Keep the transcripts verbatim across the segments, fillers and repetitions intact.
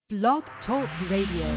Blog Talk Radio.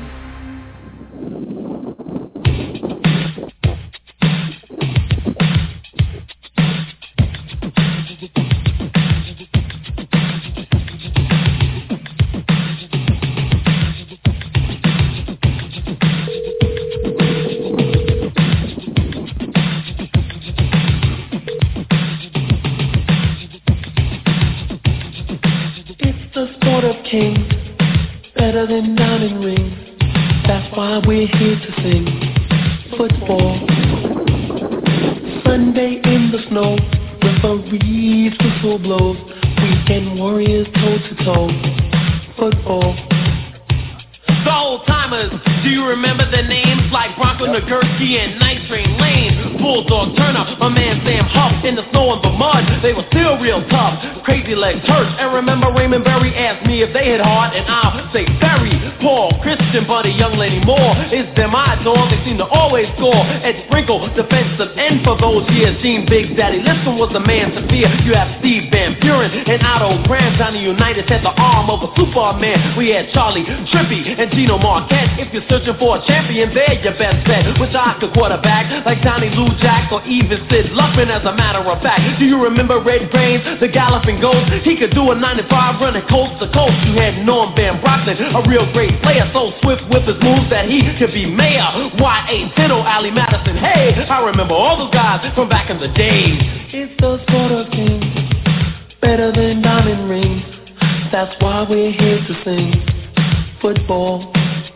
Better than diamond rings. That's why we're here to sing football. Sunday in the snow, referees whistle blows. Weekend warriors toe to toe. Football. The old timers, do you remember the names like Bronco Nagurski and Night Train Lane? Bulldog Turner, my man Sam Huff, in the snow and the mud, they were still real tough. Crazy Legs Hurts, and remember Raymond Berry asked me if they hit hard, and I'll say Berry. Paul, Christian, Buddy, Young Lady Moore, it's them I adore, they seem to always score. Ed Sprinkle, defensive end for those years. Gene Big Daddy Lipson was the man to fear. You have Steve Van Buren and Otto Graham. Johnny Unitas had the arm of a Superman. We had Charlie Trippy and Gino Marquette. If you're searching for a champion, they're your best bet. Which I could quarterback, like Johnny Lou Jack or even Sid Luckman, as a matter of fact. Do you remember Red Brains, the galloping ghost? He could do a ninety-five running coast to coast. You had Norm Van Brocklin, a real great player, so swift with his moves that he could be mayor. Y A Tino, Allie Madison, hey, I remember all those guys from back in the days. It's the sport of kings, better than diamond rings. That's why we're here to sing football.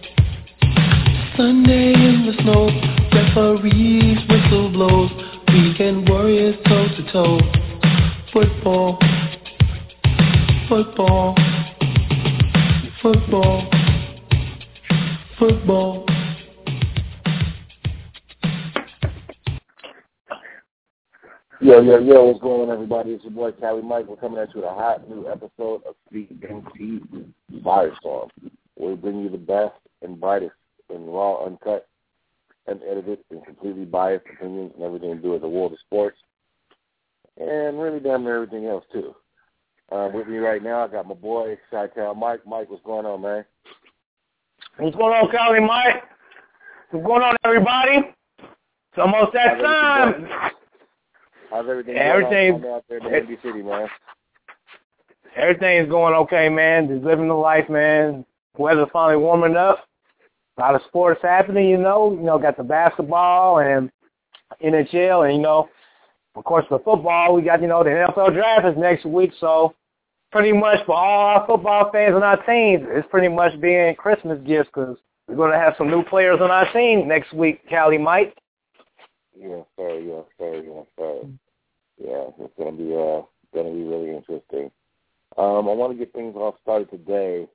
Sunday in the snow, referees whistle blows. Weekend warriors toe to toe. Football, football, football, football. Yo, yo, yo, what's going on, everybody? It's your boy, Cali Mike. We're coming at you with a hot new episode of Speak and Tea Firestorm. We bring you the best and brightest and raw, uncut, unedited, and completely biased opinions and everything to do with the world of sports. And really damn near everything else, too. Uh, with me right now, I got my boy, Chi-Town Mike. Mike, what's going on, man? What's going on, Cali Mike? What's going on, everybody? It's almost that How's time. Everything How's everything Everything's, going on out there in the Indy City, man? Everything's going okay, man. Just living the life, man. Weather's finally warming up. A lot of sports happening, you know. You know, got the basketball and N H L, and, you know, of course, for football, we got, you know, the N F L draft is next week, so pretty much for all our football fans on our teams, it's pretty much being Christmas gifts because we're going to have some new players on our team next week, Cali Mike. Yeah, sir, yeah, sir, yeah, sir. Yeah, it's going to be uh, going to be really interesting. Um, I want to get things all started today.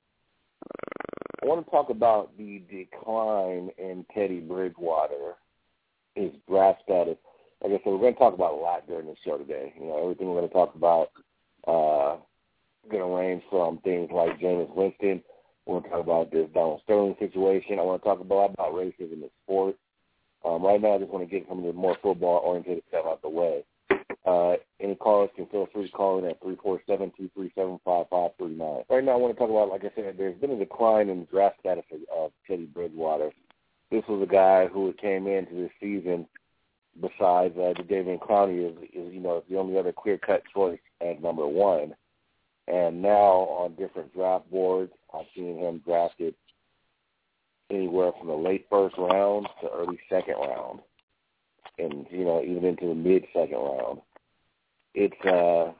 I want to talk about the decline in Teddy Bridgewater, his draft status. Like I said, we're going to talk about a lot during this show today. You know, everything we're going to talk about uh, going to range from things like Jameis Winston. We're going to talk about this Donald Sterling situation. I want to talk about, about racism in sports. Um, right now, I just want to get some of the more football-oriented stuff out the way. Uh, any callers can feel free to call in at three four seven, two three seven, five five three nine. Right now, I want to talk about, like I said, there's been a decline in the draft status of, of Teddy Bridgewater. This was a guy who came into this season, besides uh, Jadeveon Clowney, is, is, you know, the only other clear-cut choice at number one. And now on different draft boards, I've seen him drafted anywhere from the late first round to early second round, and, you know, even into the mid-second round. It's uh,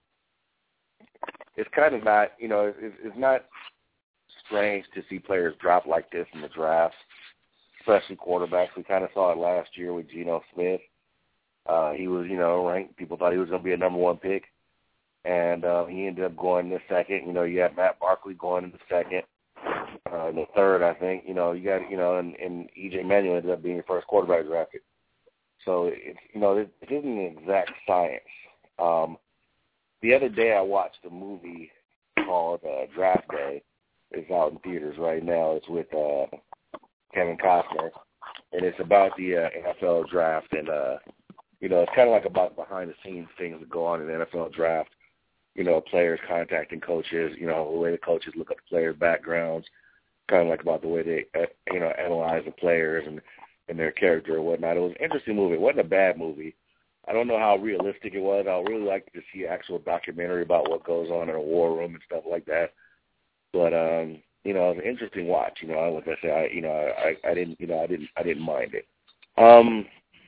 it's kind of not, you know, it's, it's not strange to see players drop like this in the draft, especially quarterbacks. We kind of saw it last year with Geno Smith. Uh, he was, you know, ranked. People thought he was going to be a number one pick, and uh, he ended up going in the second. You know, you had Matt Barkley going in the second. Uh, in the third, I think, you know, you got, you know, and, and E J Manuel ended up being your first quarterback drafted. So, it's, you know, it, it isn't an exact science. Um, the other day I watched a movie called uh, Draft Day. It's out in theaters right now. It's with uh, Kevin Costner, and it's about the uh, N F L draft. And, uh, you know, it's kind of like about behind-the-scenes things that go on in the N F L draft. You know, players contacting coaches, you know, the way the coaches look at the players' backgrounds, kind of like about the way they, uh, you know, analyze the players and, and their character and whatnot. It was an interesting movie. It wasn't a bad movie. I don't know how realistic it was. I would really like to see an actual documentary about what goes on in a war room and stuff like that. But um, you know, it was an interesting watch. You know, like I said, I, you know, I, I didn't, you know, I didn't, I didn't mind it. Um,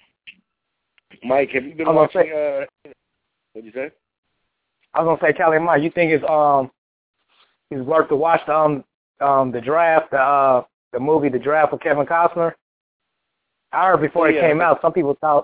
Mike, have you been watching? Say, uh, what'd you say? I was gonna say, Kelly, Mike, you think it's um, it's worth to watch the um, um, the draft, the uh, the movie, The Draft with Kevin Costner? I heard before oh, it yeah. came out, some people thought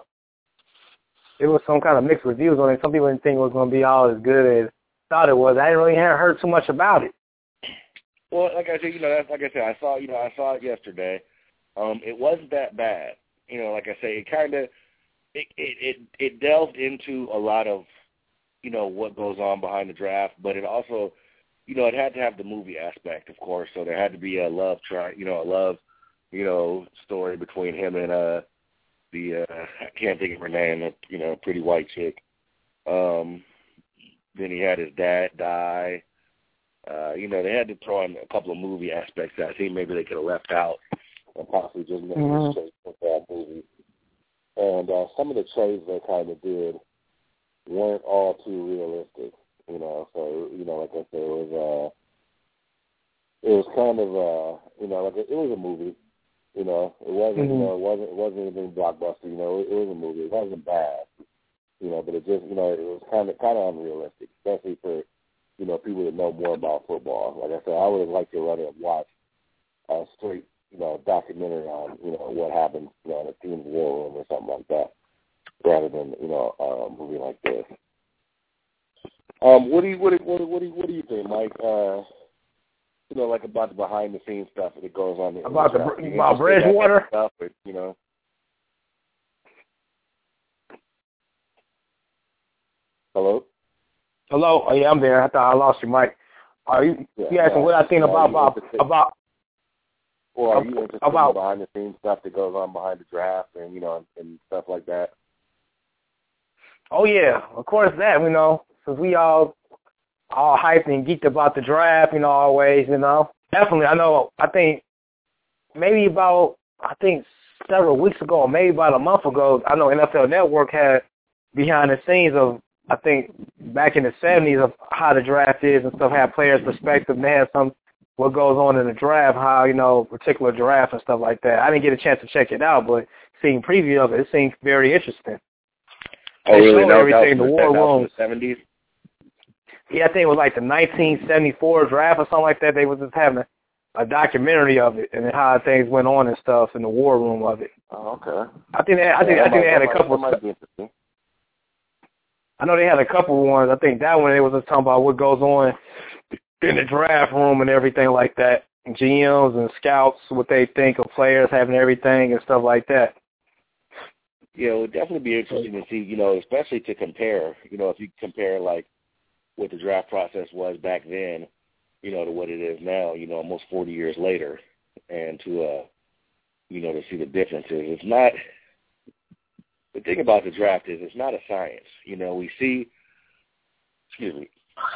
it was some kind of mixed reviews on it. Some people didn't think it was going to be all as good as thought it was. I didn't really hear, heard too much about it. Well, like I said, you know, that's, like I said, I saw, you know, I saw it yesterday. Um, it wasn't that bad. You know, like I say, it kind of, it, it, it, it delved into a lot of, you know, what goes on behind the draft, but it also, you know, it had to have the movie aspect, of course. So there had to be a love try, you know, a love, you know, story between him and uh, the uh, I can't think of her name, a, you know, pretty white chick. Um, then he had his dad die. Uh, you know, they had to throw in a couple of movie aspects that I think maybe they could have left out and possibly just made mm-hmm. a straight with that movie. And uh, some of the trades they kind of did weren't all too realistic, you know. So, you know, like I said, it was uh, it was kind of uh, you know, like it, it was a movie. You know, it wasn't, mm-hmm. you know, it wasn't, it wasn't anything blockbuster. You know, it, it was a movie. It wasn't bad. You know, but it just, you know, it was kind of, kind of unrealistic, especially for, you know, people that know more about football. Like I said, I would have liked to run and watch a straight, you know, documentary on, you know, what happened, you know, in a team's war room or something like that, rather than, you know, a movie like this. Um, what do you, what do, what do, what do you, what do you think, Mike? Uh, You know, like about the behind-the-scenes stuff that goes on. About the about, about Bridgewater stuff, but, you know. Hello. Hello. Oh yeah, I'm there. I thought I lost you, Mike. Are you? Yeah, you asking yeah. what I think about about about? Or are you interested about in behind-the-scenes stuff that goes on behind the draft and you know and stuff like that? Oh yeah, of course that you know, because we all. all hyped and geeked about the draft, you know, always, you know. Definitely, I know, I think maybe about, I think several weeks ago, or maybe about a month ago, I know N F L Network had behind the scenes of, I think, back in the seventies of how the draft is and stuff, had players' perspective, and they had some, what goes on in the draft, how, you know, particular draft and stuff like that. I didn't get a chance to check it out, but seeing preview of it, it seemed very interesting. Oh, really? No, everything, the war room. The seventies? Yeah, I think it was like the nineteen seventy-four draft or something like that. They was just having a, a documentary of it and how things went on and stuff in the war room of it. Oh, okay. I think they, I think yeah, I think might, they had a might, couple. Might be interesting. I know they had a couple of ones. I think that one they was just talking about what goes on in the draft room and everything like that. G Ms and scouts, what they think of players having everything and stuff like that. Yeah, it would definitely be interesting to see. You know, especially to compare. You know, if you compare like. What the draft process was back then, you know, to what it is now, you know, almost forty years later, and to, uh, you know, to see the differences. It's not, the thing about the draft is it's not a science. You know, we see, excuse me,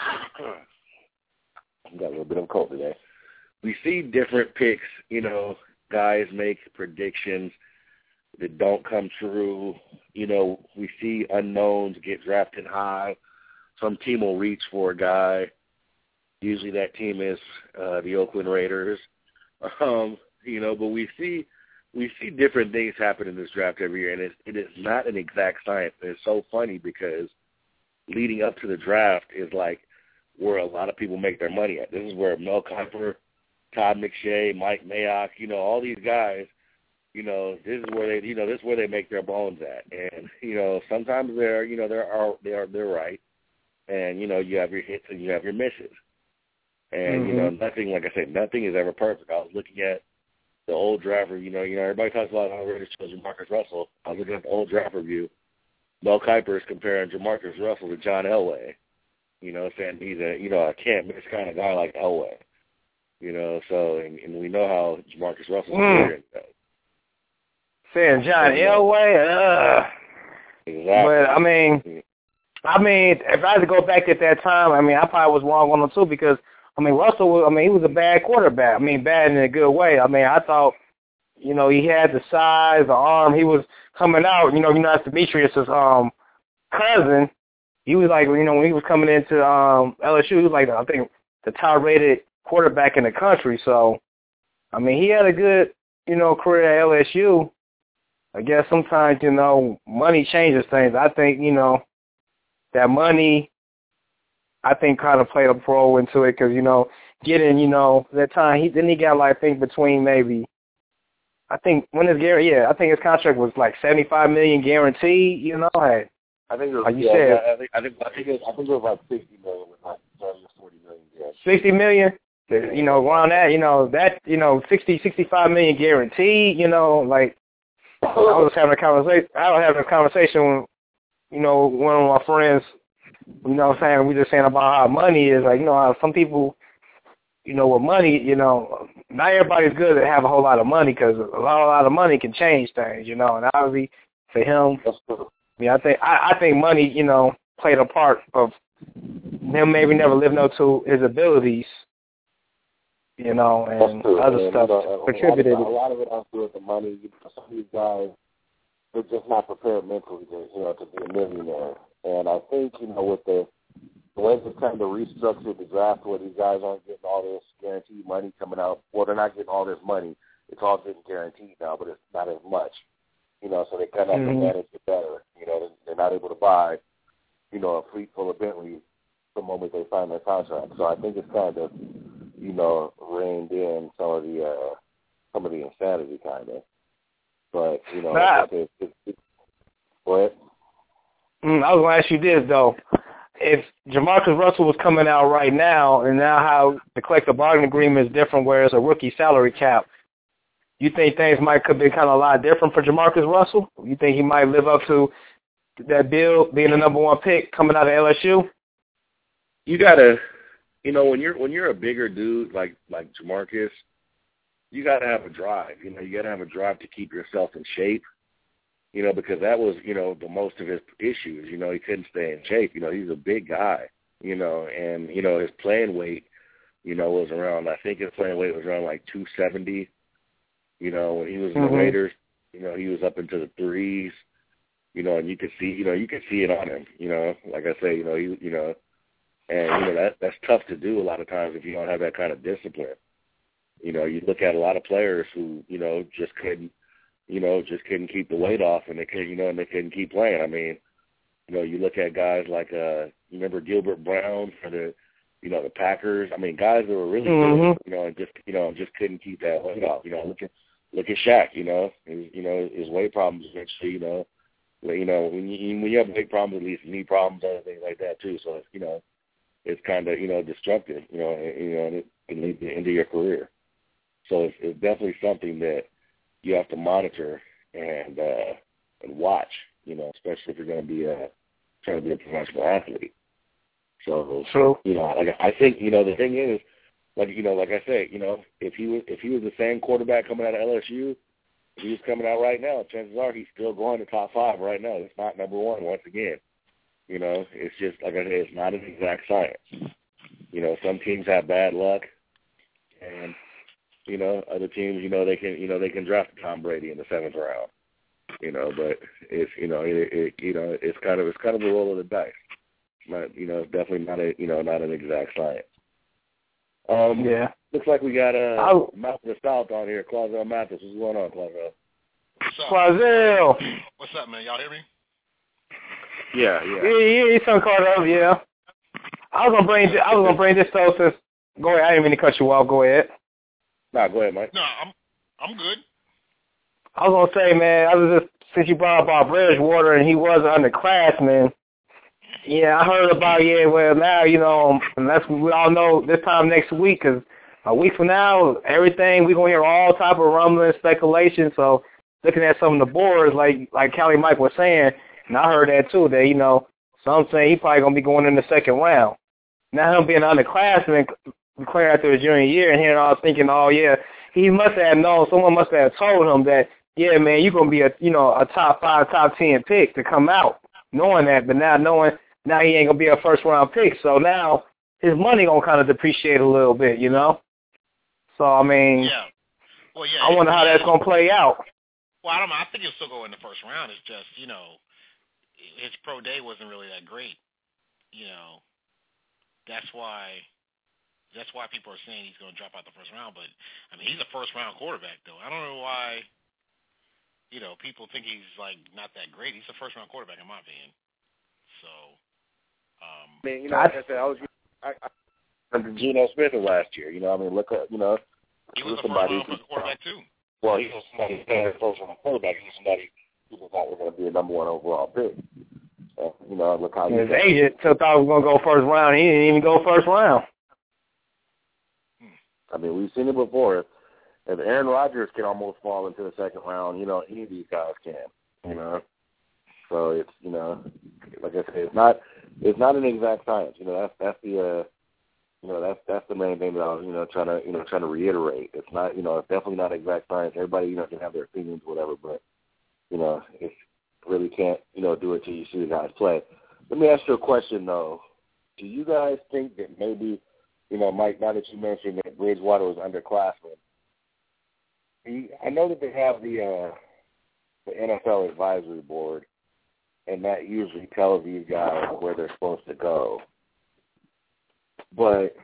I've got a little bit of a cold today. We see different picks, you know, guys make predictions that don't come true. You know, we see unknowns get drafted high. Some team will reach for a guy. Usually that team is uh, the Oakland Raiders. Um, you know, but we see we see different things happen in this draft every year, and it's, it is not an exact science. And it's so funny because leading up to the draft is like where a lot of people make their money at. This is where Mel Kiper, Todd McShay, Mike Mayock, you know, all these guys, you know, this is where they, you know, this is where they make their bones at. And you know, sometimes they're, you know, they're are they are they're right. And, you know, you have your hits and you have your misses. And, mm-hmm. you know, nothing, like I said, nothing is ever perfect. I was looking at the old draft review. You know, you know, everybody talks about how Raiders chose Jamarcus Russell. I was looking at the old draft review. Mel Kiper is comparing Jamarcus Russell to John Elway. You know, saying he's a, you know, a can't-miss kind of guy like Elway. You know, so, and, and we know how Jamarcus Russell's mm. career is. Saying John Elway? Uh, exactly. But, I mean... I mean, if I had to go back at that time, I mean, I probably was wrong on them too because I mean, Russell, was, I mean, he was a bad quarterback. I mean, bad in a good way. I mean, I thought, you know, he had the size, the arm. He was coming out, you know, you know, that's Demetrius' um, cousin. He was like, you know, when he was coming into um, L S U, he was like, I think, the top-rated quarterback in the country. So, I mean, he had a good, you know, career at L S U. I guess sometimes, you know, money changes things. I think, you know, that money, I think, kind of played a role into it because, you know, getting, you know, that time, he then he got, like, I think, between maybe, I think, when his guarantee, yeah, I think his contract was, like, seventy-five million dollars guaranteed, you know. Hey, I think it was, like you yeah, said, yeah, I think, I think, I think, it, I think it was like sixty million with like thirty or forty million. Yeah. sixty million dollars, you know, around that, you know, that, you know, sixty, sixty-five million dollars guaranteed, you know, like, I was having a conversation. I was having a conversation with, you know, one of my friends. You know, what I'm saying we just saying about how money is. Like, you know, how some people, you know, with money, you know, not everybody's good to have a whole lot of money because a lot, a lot of money can change things. You know, and obviously for him, I mean, I think I, I think money, you know, played a part of him maybe never living up to his abilities. You know, and other and, stuff you know, contributed. A lot, of, a lot of it has to do with the money. Some of these guys, they're just not prepared mentally to, you know, to be a millionaire. And I think, you know, with the, the way they've kind of restructured the draft where these guys aren't getting all this guaranteed money coming out, well, they're not getting all this money. It's all getting guaranteed now, but it's not as much. You know, so they kind of have mm-hmm. to manage it better. You know, they're not able to buy, you know, a fleet full of Bentleys the moment they sign their contract. So I think it's kind of, you know, reined in some of the uh, some of the insanity, kind of. But you know, nah. it's, it's, it's, go ahead. Mm, I was going to ask you this though: if Jamarcus Russell was coming out right now, and now how the collective bargaining agreement is different, where it's a rookie salary cap, you think things might could be kind of a lot different for Jamarcus Russell? You think he might live up to that bill, being the number one pick coming out of L S U? You gotta. You know, when you're when you're a bigger dude like like Jamarcus, you got to have a drive. You know, you got to have a drive to keep yourself in shape. You know, because that was, you know, the most of his issues. You know, he couldn't stay in shape. You know, he's a big guy. You know, and you know his playing weight, you know, was around. I think his playing weight was around like two seventy. You know, when he was in mm-hmm. the Raiders, you know, he was up into the threes. You know, and you could see, you know, you could see it on him. You know, like I say, you know, he, you know. And, you know, that that's tough to do a lot of times if you don't have that kind of discipline. You know, you look at a lot of players who, you know, just couldn't, you know, just couldn't keep the weight off and they couldn't, you know, and they couldn't keep playing. I mean, you know, you look at guys like, uh, you remember Gilbert Brown for the, you know, the Packers. I mean, guys that were really mm-hmm. good, you know, and just, you know, just couldn't keep that weight off. You know, look at, look at Shaq, you know, his, you know, his weight problems eventually, you know, you know, when you, when you have weight problems, at least knee problems, other things like that too. So, it's, you know, it's kind of, you know, destructive, you know, and, you know, and it can lead to the end of your career. So it's, it's definitely something that you have to monitor and uh, and watch, you know, especially if you're going to be a, trying to be a professional athlete. So, True. you know, like I think, you know, the thing is, like, you know, like I said, you know, if he was if he was the same quarterback coming out of L S U, if he was coming out right now, chances are he's still going to top five right now. It's not number one once again. You know, it's just, like I said, it's not an exact science. You know, some teams have bad luck, and, you know, other teams, you know, they can, you know, they can draft Tom Brady in the seventh round. You know, but it's, you know, it, it you know, it's kind of, it's kind of a roll of the dice. Not, you know, it's definitely not a, you know, not an exact science. Um, yeah. Looks like we got a uh, Mouth of the South on here. Clauzel Mathis, what's going on, Clauzel? What's up? Clauzel. What's up, man? Y'all hear me? Yeah, yeah. Yeah, yeah, he's some caught up, yeah. I was gonna bring I was gonna bring this though since go ahead, I didn't mean to cut you off, go ahead. Nah, go ahead, Mike. No, I'm I'm good. I was gonna say, man, I was just since you brought up our Bridgewater and he was an underclassman. Yeah, I heard about yeah, well now, you know, and that's we all know this time next week, because a week from now, everything we're gonna hear all type of rumbling, speculation. So looking at some of the boards, like like Callie Mike was saying. And I heard that, too, that, you know, some say he probably going to be going in the second round. Now him being underclassman, declaring after his junior year, and here I was thinking, oh, yeah, he must have known, someone must have told him that, yeah, man, you're going to be a, you know, a top five, top ten pick to come out, knowing that. But now knowing, now he ain't going to be a first-round pick. So now his money gonna kind of depreciate a little bit, you know. So I mean, yeah. Well, yeah. I wonder how that's gonna play out. Well, I don't know. I think he'll still go in the first round. It's just, you know, his pro day wasn't really that great. You know, that's why. That's why people are saying he's going to drop out the first round. But I mean, he's a first round quarterback, though. I don't know why. You know, people think he's like not that great. He's a first round quarterback, in my opinion. So. Um, I mean, you know, like I said, I was I, I Geno Smith last year. You know, I mean, look at you know, he was a first somebody round who, quarterback too. Well, he was somebody who was first round quarterback. He was somebody people thought was going to be a number one overall pick. Uh, you know, look how his agent thought he was going to go first round. He didn't even go first round. I mean, we've seen it before. If Aaron Rodgers can almost fall into the second round, you know, any of these guys can. You know, so it's you know, like I said, it's not it's not an exact science. You know, that's that's the uh, you know that's that's the main thing that I was you know trying to you know trying to reiterate. It's not you know it's definitely not exact science. Everybody you know can have their opinions, whatever, but you know it really can't you know do it till you see the guys play. Let me ask you a question though. Do you guys think that maybe you know, Mike, now that you mentioned that Bridgewater was underclassmen, I know that they have the uh, the N F L advisory board, and that usually tells these guys where they're supposed to go. But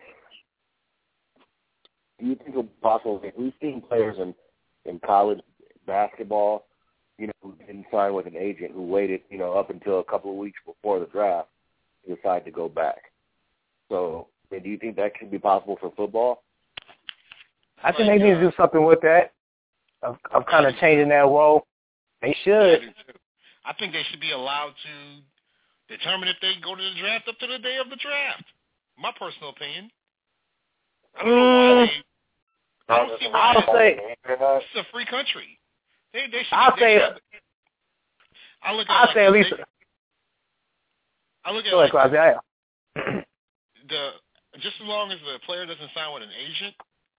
do you think it's possible that we've seen players in, in college basketball, you know, who didn't sign with an agent who waited, you know, up until a couple of weeks before the draft to decide to go back? So, I mean, do you think that could be possible for football? I think they need to do something with that, of, of kind of changing that role. They should. I think they should be allowed to determine if they go to the draft up to the day of the draft. My personal opinion. I don't know why they. I don't see why. I'll say this is a free country. They, they should. I'll they say. should, I look at. I'll like say at least. They, I look at. Go ahead, like, Isaiah. The just as long as the player doesn't sign with an agent,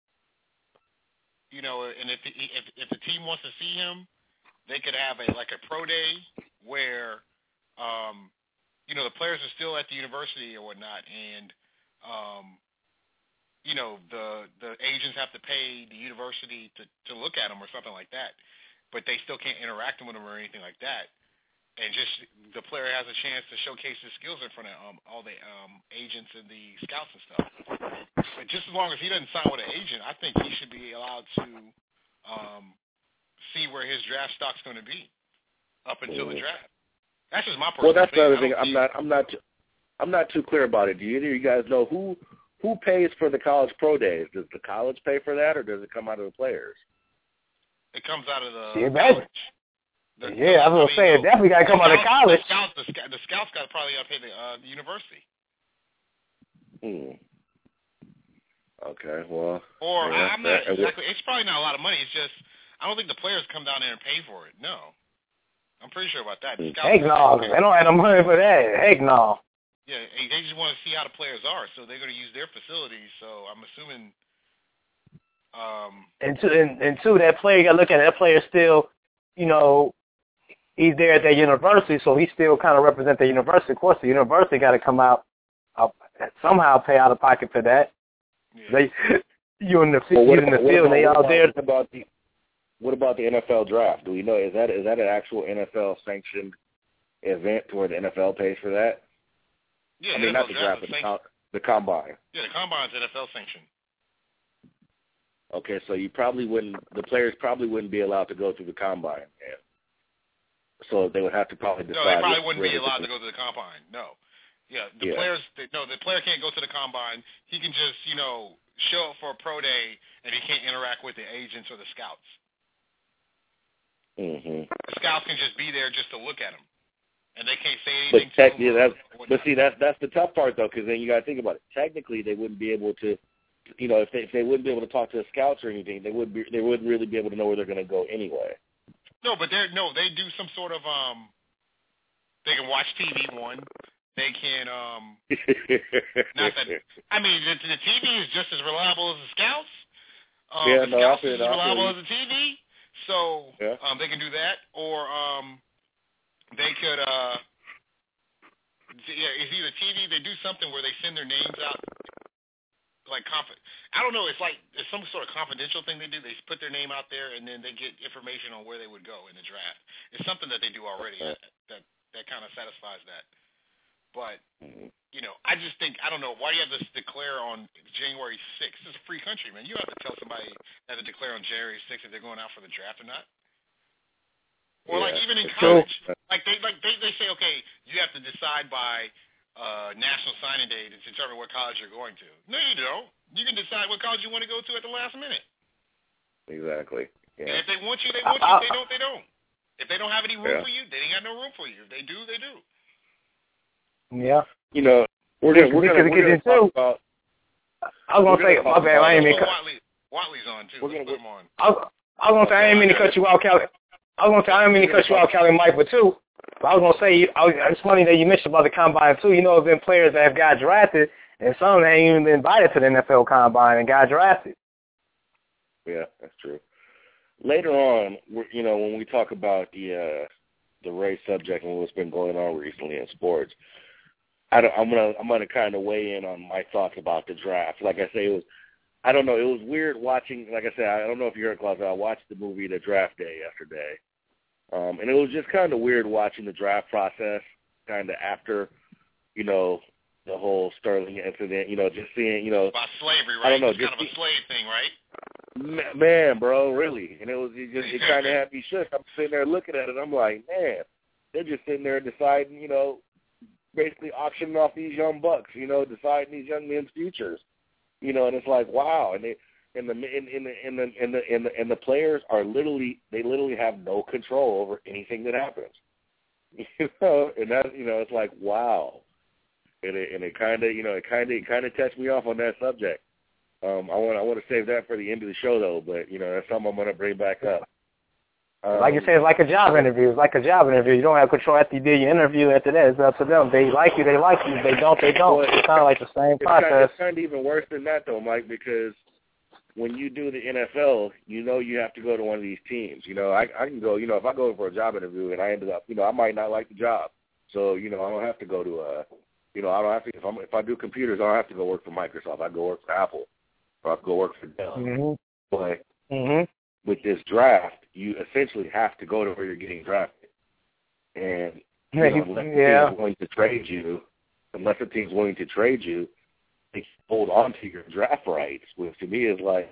you know, and if the, if if the team wants to see him, they could have a like a pro day where, um, you know, the players are still at the university or whatnot, and um, you know, the the agents have to pay the university to to look at them or something like that, but they still can't interact with them or anything like that. And just the player has a chance to showcase his skills in front of um, all the um, agents and the scouts and stuff. But just as long as he doesn't sign with an agent, I think he should be allowed to um, see where his draft stock's going to be up until the draft. That's just my personal Well, that's the other opinion. thing. I'm not. I'm not. Too, I'm not too clear about it. Do either of you guys know who who pays for the college pro days? Does the college pay for that, or does it come out of the players? It comes out of the Yeah, college. The, yeah, I was going to say, it definitely got to come out of college. The scouts, the, sc- the scouts got to probably got to pay the, uh, the university. Hmm. Okay, well. Or, yeah, I'm not that, exactly, it's probably not a lot of money. It's just, I don't think the players come down there and pay for it. No. I'm pretty sure about that. The scouts Heck no, they don't have no money for that. Heck no. Yeah, they just want to see how the players are, so they're going to use their facilities. So I'm assuming. Um, and two, and, and two, that player, you got to look at it, that player still, you know, he's there at that university, so he still kind of represents the university. Of course, the university got to come out, uh, somehow pay out of pocket for that. yeah. They, you in the, well, you in the field, and they what out about, there. What about the What about the N F L draft? Do we know is that is that an actual N F L sanctioned event where the N F L pays for that? Yeah, I mean, not the draft, but the, com- the combine. Yeah, the combine's N F L sanctioned. Okay, so you probably wouldn't. The players probably wouldn't be allowed to go through the combine. Yeah. So they would have to probably decide. No, they probably wouldn't be whether allowed to go to the combine. No. Yeah, the yeah. players. They, no, the player can't go to the combine. He can just, you know, show up for a pro day, and he can't interact with the agents or the scouts. Mm-hmm. The scouts can just be there just to look at him, and they can't say But anything. tech, to yeah, him that's, or but see, that's that's the tough part though, because then you got to think about it. Technically, they wouldn't be able to, you know, if they if they wouldn't be able to talk to the scouts or anything, they would be they wouldn't really be able to know where they're going to go anyway. No, but they're no, they do some sort of um. They can watch T V. One, they can um. not that I mean, the, the T V is just as reliable as the scouts. Um, yeah, the no, scouts I feel, is as I reliable feel as the T V, so yeah. um, they can do that, or um, they could uh. Yeah, it's either T V. They do something where they send their names out like conf- I don't know. It's like it's some sort of confidential thing they do. They put their name out there, and then they get information on where they would go in the draft. It's something that they do already. That that, that kind of satisfies that. But you know, I just think I don't know why do you have to declare on January sixth. This is a free country, man. You don't have to tell somebody that to declare on January sixth if they're going out for the draft or not. Or yeah, like even in college, like they like they, they say, okay, you have to decide by uh, National Signing Day to determine what college you're going to. No, you don't. You can decide what college you want to go to at the last minute. Exactly. Yeah. And if they want you, they want you. If they don't, they don't. If they don't have any room yeah. for you, they ain't got no room for you. If they do, they do. Yeah. You know, we're gonna we're gonna, we're gonna talk about. I was gonna say, my bad. I ain't mean. Watley, Watley's on too. We're gonna put him on. I was, I was gonna say I ain't mean to cut you out, Kelly. I was gonna say I didn't mean to cut you out, Kelly Mike, but too. But I was gonna say I was, it's funny that you mentioned about the combine too. You know, there's been players that have got drafted, and some that ain't even been invited to the N F L combine and got drafted. Yeah, that's true. Later on, we're, you know, when we talk about the uh, the race subject and what's been going on recently in sports, I don't, I'm gonna I'm gonna kind of weigh in on my thoughts about the draft. Like I say, it was. I don't know. It was weird watching. Like I said, I don't know if you heard, Klaus. I watched the movie The Draft Day yesterday. Um, and it was just kind of weird watching the draft process kind of after, you know, the whole Sterling incident, you know, just seeing, you know. About slavery, right? I don't know. It's just kind of a slave thing, right? Man, bro, really. And it was it just, it kind of had me shook. I'm sitting there looking at it. I'm like, man, they're just sitting there deciding, you know, basically auctioning off these young bucks, you know, deciding these young men's futures, you know, and it's like, wow. And they, And the and, and the and the and the and the and the players are literally they literally have no control over anything that happens, you know. And that you know it's like wow, and it and it kind of you know it kind of it kind of touched me off on that subject. Um, I want I want to save that for the end of the show though, but you know that's something I'm going to bring back up. Um, like you say, it's like a job interview. It's like a job interview. You don't have control after you do your interview. After that, it's up to them. They like you, they like you. If they don't, they don't. Well, it's kind of like the same it's process. Kind of, it's kind of even worse than that though, Mike, because when you do the N F L, you know you have to go to one of these teams. You know, I, I can go, you know, if I go for a job interview and I ended up, you know, I might not like the job. So, you know, I don't have to go to a, you know, I don't have to, if, I'm, if I do computers, I don't have to go work for Microsoft. I go work for Apple or I go work for Dell. Mm-hmm. But mm-hmm. with this draft, you essentially have to go to where you're getting drafted. And, you know, unless the yeah. team's willing to trade you, unless the team's willing to trade you, they hold on to your draft rights, which to me is like,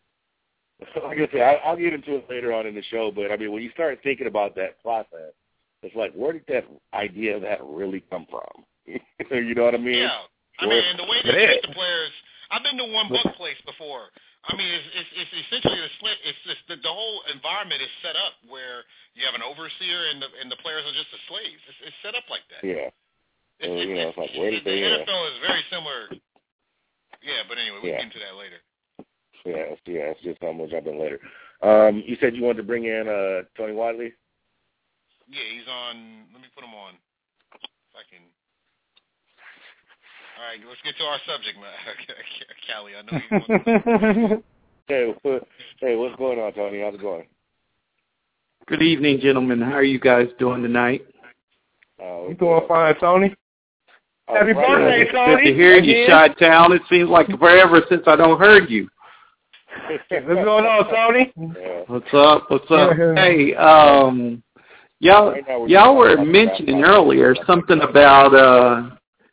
like I said, I, I'll get into it later on in the show, but I mean, when you start thinking about that process, it's like, where did that idea of that really come from? You know what I mean? Yeah. I where, mean, the way they treat the players, I've been to one buck place before. I mean, it's, it's, it's essentially a split. It's just the, the whole environment is set up where you have an overseer and the and the players are just the slaves. It's, it's set up like that. Yeah. It's, so, it's, you know, it's like, where did they? The N F L is very similar. Yeah, but anyway, we'll yeah. get into that later. Yeah, it's, yeah, it's just something we'll jump in later. Um, you said you wanted to bring in uh, Tony Watley? Yeah, he's on. Let me put him on. If I can. All right, let's get to our subject, man. Callie, I know you want to. Hey, hey, what's going on, Tony? How's it going? Good evening, gentlemen. How are you guys doing tonight? Uh, You doing fine, Tony? Oh, Happy right. birthday, Tony! Good to hear you, Chi-Town. It seems like forever since I don't heard you. What's going on, Tony? Yeah. What's up? What's up? Hey, um, y'all, y'all were mentioning earlier something about uh,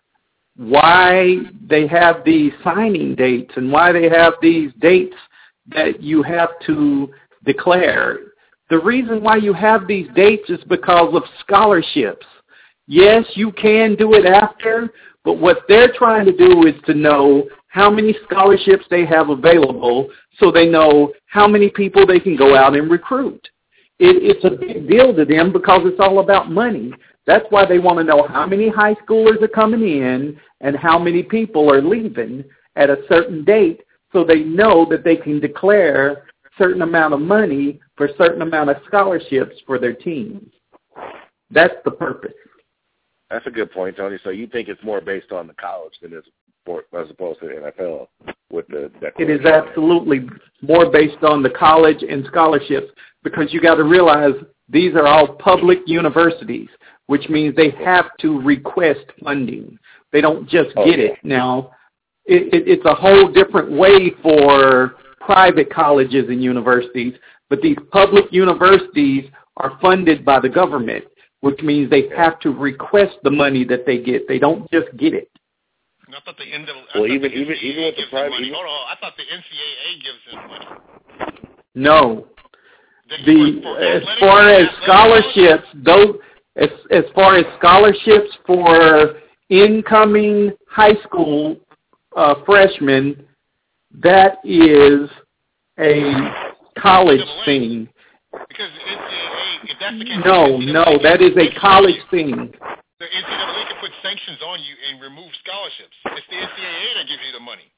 why they have these signing dates and why they have these dates that you have to declare. The reason why you have these dates is because of scholarships. Yes, you can do it after, but what they're trying to do is to know how many scholarships they have available so they know how many people they can go out and recruit. It, it's a big deal to them because it's all about money. That's why they want to know how many high schoolers are coming in and how many people are leaving at a certain date so they know that they can declare a certain amount of money for a certain amount of scholarships for their teams. That's the purpose. That's a good point, Tony. So you think it's more based on the college than it's for, as opposed to the N F L with the It is absolutely more based on the college and scholarships because you got to realize these are all public universities, which means they have to request funding. They don't just oh, get yeah. it. Now, it, it, it's a whole different way for private colleges and universities, but these public universities are funded by the government, which means they have to request the money that they get. They don't just get it. I thought the N C double A, well, I even the even even with the private, money. even, Hold on, I thought the N C double A gives them money. No, The, the for, for as athletic, far as athletic scholarships, those as as far as scholarships for incoming high school uh, freshmen, that is a college thing. Because the N C double A, if that's the case, No, the no, that is a college thing. The N C double A can put sanctions on you and remove scholarships. It's the N C double A that gives you the money.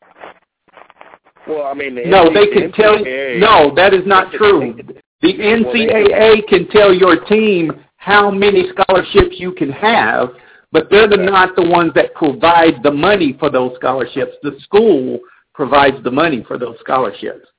well, I mean, the No, N C, they the can N C tell double A, you. No, that is not true. The N C double A can tell your team how many scholarships you can have, but they're the, not the ones that provide the money for those scholarships. The school provides the money for those scholarships.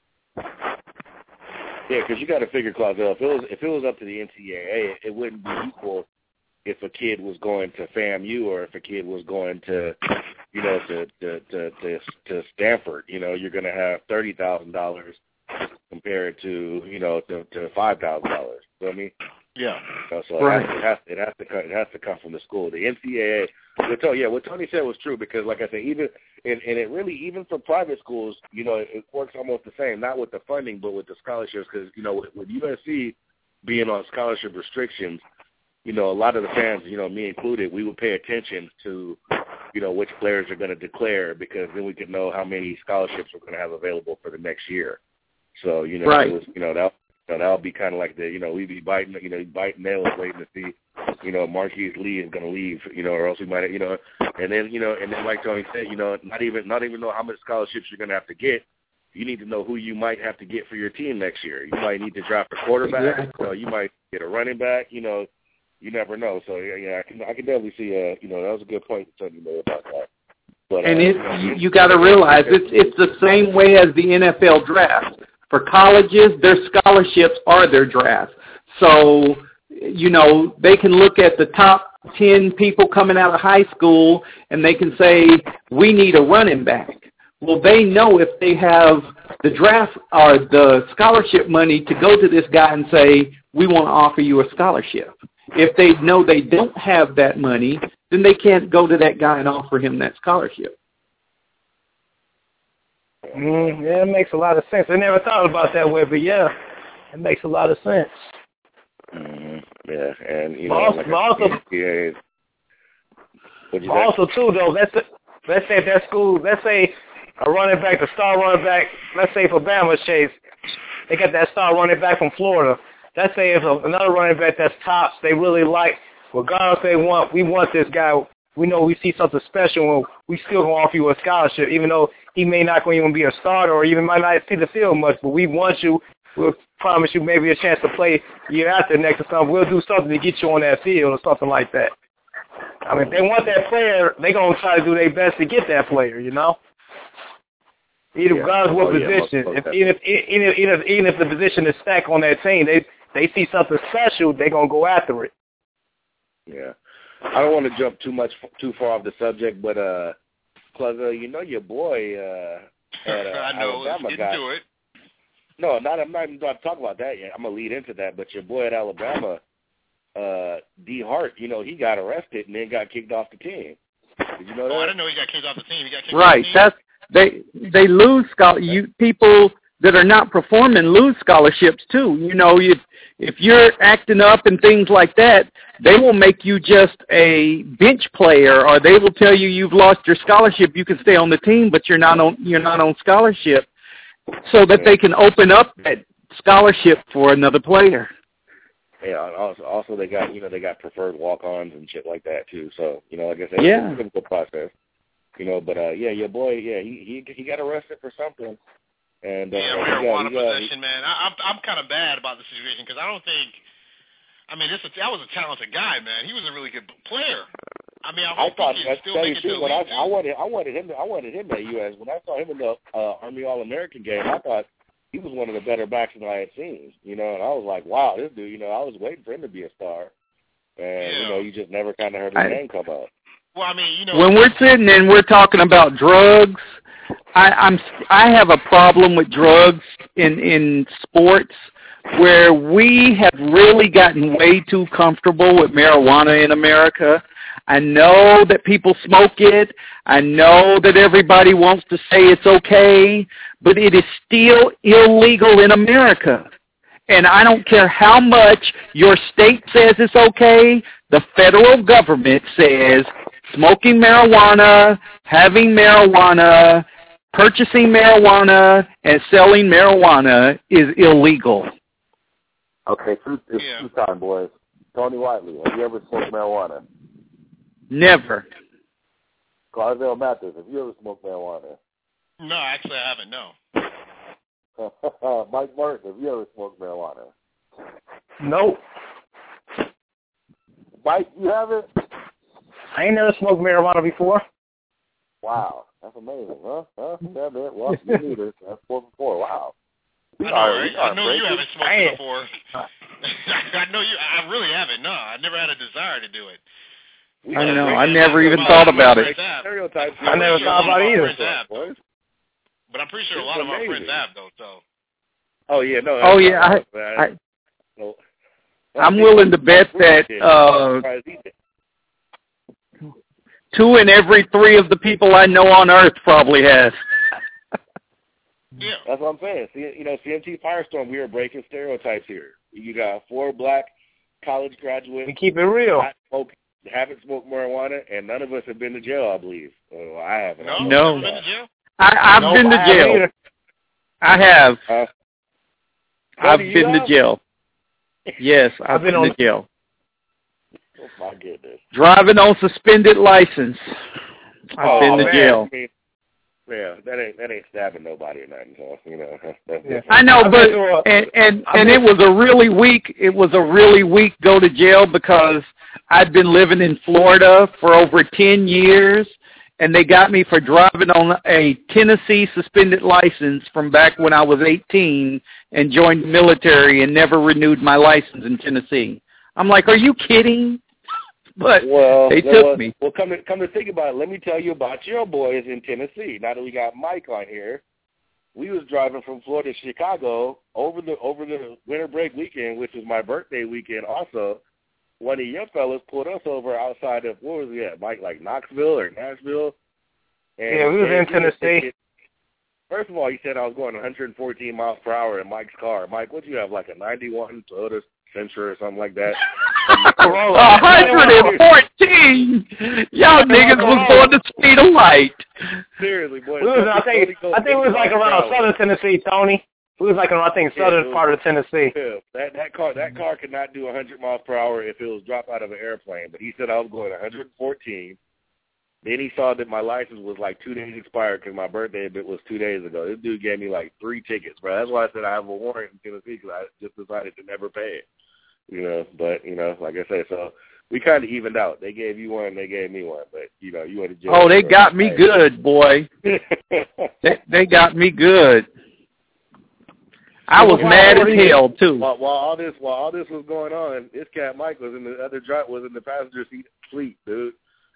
Yeah, because you got to figure, Claudio, if it was if it was up to the N C double A, it wouldn't be equal if a kid was going to FAMU or if a kid was going to, you know, to to to to, to Stanford. You know, you're going to have thirty thousand dollars compared to, you know, to, to five thousand dollars. You know what I mean? Yeah. You know, so Right. it has, it has it has to come, it has to come from the school. The N C double A, what Tony, yeah, what Tony said was true because, like I said, even and, and it really even for private schools, you know, it, it works almost the same. Not with the funding, but with the scholarships, because you know, with, with U S C being on scholarship restrictions, you know, a lot of the fans, you know, me included, we would pay attention to, you know, which players are going to declare because then we could know how many scholarships we're going to have available for the next year. So, you know, Right. it was, you know, that you know, that'll be kind of like the, you know, we'd be biting, you know, biting nails waiting to see, you know, Marquise Lee is going to leave, you know, or else we might, you know, and then, you know, and then like Tony said, you know, not even, not even know how many scholarships you're going to have to get. You need to know who you might have to get for your team next year. You might need to draft a quarterback. Exactly. You know, you might get a running back. You know, you never know. So yeah, yeah I can, I can definitely see. Uh, you know, that was a good point that Tony made about that. But, And uh, it, you, know, you, you got to realize it's it's the same way as the N F L draft. For colleges, their scholarships are their draft. So, you know, they can look at the top ten people coming out of high school and they can say, we need a running back. Well, they know if they have the draft or the scholarship money to go to this guy and say, we want to offer you a scholarship. If they know they don't have that money, then they can't go to that guy and offer him that scholarship. Mm, yeah, it makes a lot of sense. I never thought about it that way, but yeah, it makes a lot of sense. mm, yeah, and you know, But also, like but also, yeah, what'd you but say? also too though, let's let's say if that school, let's say a running back, the star running back, let's say for Bama's Chase, they got that star running back from Florida. Let's say if another running back that's tops, they really like, regardless they want, we want this guy. We know we see something special, and we still gonna offer you a scholarship, even though he may not going to even be a starter or even might not see the field much. But we want you. We'll promise you maybe a chance to play year after next or something. We'll do something to get you on that field or something like that. I mean, if they want that player, they're gonna try to do their best to get that player. You know, either Yeah. regardless of what Oh, yeah, position. most- most if, even if even if, even if even if the position is stacked on that team, they they see something special, they're gonna go after it. Yeah. I don't want to jump too much too far off the subject, but uh, cause uh, you know your boy uh, at uh, I know. Alabama Let's get got. into it. No, not I'm not even going to talk about that yet. I'm gonna lead into that, but your boy at Alabama, uh, D. Hart, you know he got arrested and then got kicked off the team. Did you know that? Oh, I didn't know he got kicked off the team. He got kicked Right. off the team? That's they they lose schol- you people that are not performing lose scholarships too. You know, you if you're acting up and things like that, they will make you just a bench player, or they will tell you you've lost your scholarship. You can stay on the team, but you're not on you're not on scholarship, so that they can open up that scholarship for another player. Yeah, and also, also they got you know they got preferred walk-ons and shit like that too. So you know, like I said, Yeah. it's a typical process. You know, but uh, yeah, your boy, yeah, he he he got arrested for something. And uh, Yeah, he marijuana got, he got, possession, man. I, I'm I'm kind of bad about the situation because I don't think. I mean, this that was a talented guy, man. He was a really good player. I mean, I I hope thought he can that's still tell make you it to the too. When I, league, I too. wanted, I wanted him. I wanted him at U S. When I saw him in the uh, Army All-American game, I thought he was one of the better backs that I had seen. You know, and I was like, wow, this dude. You know, I was waiting for him to be a star, and Yeah. you know, you just never kind of heard his I- name come up. Well, I mean, you know, when we're sitting and we're talking about drugs, I, I'm I have a problem with drugs in in sports, where we have really gotten way too comfortable with marijuana in America. I know that people smoke it. I know that everybody wants to say it's okay, but it is still illegal in America. And I don't care how much your state says it's okay, the federal government says smoking marijuana, having marijuana, purchasing marijuana, and selling marijuana is illegal. Okay, truth, it's Yeah. truth time, boys. Tony Whiteley, have you ever smoked marijuana? Never. Carvell Mathis, have you ever smoked marijuana? No, actually, I haven't. No. Mike Martin, have you ever smoked marijuana? Nope. Mike, you haven't? I ain't never smoked marijuana before. Wow, that's amazing, huh? Huh? Yeah, man. Well, you neither. That's four for four. Wow. I know, Are- right? are I know you breaking- haven't smoked I it ain't- before. I know you. I really haven't. No, I never had a desire to do it. We I are know. breaking I never even My- thought my about friends it. have. stereotypes. I never thought about it either. Friends have, Boys. but I'm pretty sure a It's lot of our amazing. friends have, though. So. Oh yeah, no. Oh, yeah, I- I, I- I'm willing to bet that uh, two in every three of the people I know on Earth probably has. Yeah. That's what I'm saying. See, you know, C M T Firestorm, we are breaking stereotypes here. You got four black college graduates, We keep it real. not smoke, haven't smoked marijuana, and none of us have been to jail, I believe. Well, I haven't. No. No. Never been to jail? I, I've Nope, been to I haven't jail. either. I have. Uh, I've Cody, you been to have? jail. Yes, I've, I've been been, on- to jail. Oh my goodness. Driving on suspended license. I've Oh, been to man. jail. I mean, yeah, that ain't that ain't stabbing nobody or nothing. So you know, that's, that's Yeah. different. I know, I've but been through a- and and, I've and been- it was a really weak. It was a really weak go to jail because I'd been living in Florida for over ten years, and they got me for driving on a Tennessee suspended license from back when I was eighteen and joined the military and never renewed my license in Tennessee. I'm like, are you kidding? But Well, they well, took well, me. Well, come to come to think about it, let me tell you about your boys in Tennessee. Now that we got Mike on here, we was driving from Florida to Chicago over the over the winter break weekend, which was my birthday weekend. Also, one of your fellas pulled us over outside of what was it at, Mike, like Knoxville or Nashville. And Yeah, we was in and Tennessee. it- First of all, he said I was going one hundred fourteen miles per hour in Mike's car. Mike, what do you have, like a ninety-one Toyota Sentra or something like that? Corolla. one hundred fourteen. Y'all niggas was going the speed of light. Seriously, boy. We was, I think, I think it was like around southern Tennessee, Tony. We was like in, I think, Yeah, southern it was- part of Tennessee. Yeah, that that car that car could not do one hundred miles per hour if it was dropped out of an airplane. But he said I was going one hundred fourteen. Then he saw that my license was like two days expired because my birthday bit was two days ago. This dude gave me like three tickets, bro. That's why I said I have a warrant in Tennessee because I just decided to never pay it. You know, but you know, like I said, so we kind of evened out. They gave you one, they gave me one, but you know, you went to jail. Oh, they got me good, boy. They, they got me good. I was mad as hell too. While, while all this, while all this was going on, this cat Mike was in the other drive, was in the passenger seat asleep, dude.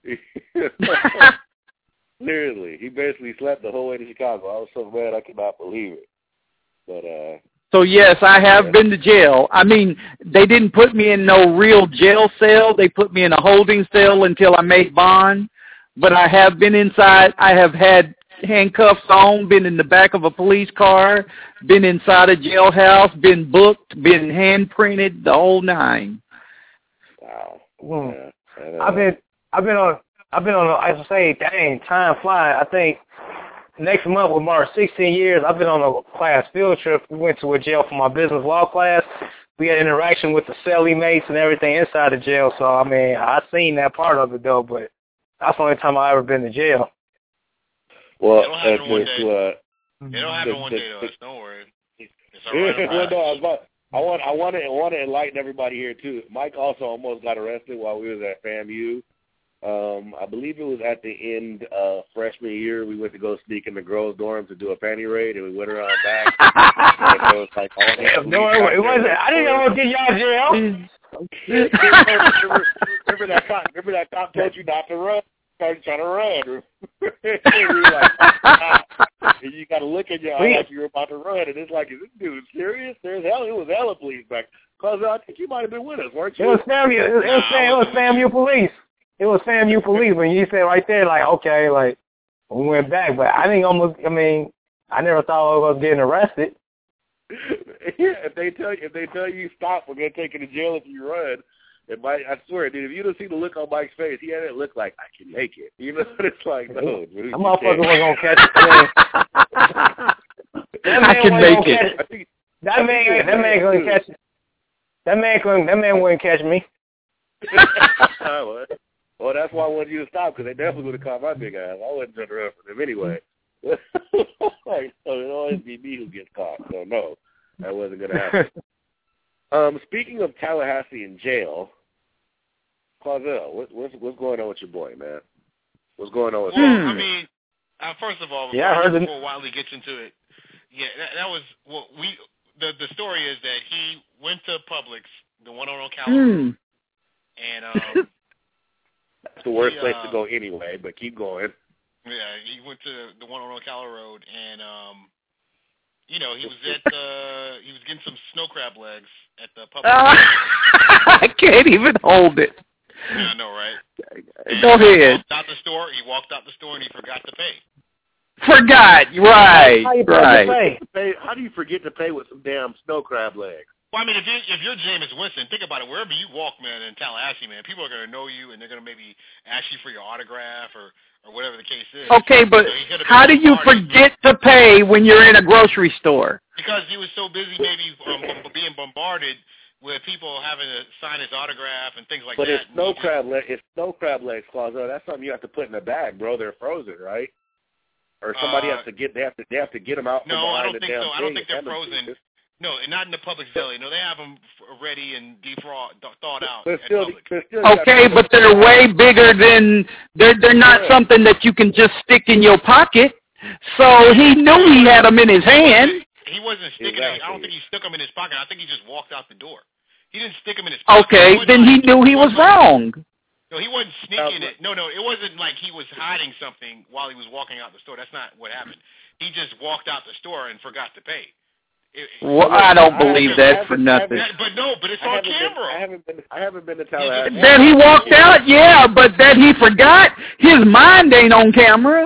Seriously, he basically slept the whole way to Chicago. I was so mad I could not believe it. But uh, So yes, I have been to jail. I mean, they didn't put me in no real jail cell. They put me in a holding cell until I made bond. But I have been inside. I have had handcuffs on, been in the back of a police car, been inside a jailhouse, been booked, been handprinted, the whole nine. wow. Mm. Yeah, and, uh, I've been, I've been on, I've been on. I say, dang, time flying. I think next month will mark sixteen years. I've been on a class field trip. We went to a jail for my business law class. We had interaction with the cell mates and everything inside the jail. So I mean, I seen that part of it though, but that's the only time I ever been to jail. Well, It'll happen uh, one to, to, uh, It'll happen the- one the- day to the- us. Don't worry. It's all right. Yeah, well, no, I, was about, I want, I want to, I want to enlighten everybody here too. Mike also almost got arrested while we was at FAMU. Um, I believe it was at the end of freshman year. We went to go sneak in the girls' dorm to do a panty raid, and we went around back. And it was like all these Damn, police no, out it wasn't. there. I didn't know what get y'all jail. remember, remember that cop? Remember that cop told you not to run? started trying to run. we like, ah. And you got to look at your eye like you're about to run, and it's like, is this dude serious? There's hell, it was hella police back. Cause I think you might have been with us, weren't you? It was FAMU. It was, it was, Fam, it was FAMU police. It was FAMU police. When you said right there, like, okay, like we went back, but I think almost. I mean, I never thought I was getting arrested. Yeah, if they tell you, if they tell you stop, we're gonna take you to jail if you run. And Mike, I swear, dude, if you don't see the look on Mike's face, he had it look like I can make it. You know, it's like no, dude, that motherfucker wasn't gonna catch it. I can make it. I think, that man, that man gonna catch it. That man couldn't. That man wouldn't catch me. well, well, that's why I wanted you to stop, because they definitely would have caught my big ass. I wouldn't turn around for them anyway. Like, so it'll always be me who gets caught. So no, that wasn't gonna happen. Um, speaking of Tallahassee in jail, Claudel, what, what's what's going on with your boy, man? What's going on with well, him? I mean, uh, first of all, before, yeah, I heard before Wiley gets into it, yeah, that, that was well, we. The the story is that he went to Publix, the one on Ocala, mm. and um, that's the worst he, place uh, to go anyway. But keep going. Yeah, he went to the one on Ocala Road, and um, you know, he was at uh, he was getting some snow crab legs at the Publix. Uh, I can't even hold it. Yeah, I know, right? And Go ahead. He walked out the store. He walked out the store, and he forgot to pay. Forgot, right, how you right. Pay? Pay, how do you forget to pay with some damn snow crab legs? Well, I mean, if you're, if you're Jameis Winston, think about it. Wherever you walk, man, in Tallahassee, man, people are going to know you, and they're going to maybe ask you for your autograph or, or whatever the case is. Okay, but so how do you forget to pay when you're in a grocery store? Because he was so busy maybe um, being bombarded with people having to sign his autograph and things like but that. But it's snow crab legs. It's snow crab legs, Claudio. That's something you have to put in a bag, bro. They're frozen, right? Or somebody uh, has to get. They have to. They have to get them out. No, from behind I don't the think damn so. I don't think they're thing. frozen. No, not in the Publix deli. No, they have them ready and defraud, thawed out but at still, Publix. but still Okay, but they're way bigger than they're. They're not yeah. something that you can just stick in your pocket. So he knew he had them in his hand. He wasn't sticking. Exactly. It, I don't think he stuck them in his pocket. I think he just walked out the door. He didn't stick them in his pocket. Okay, He then he like, knew he was wrong. No, he wasn't sneaking it. No, no, it wasn't like he was hiding something while he was walking out the store. That's not what happened. He just walked out the store and forgot to pay. It, well, I don't believe that for nothing. But no, but it's on camera. Been, I haven't been. I haven't been to Tallahassee. That he walked out, yeah, but that he forgot, his mind ain't on camera.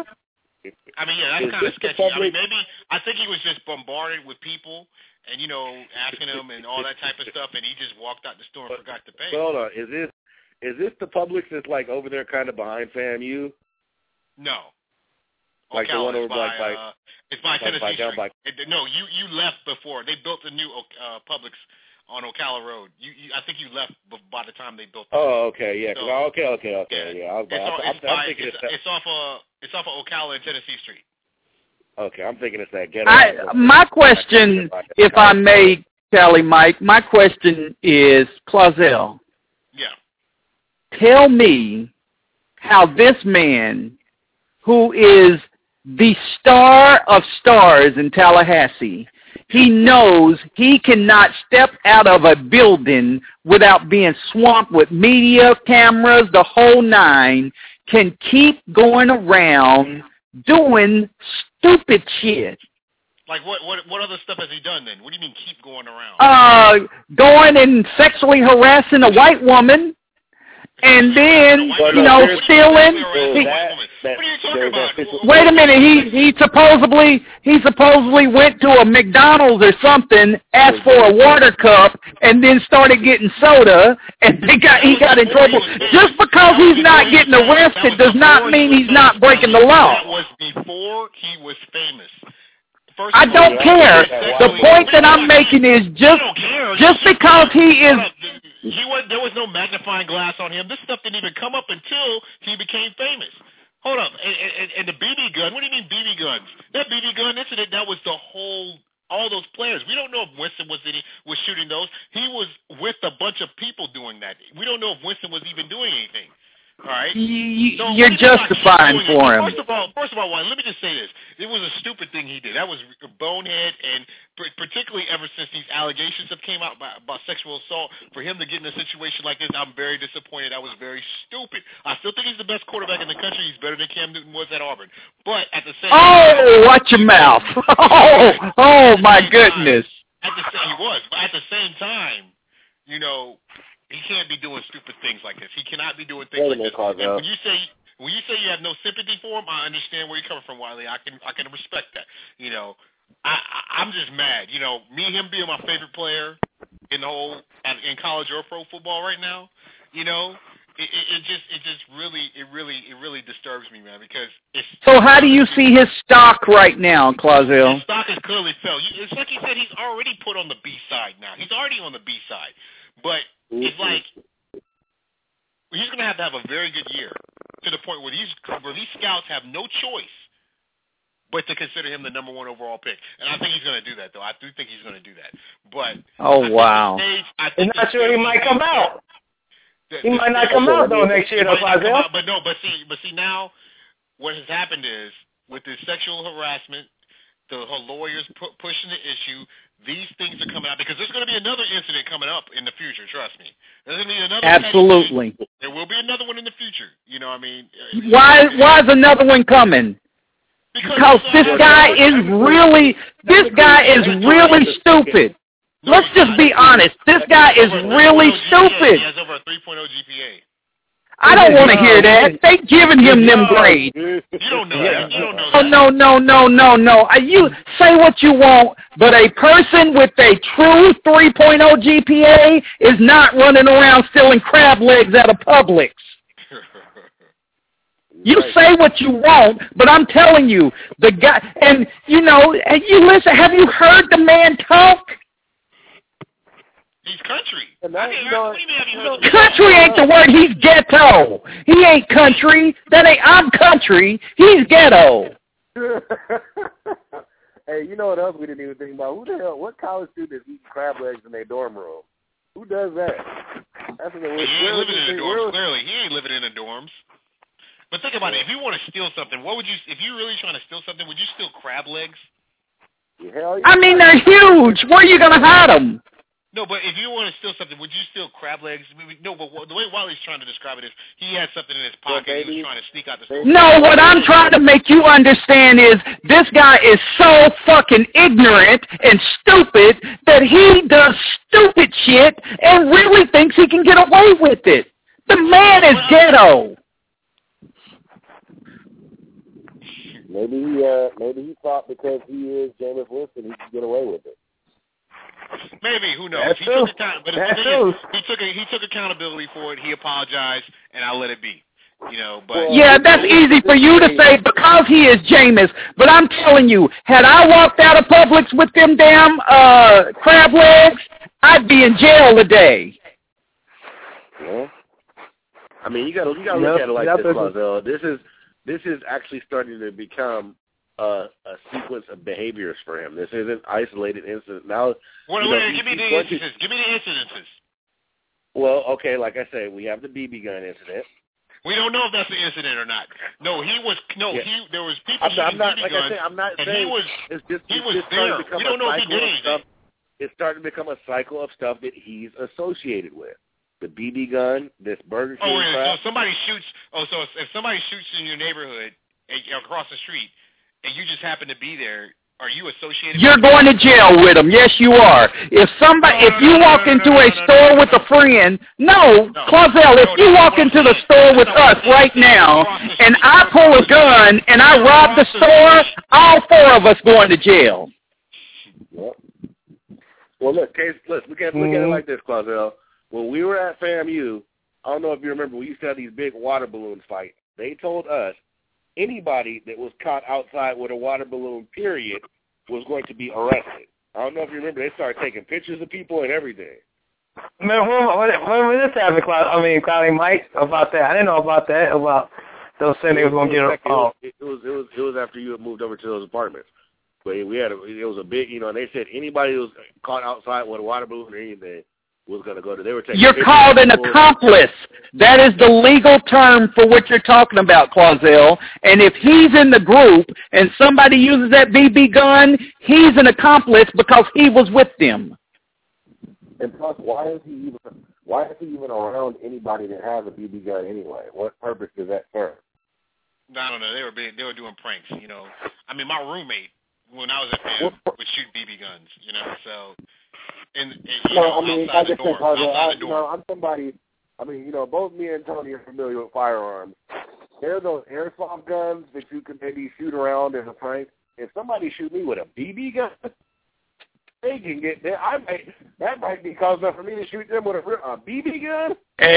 I mean, yeah, that's kind of sketchy. I mean, maybe I think he was just bombarded with people and you know asking him and all that type of stuff, and he just walked out the store and but, forgot to pay. Hold on, is this is this the Publix that's like over there, kind of behind FAMU? No. Like Ocala, the one over by, by, uh, it's by like Tennessee by, Street. by, it, no, you you left before they built a new uh, Publix on Ocala Road. You, you, I think you left by the time they built. That. Oh, okay, yeah. So, okay, okay, okay, yeah. yeah. I was, it's, I, off, I'm, it's, I'm by, thinking it's, it's, it's off of it's off of Ocala and Tennessee Street. Okay, I'm thinking it's that ghetto. I, my question, if I may, Kelly, Mike, my question is, Clausel. Yeah. Tell me how this man, who is the star of stars in Tallahassee, he knows he cannot step out of a building without being swamped with media, cameras, the whole nine, can keep going around doing stupid shit. Like what? What? What other stuff has he done then? What do you mean keep going around? Uh, going and sexually harassing a white woman. And then, you know, stealing. He, what are you talking about? Wait a minute. He he supposedly he supposedly went to a McDonald's or something, asked for a water cup, and then started getting soda, and he got he got in trouble. Just because he's not getting arrested does not mean he's not breaking the law. That was before he was famous. First I don't care. The point that I'm making is just just because he is. He was, there was no magnifying glass on him. This stuff didn't even come up until he became famous. Hold up, and, and, and the B B gun. What do you mean B B guns? That B B gun incident, that was the whole, all those players. We don't know if Winston was any, was shooting those. He was with a bunch of people doing that. We don't know if Winston was even doing anything. All right. You, so you're justifying for him. First of all, first of all, one, let me just say this: it was a stupid thing he did. That was a bonehead, and particularly ever since these allegations have came out about, about sexual assault, for him to get in a situation like this, I'm very disappointed. That was very stupid. I still think he's the best quarterback in the country. He's better than Cam Newton was at Auburn. But at the same oh, time, oh, watch your mouth! Oh, oh my goodness! Time, at the same, he was, but at the same time, you know. He can't be doing stupid things like this. He cannot be doing things like this. And when you say when you say you have no sympathy for him, I understand where you're coming from, Wiley. I can I can respect that. You know, I, I I'm just mad. You know, me him being my favorite player in the whole in college or pro football right now. You know, it, it, it just it just really it really it really disturbs me, man. Because it's so. How do you see his stock right now, Clausel? His stock has clearly fell. It's like he said, he's already put on the B side now. He's already on the B side, but. It's like he's going to have to have a very good year to the point where these where these scouts have no choice but to consider him the number one overall pick. And I think he's going to do that, though. I do think he's going to do that. But oh I wow, think the stage, I think I'm not sure he might come out. The, he the, might not come out though next year, though, Clausel. But no, but see, but see now, what has happened is with this sexual harassment, the her lawyers pu- pushing the issue. These things are coming out because there's going to be another incident coming up in the future. Trust me. There's going to be another. Absolutely. There will be another one in the future. You know what I mean? Why? Why is another one coming? Because, because this guy is really. This guy is really stupid. Let's just be honest. This guy is really stupid. He has over a three point oh G P A. I don't want to hear that. They giving him them grades. You don't know that. You don't know that. Oh, no, no, no, no, no. You say what you want, but a person with a true three point oh G P A is not running around stealing crab legs out of Publix. You say what you want, but I'm telling you, the guy, and you know, and you listen, have you heard the man talk? He's country. And that, you know, you know, country ain't the word. He's ghetto. He ain't country. That ain't. I'm country. He's ghetto. Hey, you know what else we didn't even think about? Who the hell? What college student is eating crab legs in their dorm room? Who does that? That's what he ain't living in the dorms. Clearly, he ain't living in the dorms. But think about it. If you want to steal something, what would you? If you're really trying to steal something, would you steal crab legs? Hell yeah. I mean, they're huge. Where are you gonna hide them? No, but if you want to steal something, would you steal crab legs? No, but the way Wiley's trying to describe it is he had something in his pocket. Well, he was trying to sneak out the store. No, what I'm trying to make you understand is this guy is so fucking ignorant and stupid that he does stupid shit and really thinks he can get away with it. The man is ghetto. Maybe he, uh, maybe he thought because he is Jameis Winston, he can get away with it. Maybe, who knows? That's he true. took account- but That's the thing true. is, he took a, he took accountability for it. He apologized, and I'll let it be. You know, but yeah, that's easy for you to say because he is Jameis. But I'm telling you, had I walked out of Publix with them damn uh, crab legs, I'd be in jail today. Yeah. I mean, you got you got to look yep, at it like yep, this, Clausel. This is this is actually starting to become Uh, a sequence of behaviors for him. This isn't isolated incident. Now, what, you know, wait, give me the instances. Give me the incidences. Well, okay, like I say, we have the B B gun incident. We don't know if that's an incident or not. No, he was no. Yeah. He there was people I'm not, shooting I'm not B B like guns, I said, I'm not and saying he was it's just he it's was just starting there. to become We don't a know if he cycle did of anything. stuff. It's starting to become a cycle of stuff that he's associated with. The B B gun, this Burger King Oh, yeah, crap. so somebody shoots. Oh, so if somebody shoots in your neighborhood across the street, and you just happen to be there, are you associated? You're with going to jail with them. Yes, you are. If somebody, no, if you no, no, walk no, into no, a no, store no, with no. a friend, no, no Clausel, if no, you no, walk no, into no, the store no, with no, us no, right no, now, no, and I pull a gun and I rob the store, all four of us going to jail. Yep. Well, look, case, look, look at look at it like this, Clausel. When we were at FAMU, I don't know if you remember, we used to have these big water balloon fights. They told us anybody that was caught outside with a water balloon, period, was going to be arrested. I don't know if you remember, they started taking pictures of people and everything. Man, when, when, when was this happening, Cloud? I mean, Cloudy Mike, about that? I didn't know about that, about those saying they was going to get a phone. It was, it was, it was after you had moved over to those apartments. But we had, a, it was a big, you know, and they said anybody who was caught outside with a water balloon or anything was going to go to. They were taking. You're called an accomplice. That is the legal term for what you're talking about, Clausel. And if he's in the group and somebody uses that B B gun, he's an accomplice because he was with them. And plus, why is he even why is he even around anybody that has a B B gun anyway? What purpose does that serve? I don't know. They were being, they were doing pranks, you know. I mean, my roommate when I was at P M would shoot B B guns, you know. So, and, and you no, know, I mean, outside I the just door, think, outside I, the door. You know, I'm somebody. I mean, you know, both me and Tony are familiar with firearms. There are those airsoft guns that you can maybe shoot around as a prank. If somebody shoot me with a B B gun, they can get there. I might that might be cause enough for me to shoot them with a, a B B gun.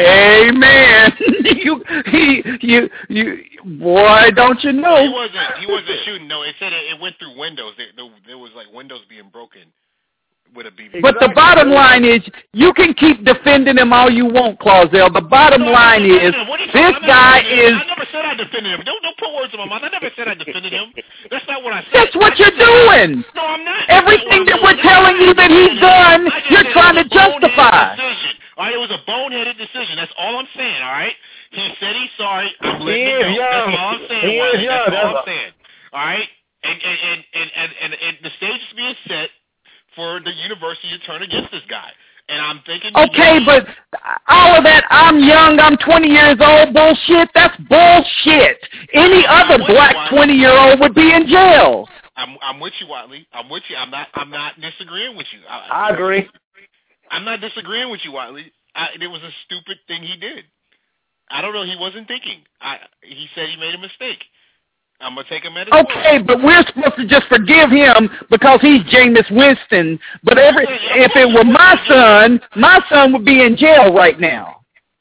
Amen. you, he, you, you, boy, don't you know? He wasn't. He wasn't shooting. No, it said it, it went through windows. There, there, there was like windows being broken with a B B. But the bottom line is, you can keep defending him all you want, Clausel. The bottom no, line no, no, is, no, no. this guy is... I never said I defended him. Don't, don't put words in my mouth. I never said I defended him. That's not what I said. That's what I you're doing. No, I'm not. Everything that we're telling you that he's done, you're trying to justify. All right, it was a boneheaded decision. That's all I'm saying, all right? He said he's sorry. I'm letting he it go. Young. That's all I'm saying. He is young. That's all That's I'm saying. All right? And and, and, and, and, and, and the stage is being set for the university to turn against this guy. And I'm thinking... Okay, but all of that, I'm young, I'm twenty years old bullshit, that's bullshit. Any other black twenty-year-old would be in jail. I'm I'm with you, Watley. I'm with you. I'm not I'm not disagreeing with you. I, I agree. I'm not disagreeing with you, Watley. I, it was a stupid thing he did. I don't know. He wasn't thinking. I, he said he made a mistake. I'm going to take him at his word. Okay, but we're supposed to just forgive him because he's Jameis Winston. But every if it were my son, my son would be in jail right now.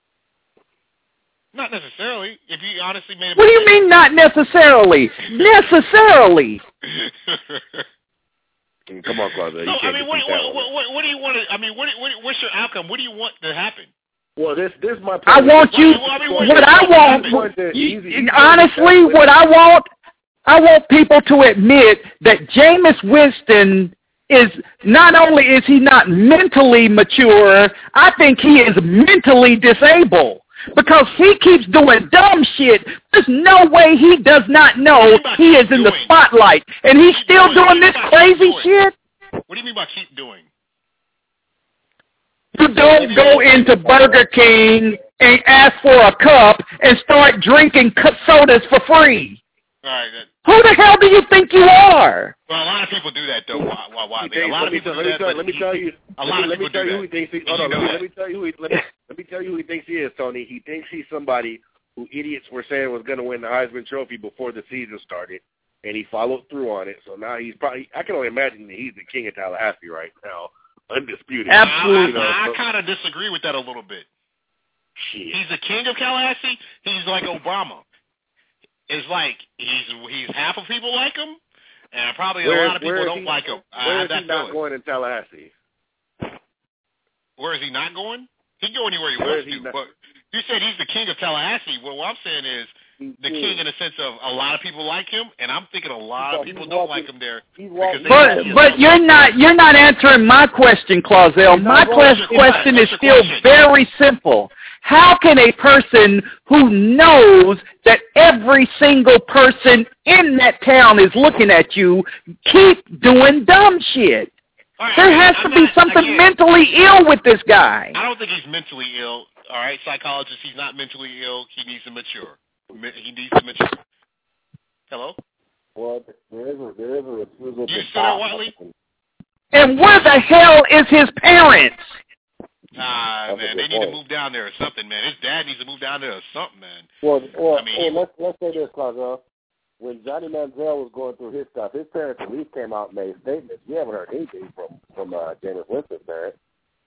Not necessarily. If you honestly made a What do you mean not necessarily? Necessarily. Come on, Claudio. So, I mean, what, what, what, what, what do you want to? I mean, what, what, what's your outcome? What do you want to happen? Well, this this is my point. I want you. Well, I mean, what, what I want, easy, easy, honestly, what I want, I want people to admit that Jameis Winston is not only is he not mentally mature, I think he is mentally disabled. Because he keeps doing dumb shit, there's no way he does not know he is in the spotlight. And he's still doing this crazy shit? What do you mean by keep doing? You don't go into Burger King and ask for a cup and start drinking sodas for free. All right. That, Who the hell do you think you are? Well, a lot of people do that, though. Why? Why? why? A lot let of me people tell, do let that. Me tell, let me tell you. A lot of let me people tell do you that. who he thinks he. Hold on. Let me, let me tell you who. He, let me let me tell you who he thinks he is, Tony. He thinks he's somebody who idiots were saying was going to win the Heisman Trophy before the season started, and he followed through on it. So now he's probably. I can only imagine that he's the king of Tallahassee right now, undisputed. Absolutely. I, I, I so, kind of disagree with that a little bit. Shit. He's the king of Tallahassee. He's like Obama. It's like he's he's half of people like him, and probably where, a lot of people don't he, like him. Where I is he not feeling. going in Tallahassee? Where is he not going? He can go anywhere he where wants he to. not? But you said he's the king of Tallahassee. Well, what I'm saying is the yeah. king in the sense of a lot of people like him, and I'm thinking a lot of people don't like him there. Because they But but you're not you're not answering my question, Clausel. My question question is still very simple. How can a person who knows that every single person in that town is looking at you keep doing dumb shit? Right, there has I'm to be not, something again, mentally ill with this guy. I don't think he's mentally ill. All right, psychologist, he's not mentally ill. He needs to mature. He needs to mature. Hello? Well, there is a there is a refusal You to still there, stop. Watley? And where the hell is his parents? Nah, That's man, they need to move down there or something, man. His dad needs to move down there or something, man. Well, well, I mean, well let's let's say this, Claudio. When Johnny Manziel was going through his stuff, his parents at least came out and made statements. We haven't heard anything from from uh, Jameis Winston's parents.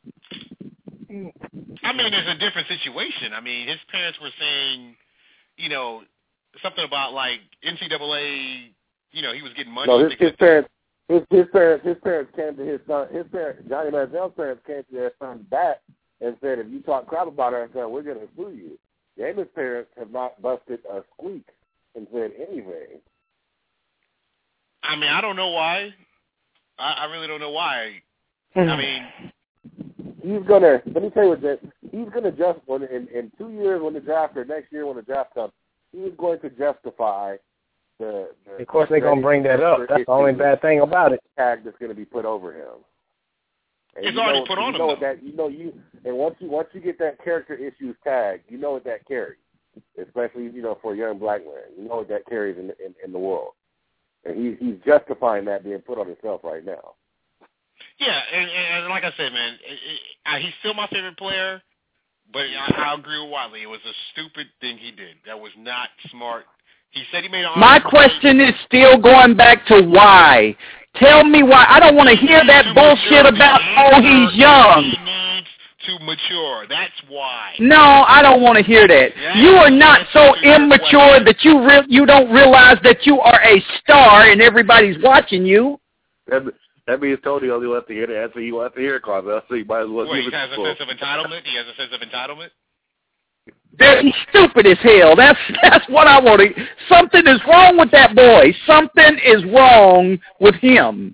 I mean, it's a different situation. I mean, his parents were saying, you know, something about like N C double A. You know, he was getting money. No, his, his parents, his, his parents, his parents came to his son. His parents, Johnny Manziel's parents, came to their son back and said, "If you talk crap about our son, we're going to sue you." Jameis' parents have not busted a squeak and said anything. I mean, I don't know why. I, I really don't know why. I mean, he's gonna. Let me tell you what that he's gonna just when in, in two years when the draft or next year when the draft comes, he's going to justify the. the of course, they're gonna bring that up. That's the only bad thing about it. Tag that's gonna be put over him. And it's you already know, put you on know him. What that you know you and once you once you get that character issues tag, you know what that carries, especially you know for a young black man. You know what that carries in in, in the world, and he's he's justifying that being put on himself right now. Yeah, and, and like I said, man, it, it, he's still my favorite player, but I, I agree with Wiley. It was a stupid thing he did. That was not smart. He said he made an My question is still going back to why. Tell me why. I don't want to hear that bullshit about, oh, he's young. He needs to mature. That's why. No, I don't want to hear that. You are not so immature that you re- you don't realize that you are a star and everybody's watching you. That, that means Tony only wants to hear the answer he wants to hear, Carmel, so you might as well Wait, give he it has to a him. sense of entitlement? He has a sense of entitlement? That he's stupid as hell. That's that's what I want to. Something is wrong with that boy. Something is wrong with him.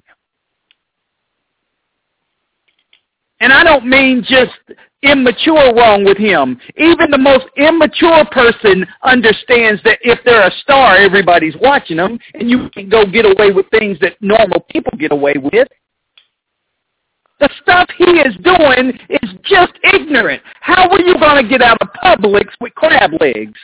And I don't mean just immature wrong with him. Even the most immature person understands that if they're a star, everybody's watching them, and you can go get away with things that normal people get away with. The stuff he is doing is just ignorant. How are you going to get out of Publix with crab legs?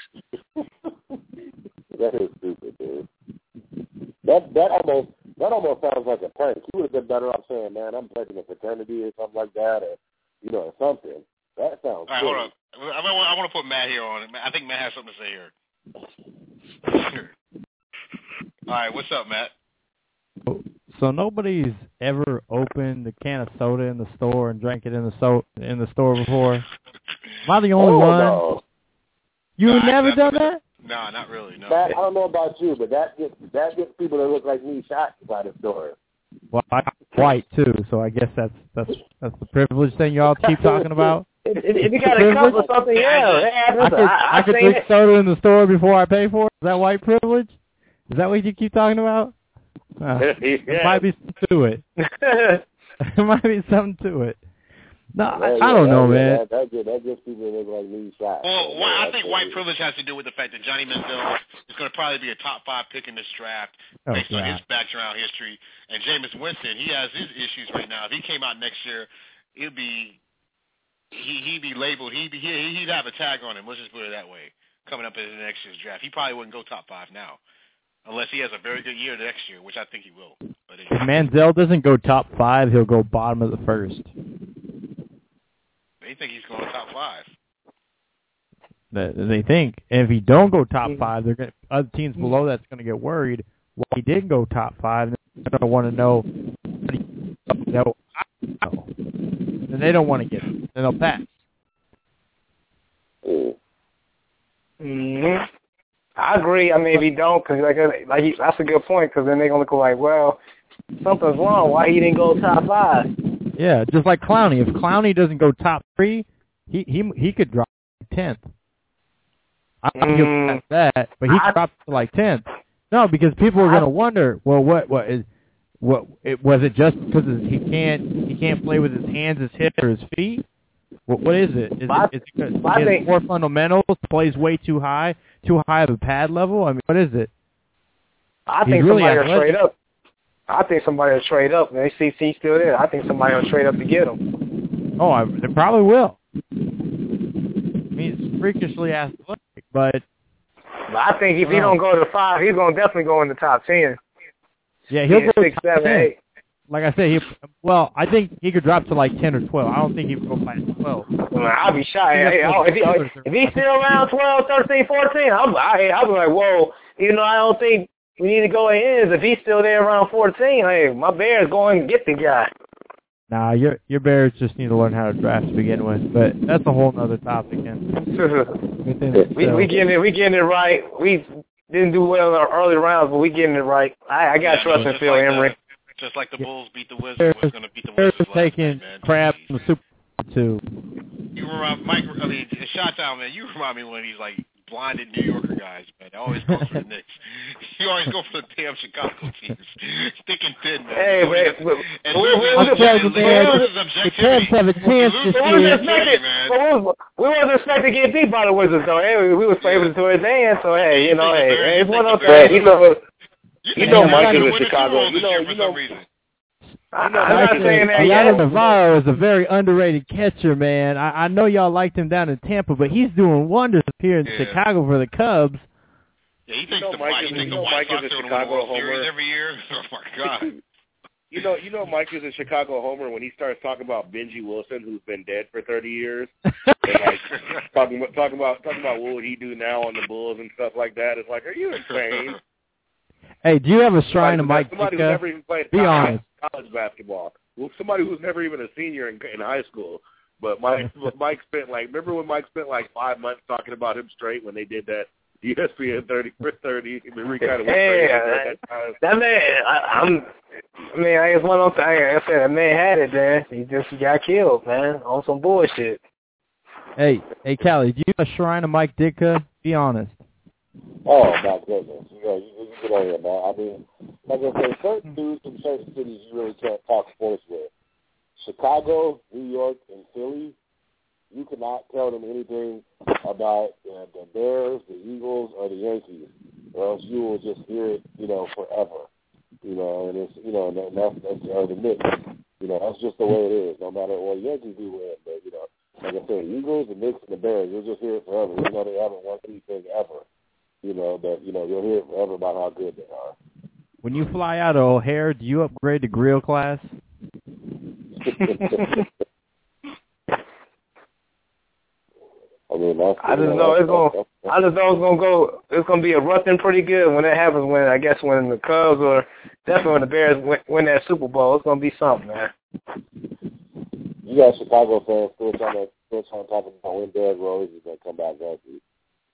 That is stupid, dude. That that almost that almost sounds like a prank. He would have been better off saying, "Man, I'm pledging a fraternity" or something like that, or you know, something. That sounds. All right, hold on. I, I want to put Matt here on. I think Matt has something to say here. All right, what's up, Matt? So nobody's ever opened a can of soda in the store and drank it in the so in the store before. Am I the only oh, one? No. You nah, never done that? No, nah, not really. No. That, I don't know about you, but that gets that gets people that look like me shot by the store. Well, I'm white too, so I guess that's that's that's the privilege thing y'all keep talking about. If, if you got a cup or something, yeah. I could, I, I could drink it. soda in the store before I pay for it. Is that white privilege? Is that what you keep talking about? Uh, yeah. There might be something to it. There might be something to it. No, yeah, I, yeah, I don't know, yeah, man. That, that, that, that gets people that look like me shot. Well, so, why, yeah, I think white privilege has to do with the fact that Johnny Manziel is going to probably be a top five pick in this draft oh, based yeah. on his background history. And Jameis Winston, he has his issues right now. If he came out next year, it'd be he he'd be labeled. He'd be he, he'd have a tag on him. Let's just put it that way. Coming up in the next year's draft, he probably wouldn't go top five now, unless he has a very good year next year, which I think he will. But if Manziel doesn't go top five, he'll go bottom of the first. They think he's going top five. They think, and if he don't go top five, they're gonna, other teams below that's going to get worried. Why he didn't go top five? They're going to want to know. No, I don't know. And they don't want to get him. Then they'll pass. Mm-hmm. I agree. I mean, if he don't, because like, like he, that's a good point. Because then they're gonna look like, well, something's wrong. Why he didn't go top five? Yeah, just like Clowney. If Clowney doesn't go top three, he he he could drop tenth. I don't think Mm. he'll pass that, but he I, dropped to like tenth. No, because people are going to wonder. Well, what what is what? It, was it just because he can't he can't play with his hands, his hips, or his feet? What what is it? Is I, it, is it because I he think, has poor fundamentals, plays way too high, too high of a pad level? I mean, what is it? I He's think really somebody will athletic. trade up. I think somebody will trade up. And they see he's still there. I think somebody will trade up to get him. Oh, I, they probably will. I mean, it's freakishly athletic, but But I think if he don't go to five, he's gonna definitely go in the top ten. yeah, he'll Yeah, go six, top seven, ten. eight. Like I said, he well, I think he could drop to like ten or twelve. I don't think he would go past twelve. Well, I'll be shy. Hey, oh, if, he, if he's still around twelve, thirteen, fourteen, I'll, I, I'll be like, whoa. Even though I don't think we need to go in, if he's still there around fourteen, hey, my Bears going to get the guy. Nah, your your Bears just need to learn how to draft to begin with. But that's a whole other topic. And we we getting it, we getting it right. We didn't do well in our early rounds, but we getting it right. I, I got Yeah, trust no, in just Phil like Emery. The, just like the Bulls beat the Wizards, Bears, we're going to beat the Bears Wizards are taking last night, man. crap from the Super Bowl too. You remind Mike. I mean, Shot Town, man. You remind me when he's like blinded New Yorker guys, man. They always go for the Knicks. You always go for the damn Chicago teams. Thick and thin, man. Hey, man. And we, we, we, the Cubs have a chance this year. We wasn't expecting to get beat by the Wizards, though. Hey, we, we was favored to advance, so hey, you know, hey, hey it's one of those things. You know, you know, Mike is in Chicago. You know, you know. I'm not saying that yet. Giannis Navarro is a very underrated catcher, man. I, I know y'all liked him down in Tampa, but he's doing wonders here in yeah. Chicago for the Cubs. Yeah, he thinks you know, the Mike, you think the White Sox are going to win the World Series every year. Oh my God. You know, you know, Mike is a Chicago homer when he starts talking about Benji Wilson, who's been dead for thirty years, and like talking about talking about talking about what would he do now on the Bulls and stuff like that. It's like, are you insane? Hey, do you have a shrine to Mike Somebody who's never even played Be college, honest. college basketball. Well, somebody who's never even a senior in, in high school. But Mike, Mike spent like, remember when Mike spent like five months talking about him straight when they did that E S P N thirty for thirty? Remember he kind of went hey, crazy that, that man, I, I'm, I mean, I guess one of those things. I said that man had it, man. He just got killed, man, on some bullshit. Hey, hey, Callie, do you have a shrine to Mike Ditka? Be honest. Oh, my goodness. You know, you, you get on here, man. I mean, like I said, certain dudes in certain cities you really can't talk sports with. Chicago, New York, and Philly, you cannot tell them anything about uh, the Bears, the Eagles, or the Yankees, or else you will just hear it, you know, forever. You know, and it's, you know, and that's, that's or the Knicks. You know, that's just the way it is. No matter what, well, Yankees do win, but, you know, like I said, Eagles, the Knicks, and the Bears, you'll just hear it forever. You know, they haven't won anything ever. You know, that, you know, you'll hear it forever about how good they are. When you fly out of O'Hare, do you upgrade to grill class? I mean, that's, I just know it's gonna. I just know it's gonna go. It's gonna be erupting pretty good when that happens. When I guess when the Cubs or definitely when the Bears win, win that Super Bowl, it's gonna be something, man. You got Chicago fans still trying to still trying to talk about when Derrick Rose is gonna come back next week.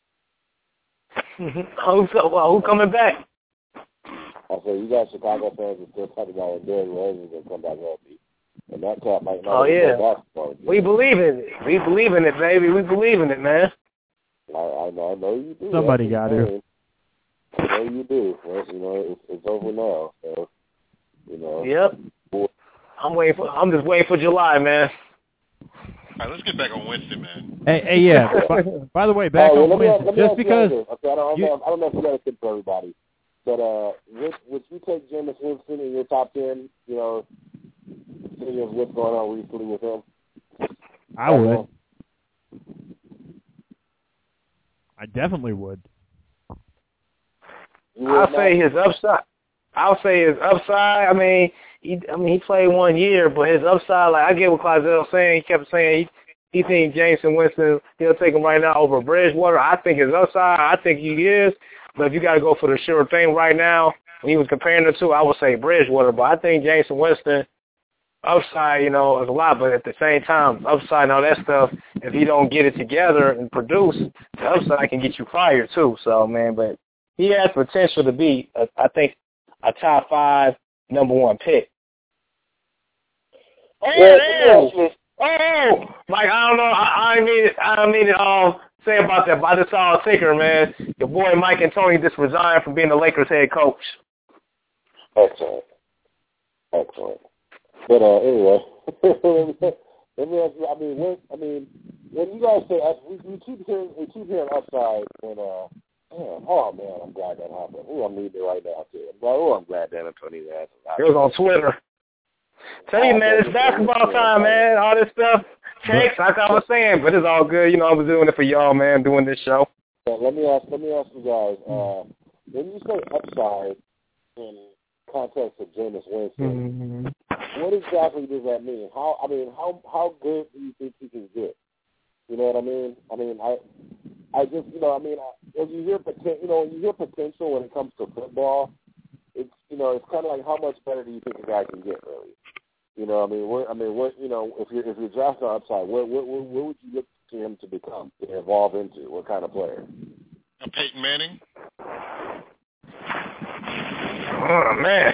Who's well, who coming back? I said you got Chicago fans that still talking about when Derrick Rose is gonna come back healthy. And that cat might not oh, yeah. We believe in it. We believe in it, baby. We believe in it, man. I, I, know, I know you do. Somebody got to. I know you do. Well, you know, it's, it's over now. So, you know. Yep. I'm waiting for. I'm just waiting for July, man. All right, let's get back on Winston, man. Hey, hey yeah. by, by the way, back right, on well, Winston. Ask, just because. Okay, I don't, you, I don't know if you got a tip for everybody, but uh, would, would you take Jameis Winston in your top ten? You know. What's going on recently with him? I would. I definitely would. I'll say his upside. I'll say his upside. I mean, he. I mean, he played one year, but his upside. Like I get what Clyde's saying. He kept saying he, he thinks Jameson Winston. He'll take him right now over Bridgewater. I think his upside. I think he is. But if you got to go for the sure thing right now, when he was comparing the two, I would say Bridgewater. But I think Jameson Winston. Upside, you know, is a lot, but at the same time, upside and all that stuff, if you don't get it together and produce, the upside can get you fired too. So, man, but he has potential to be, a, I think, a top five, number one pick. Oh, yeah, oh, Mike, I don't know, I, I mean, I don't mean to um, say about that, but I just saw a ticker, man. Your boy Mike D'Antoni just resigned from being the Lakers head coach. Excellent. Excellent. But uh, anyway, let me ask you. I mean, when I mean, when you guys say we, we keep hearing we keep hearing upside, and uh, man, oh man, I'm glad that happened. Oh, I'm reading it right now too. I'm glad, oh, I'm glad that Anthony that. It was on Twitter. Tell you, man, it's basketball time, man. All this stuff takes, like I was saying, but it's all good. You know, I was doing it for y'all, man, doing this show. Yeah, let me ask. Let me ask you guys. Uh, when you say upside in context of Jameis Winston. Mm-hmm. What exactly does that mean? How I mean, how how good do you think he can get? You know what I mean? I mean, I I just you know I mean, I, when you hear poten- you know when you hear potential when it comes to football, it's you know it's kind of like how much better do you think a guy can get really? You know, I mean, what I mean, what you know, if you if you're drafting upside, what what what, what would you look to him to become, to evolve into? What kind of player? A Peyton Manning. Oh man.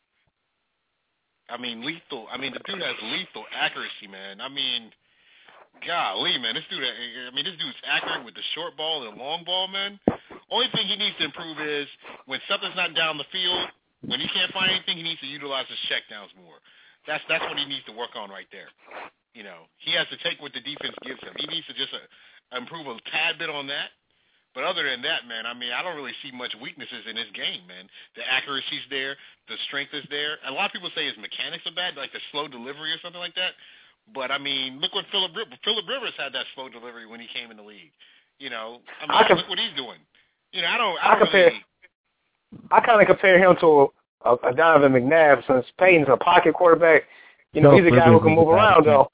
I mean, lethal. I mean, the dude has lethal accuracy, man. I mean, golly, man, this dude, I mean, this dude's accurate with the short ball and the long ball, man. Only thing he needs to improve is when something's not down the field, when he can't find anything, he needs to utilize his checkdowns more. That's that's what he needs to work on right there. You know, he has to take what the defense gives him. He needs to just uh, improve a tad bit on that. But other than that, man, I mean, I don't really see much weaknesses in this game, man. The accuracy's there. The strength is there. A lot of people say his mechanics are bad, like the slow delivery or something like that. But, I mean, look what Phillip Rivers, Phillip Rivers had that slow delivery when he came in the league. You know, I mean, I can, look what he's doing. You know, I don't, I don't I compare, really... I kind of compare him to a, a Donovan McNabb since Peyton's a pocket quarterback. You know, he's a guy who can move around, though.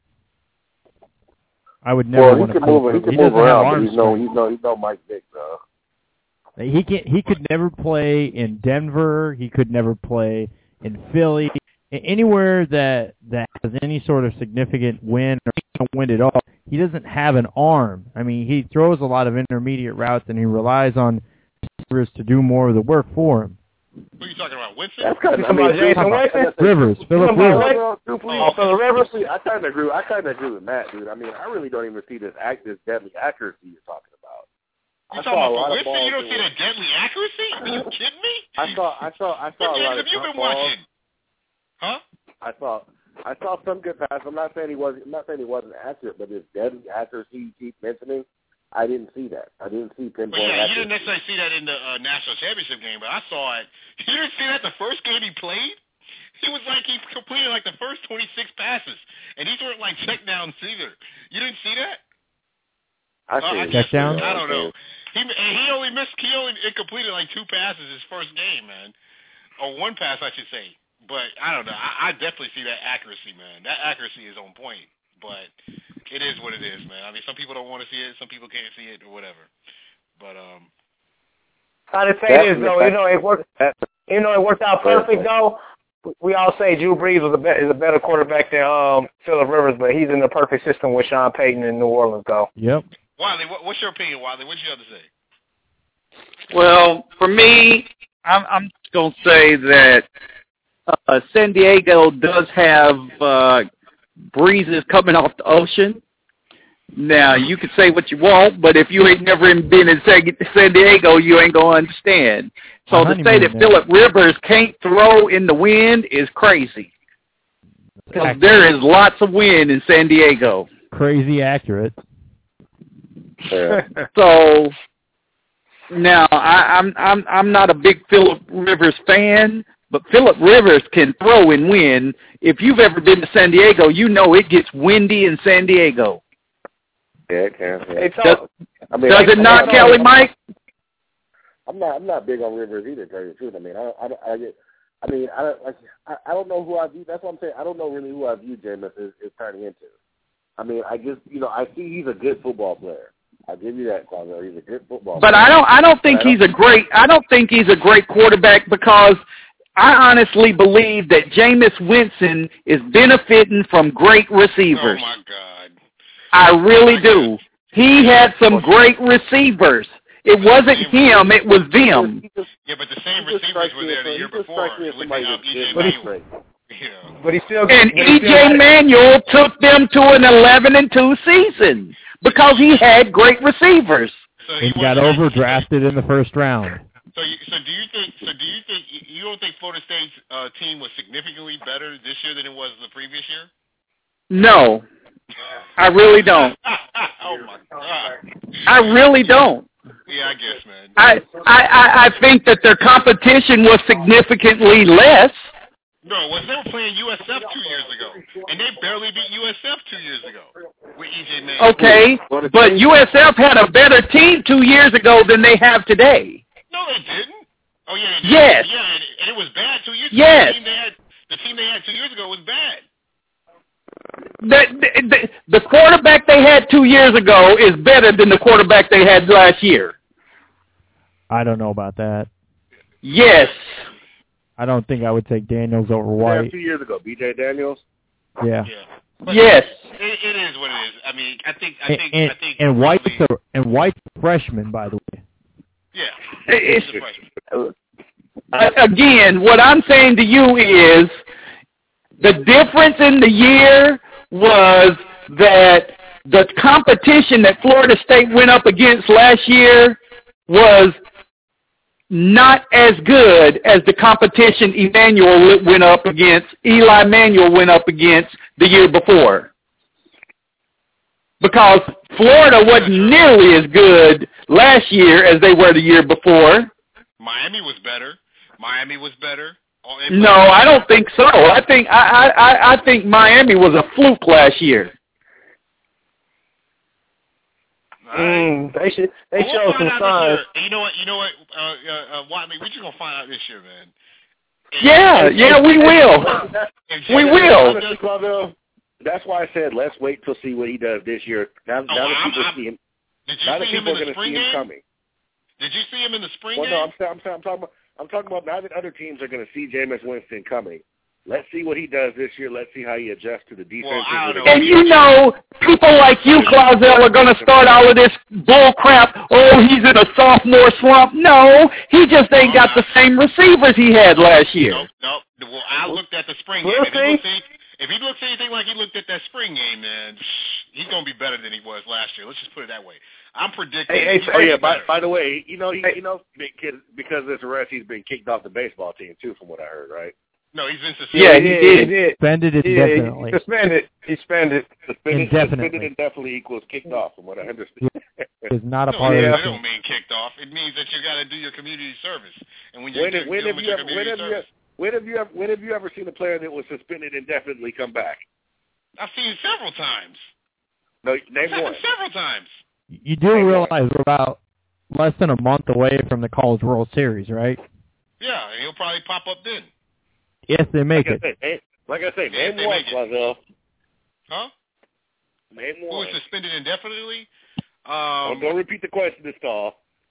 I would never well, want he to can move. He can he move around, but he's no, he's no, he's no Mike Vick, though. He can. He could never play in Denver. He could never play in Philly. Anywhere that that has any sort of significant win or no win at all, he doesn't have an arm. I mean, he throws a lot of intermediate routes, and he relies on receivers to do more of the work for him. Who are you talking about, Winston? That's kind of, I mean, Jason Winston? Rivers, Phillip Rivers. Oh, Phillip Rivers. I kind of agree. I kind of agree with Matt, dude. I mean, I really don't even see this act, this deadly accuracy you're talking about. You talking about Winston? You don't see that deadly accuracy? Are you kidding me? I saw, I saw, I saw what a lot games of have you been balls. watching? Huh? I saw, I saw some good passes. I'm not saying he was, I'm not saying he wasn't accurate, but this deadly accuracy you keep mentioning, I didn't see that. I didn't see pinpoint. But yeah, accuracy. you didn't necessarily see that in the uh, national championship game, but I saw it. You didn't see that the first game he played? He was like, he completed like the first twenty-six passes, and these weren't like checkdowns either. You didn't see that? I see uh, checkdown. I don't know. He and he only missed. He only it completed like two passes his first game, man, or one pass, I should say. But I don't know. I, I definitely see that accuracy, man. That accuracy is on point. But it is what it is, man. I mean, some people don't want to see it, some people can't see it, or whatever. But um, how to say this though, you know, it worked. You know, it worked out perfect though. We all say Drew Brees was a be- is a better quarterback than um, Phillip Rivers, but he's in the perfect system with Sean Payton in New Orleans, though. Yep. Wiley, what, what's your opinion, Wiley? What you have to say? Well, for me, I'm, I'm just going to say that uh, San Diego does have uh, breezes coming off the ocean. Now, you can say what you want, but if you ain't never been in San Diego, you ain't going to understand. So to say that Phillip Rivers can't throw in the wind is crazy. Because there is lots of wind in San Diego. Crazy accurate. Yeah. So now I, I'm I'm I'm not a big Phillip Rivers fan, but Phillip Rivers can throw and win. If you've ever been to San Diego, you know it gets windy in San Diego. Yeah, it can. Yeah. It's does all, I mean, does it I, not, I Kelly Mike? I'm not. I'm not big on Rivers either. To tell you the truth, I mean, I, I, I get. I mean, I don't. Like, I, I don't know who I view. That's what I'm saying. I don't know really who I view Jameis is, is turning into. I mean, I just, you know, I see he's a good football player. I'll give you that, Claudio. He's a good football but player. But I don't. I don't think I he's don't, a great. I don't think he's a great quarterback because I honestly believe that Jameis Winston is benefiting from great receivers. Oh my God! I really do. He had some great receivers. It wasn't him, it was them. Yeah, but the same receivers were there the year before. But he still and E J Manuel took them to an eleven and two season because he had great receivers. So he, he got overdrafted in the first round. So, you, so do you think? So do you think you don't think Florida State's uh, team was significantly better this year than it was the previous year? No, I really don't. Oh my God! I really don't. Yeah, I guess, man. I, I, I think that their competition was significantly less. No, well, they were playing U S F two years ago, and they barely beat U S F two years ago with E J Manuel. Okay, but U S F had a better team two years ago than they have today. No, they didn't. Oh, yeah, they did. Yes. Yeah, and, and it was bad two years yes. ago. The team, they had, the team they had two years ago was bad. The, the, the quarterback they had two years ago is better than the quarterback they had last year. I don't know about that. Yes. I don't think I would take Daniels over White. Yeah, two years ago, B J Daniels. Yeah. yeah. Yes. It, it is what it is. I mean, I think, I and, think, and, I think, and White's a, and White's a freshman, by the way. Yeah. It's, uh, again, what I'm saying to you is the difference in the year was that the competition that Florida State went up against last year was not as good as the competition Emmanuel went up against, Eli Manuel went up against the year before. Because Florida wasn't nearly as good last year as they were the year before. Miami was better. Miami was better. No, I don't think so. I think I, I, I think Miami was a fluke last year. Mm, they should. They well, showed we'll some signs. You know what? You know what? Uh, uh, uh, Watley, we're just gonna find out this year, man. And, yeah, and, yeah, we will. we will. That's why I said let's wait to see what he does this year. Now, oh, now that I'm, people I'm, see him, did you now that see him people in are the going to spring see him game? coming. Did you see him in the spring well, game? no, I'm, I'm, I'm talking about. I'm talking about now that other teams are going to see Jameis Winston coming. Let's see what he does this year. Let's see how he adjusts to the defense. Well, and you know, people like you, Clausel, are going to start all of this bull crap. Oh, he's in a sophomore slump. No, he just ain't got the same receivers he had last year. Nope, nope. Well, I looked at the spring game. If he, looks, if he looks anything like he looked at that spring game, man, he's going to be better than he was last year. Let's just put it that way. I'm predicting. Hey, hey, oh yeah. By, by the way, you know, he, hey. you know, because of this arrest, he's been kicked off the baseball team too, from what I heard, right? No, he's been suspended. Yeah, he did. He did. Suspended indefinitely. Yeah, suspended. He suspended. Suspended indefinitely. Suspended indefinitely equals kicked off, from what I understand. Is not a no, part yeah, of that it. don't mean kicked off. It means that you got to do your community service. And when you're when, doing when have with you your ever, community when have service, you when have you ever when have you ever seen a player that was suspended indefinitely come back? I've seen it several times. No, name it's one. Several times. You do name realize one. we're about less than a month away from the College World Series, right? Yeah, and he'll probably pop up then. Yes, they make like it. I say, like I say, Yeah, name one, Clausel. Huh? Name Who one. was suspended indefinitely? Um, oh, don't repeat the question this call.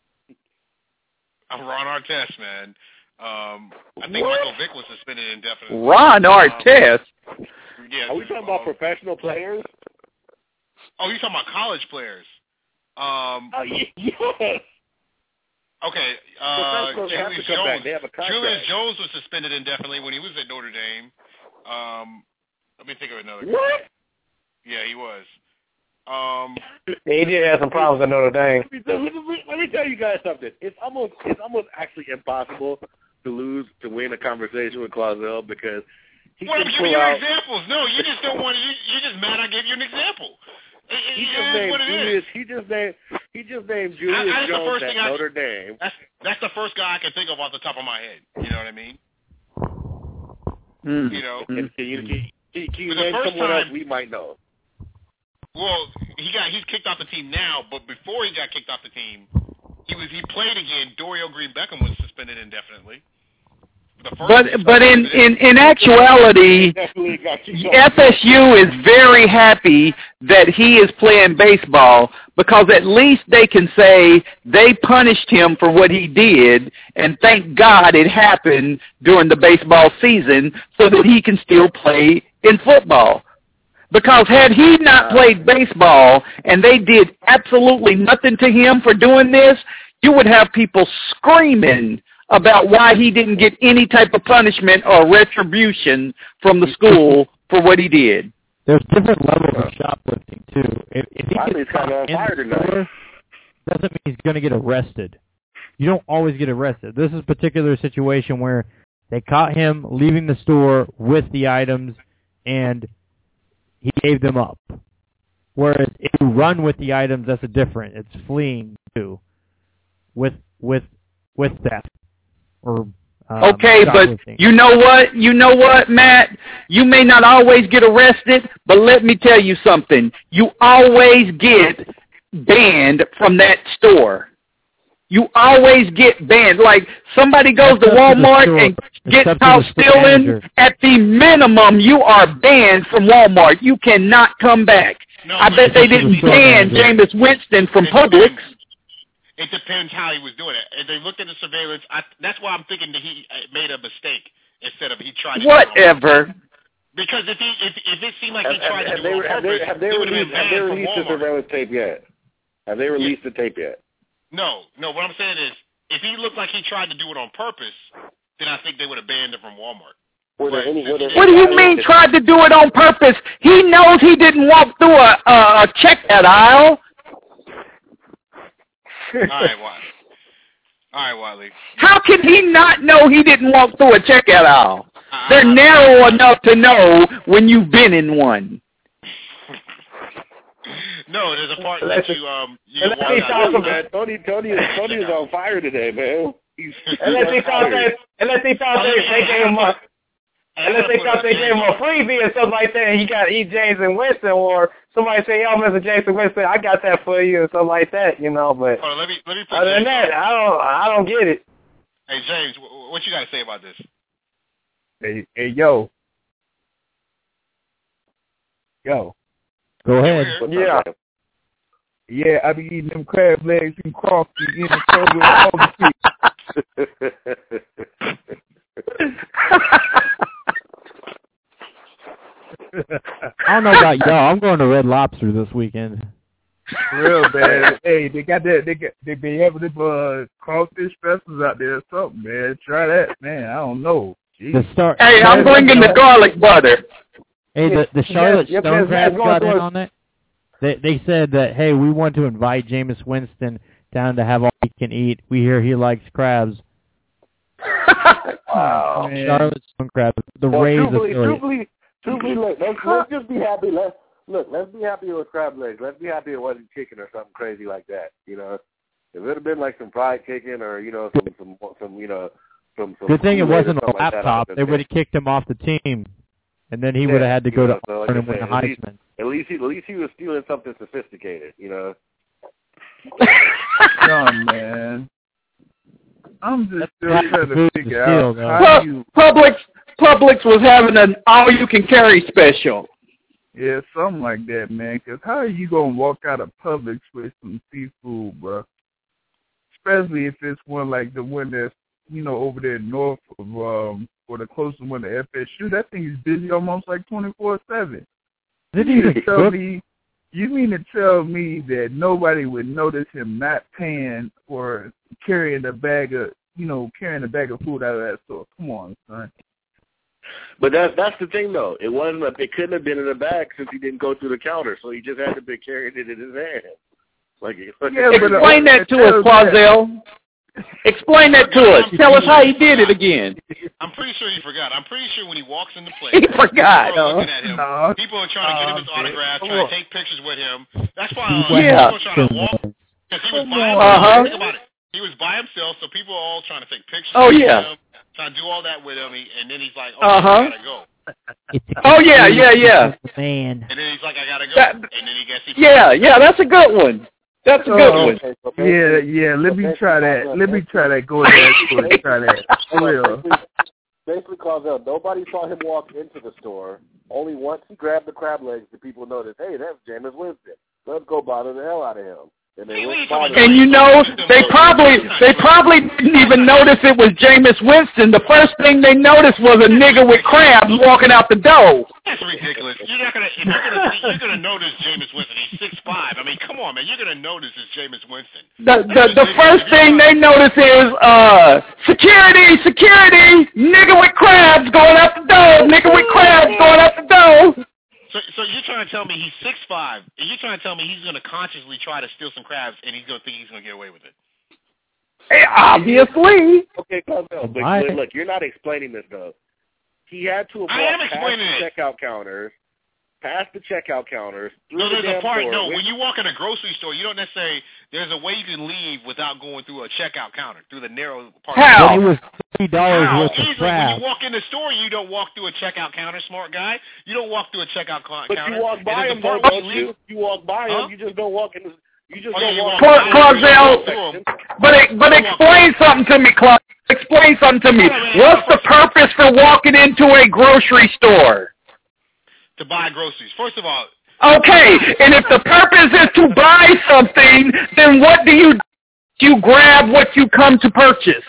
I'm Ron Artest, man. Um, I think what? Michael Vick was suspended indefinitely. Ron Artest? Um, yeah, Are we talking about um, professional players? Oh, you're talking about college players. Um, oh, yes. Okay, uh, Julius Jones. Julius Julius Jones was suspended indefinitely when he was at Notre Dame. Um, let me think of another. What? Guy. Yeah, he was. Um, yeah, he did have some problems at Notre Dame. Let me, let, me, let me tell you guys something. It's almost it's almost actually impossible to lose to win a conversation with Clausel because he well, can I'm pull giving you out. examples. No, you just don't want to. You, you're just mad I gave you an example. It, it, He it just is named what it Julius. is. He just named. He just named Julius I, I, Jones at I, Notre Dame. That's that's the first guy I can think of off the top of my head. You know what I mean? Mm. You know. Can, can you, can, can, can you For the name first someone time- else we might know? Well, he got he's kicked off the team now, but before he got kicked off the team, he was he played again. Dorial Green Beckham was suspended indefinitely. The first But but in, in, in actuality, Definitely got you. F S U is very happy that he is playing baseball because at least they can say they punished him for what he did, and thank God it happened during the baseball season so that he can still play in football. Because had he not played baseball and they did absolutely nothing to him for doing this, you would have people screaming about why he didn't get any type of punishment or retribution from the school for what he did. There's different levels of shoplifting, too. If, if he Riley's gets kind of on caught in fire the tonight. store, doesn't mean he's going to get arrested. You don't always get arrested. This is a particular situation where they caught him leaving the store with the items, and he gave them up. Whereas if you run with the items, that's a different. It's fleeing too, with with with theft or. Um, okay, but you know what? You know what, Matt? You may not always get arrested, but let me tell you something. You always get banned from that store. You always get banned. Like somebody goes to Walmart and gets caught stealing, at the minimum you are banned from Walmart. You cannot come back. No, I bet they didn't ban Jameis Winston from Publix. It depends how he was doing it. If they looked at the surveillance, I, that's why I'm thinking that he made a mistake instead of he tried to Whatever. do it. Because if he if, if it seemed like he Have, tried have, to do they, it on have, purpose, they, have they he would have released, been have they banned from released the Walmart. surveillance tape yet? Have they released yeah. the tape yet? No, no. What I'm saying is, if he looked like he tried to do it on purpose, then I think they would have banned him from Walmart. Were there any, were there What do you mean tried to do it on purpose? He knows he didn't walk through a, a, a checkout aisle. All right, Wiley. All right, Wiley. How can he not know he didn't walk through a checkout aisle? Uh, They're narrow enough to know when you've been in one. No, there's a part that you um you Unless walk he out. thought man, Tony, Tony, is, Tony is on fire today, man. He's, he's Unless he thought that, unless he thought they, they gave him a, unless they thought they gave him a freebie or something like that, and he got to eat James and Winston, or somebody say, "Yo, Mister Jason Winston, I got that for you," or something like that, you know. But Hold on, let me let me put other than James that, on. I don't, I don't get it. Hey James, what you got to say about this? Hey, hey, yo, yo. Go ahead. Yeah. Yeah, I be eating them crab legs and crawfish in the club with all the I don't know about y'all. I'm going to Red Lobster this weekend. Real man. Hey, they got that. They got they be having them uh, crawfish specials out there or something, man. Try that, man. I don't know. Jeez. The star- Hey, I'm bringing the garlic butter. Hey, the, the Charlotte Yep, Stone yes, Crabs yes, got go in on. on it. They they said that, hey, we want to invite Jameis Winston down to have all he can eat. We hear he likes crabs. Wow. Man. Charlotte Stone Crabs, the Well, Rays truthfully, affiliate. truthfully, truthfully, look, let's, let's just be happy. Let's look. Let's be happy with crab legs. Let's be happy it wasn't chicken or something crazy like that. You know, if it had been like some fried chicken or you know some some some you know some. some Good thing it Kool-Aid or wasn't a something like that, laptop. I'd They have would have kicked him off the team, and then he Yeah, would have had to you go know, to so like Auburn I and win the said, at least- Heisman. At least he, at least he was stealing something sophisticated. You know. Young man. I'm just still That's trying the to food figure to steal, out though. how Pu- you. Publix Publix was having an all-you-can-carry special. Yeah, something like that, man. Because how are you gonna walk out of Publix with some seafood, bro? Especially if it's one like the one that's you know over there north of um or the closest one to F S U. That thing is busy almost like twenty-four seven. Did You he mean even to tell cook? me? You mean to tell me that nobody would notice him not paying or carrying a bag of you know carrying a bag of food out of that store? Come on, son. But that's that's the thing though. It wasn't. A, it couldn't have been in a bag since he didn't go through the counter, so he just had to be carrying it in his hand. Like, like Yeah, but, uh, Explain that to us, Quazell. Explain that to us. Tell us how he did it again. I'm pretty sure he forgot. I'm pretty sure when he walks in the place, He forgot. people are looking at him. No. People are trying to get him his No, autograph, man. trying to take pictures with him. That's why uh, Yeah. people are trying to walk because he was by himself. Uh-huh. Think about it. He was by himself, so people are all trying to take pictures. Oh, with yeah. him, trying to do all that with him, he, and then he's like, "Oh, Uh-huh. I gotta go." It's a Oh, yeah, yeah, yeah. Man. And then he's like, "I gotta go," That- and then he gets. He Yeah, yeah, that's a good one. That's a good Oh, one. Okay, so Yeah, basically- yeah. Let me so try basically, that. Let me try that. Go ahead, quick. Try that. For real. Basically, basically, Cosell, nobody saw him walk into the store. Only once he grabbed the crab legs did people notice, hey, that's Jameis Winston. Let's go bother the hell out of him. And they Hey, went wait, bother And you know, they probably they probably didn't even notice it was Jameis Winston. The first thing they noticed was a nigga with crabs walking out the door. That's ridiculous. You're not gonna. If you're gonna. See, you're gonna notice Jameis Winston. He's six five. I mean, come on, man. You're gonna notice it's Jameis Winston. The the, the first thing they notice is uh security, security, nigga with crabs going out the door, nigga with crabs going out the door. So, so you're trying to tell me he's six five, and you're trying to tell me he's going to consciously try to steal some crabs, and he's going to think he's going to get away with it? Hey, obviously. Okay, Cosell, but Why? look, you're not explaining this, though. He had to have I am walked past explaining the it. checkout counters, past the checkout counters, through No, the there's a damn part. door, No, went- when you walk in a grocery store, you don't necessarily. There's a way you can leave without going through a checkout counter, through the narrow part. How? But it was thirty dollars How? worth of Easily, when crab. you walk in the store, you don't walk through a checkout counter, smart guy. You don't walk through a checkout co- But counter. you walk And by there's a him, though, part where don't leave- you? You walk by Huh? him. You just don't walk in the. You just Oh, don't yeah, you walk. walk Cla- by him, you Claudel, walk through him. But it, but explain something to me, Clark. Explain something to me. Hold on, man. What's the purpose for walking into a grocery store? To buy groceries. First of all, Okay, and if the purpose is to buy something, then what do you do? You grab what you come to purchase.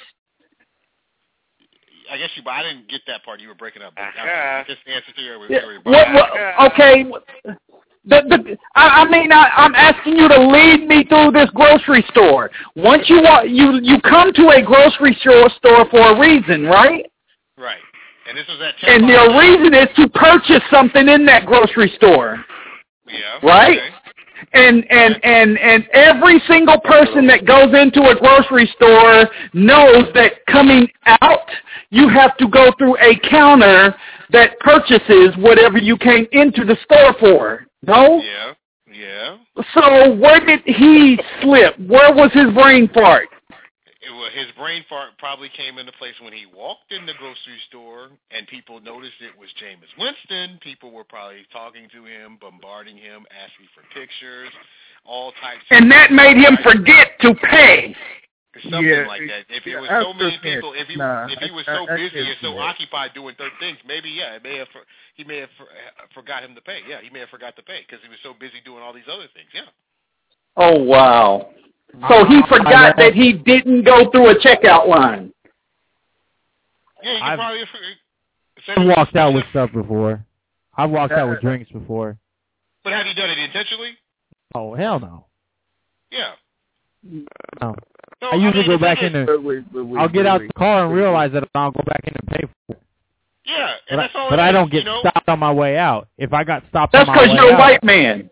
I guess you. But I didn't get that part. You were breaking up. Uh-huh. Just answer to your. Yeah, your What, what, okay, the, the, I, I mean, I, I'm asking you to lead me through this grocery store. Once you walk, you you come to a grocery store store for a reason, right? Right. And this was at and the reason is to purchase something in that grocery store. Yeah. Right? Okay. And, and, and, and every single person that goes into a grocery store knows that coming out, you have to go through a counter that purchases whatever you came into the store for. No? Yeah. Yeah. So where did he slip? Where was his brain fart? It was, his brain fart probably came into place when he walked in the grocery store and people noticed it was Jameis Winston. People were probably talking to him, bombarding him, asking for pictures, all types of And that made him forget to pay. Something yeah, like that. If it yeah, was so many absolutely. people, if he Nah, if he was I- so I- I busy can't and so do that. occupied doing third things, maybe yeah, it may have he may have forgot him to pay. Yeah, he may have forgot to pay because he was so busy doing all these other things. Yeah. Oh, wow. So he forgot that he didn't go through a checkout line. Yeah, you I've- probably. I've walked out with stuff before. I've walked out with drinks before. But have you done it intentionally? Oh, hell no. Yeah. No. No, I usually mean, go the back thing in is- there. Wait, wait, wait, I'll get wait, out wait. the car and realize that I'll go back in and pay for it. Yeah, and But, that's all. I, but it I is, don't get you know? stopped on my way out. If I got stopped That's on my way because you're a out, white man.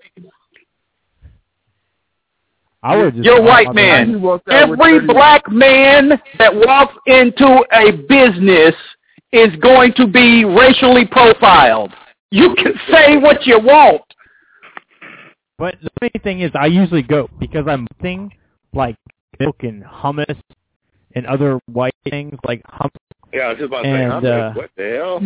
I would just You're a stop white my man. He walked out with Every thirty black man that walks into a business is going to be racially profiled. You can say what you want. But the funny thing is, I usually go because I'm thinking like milk and hummus and other white things like hummus. Yeah, I was just about to And, say, I'm uh, like, what the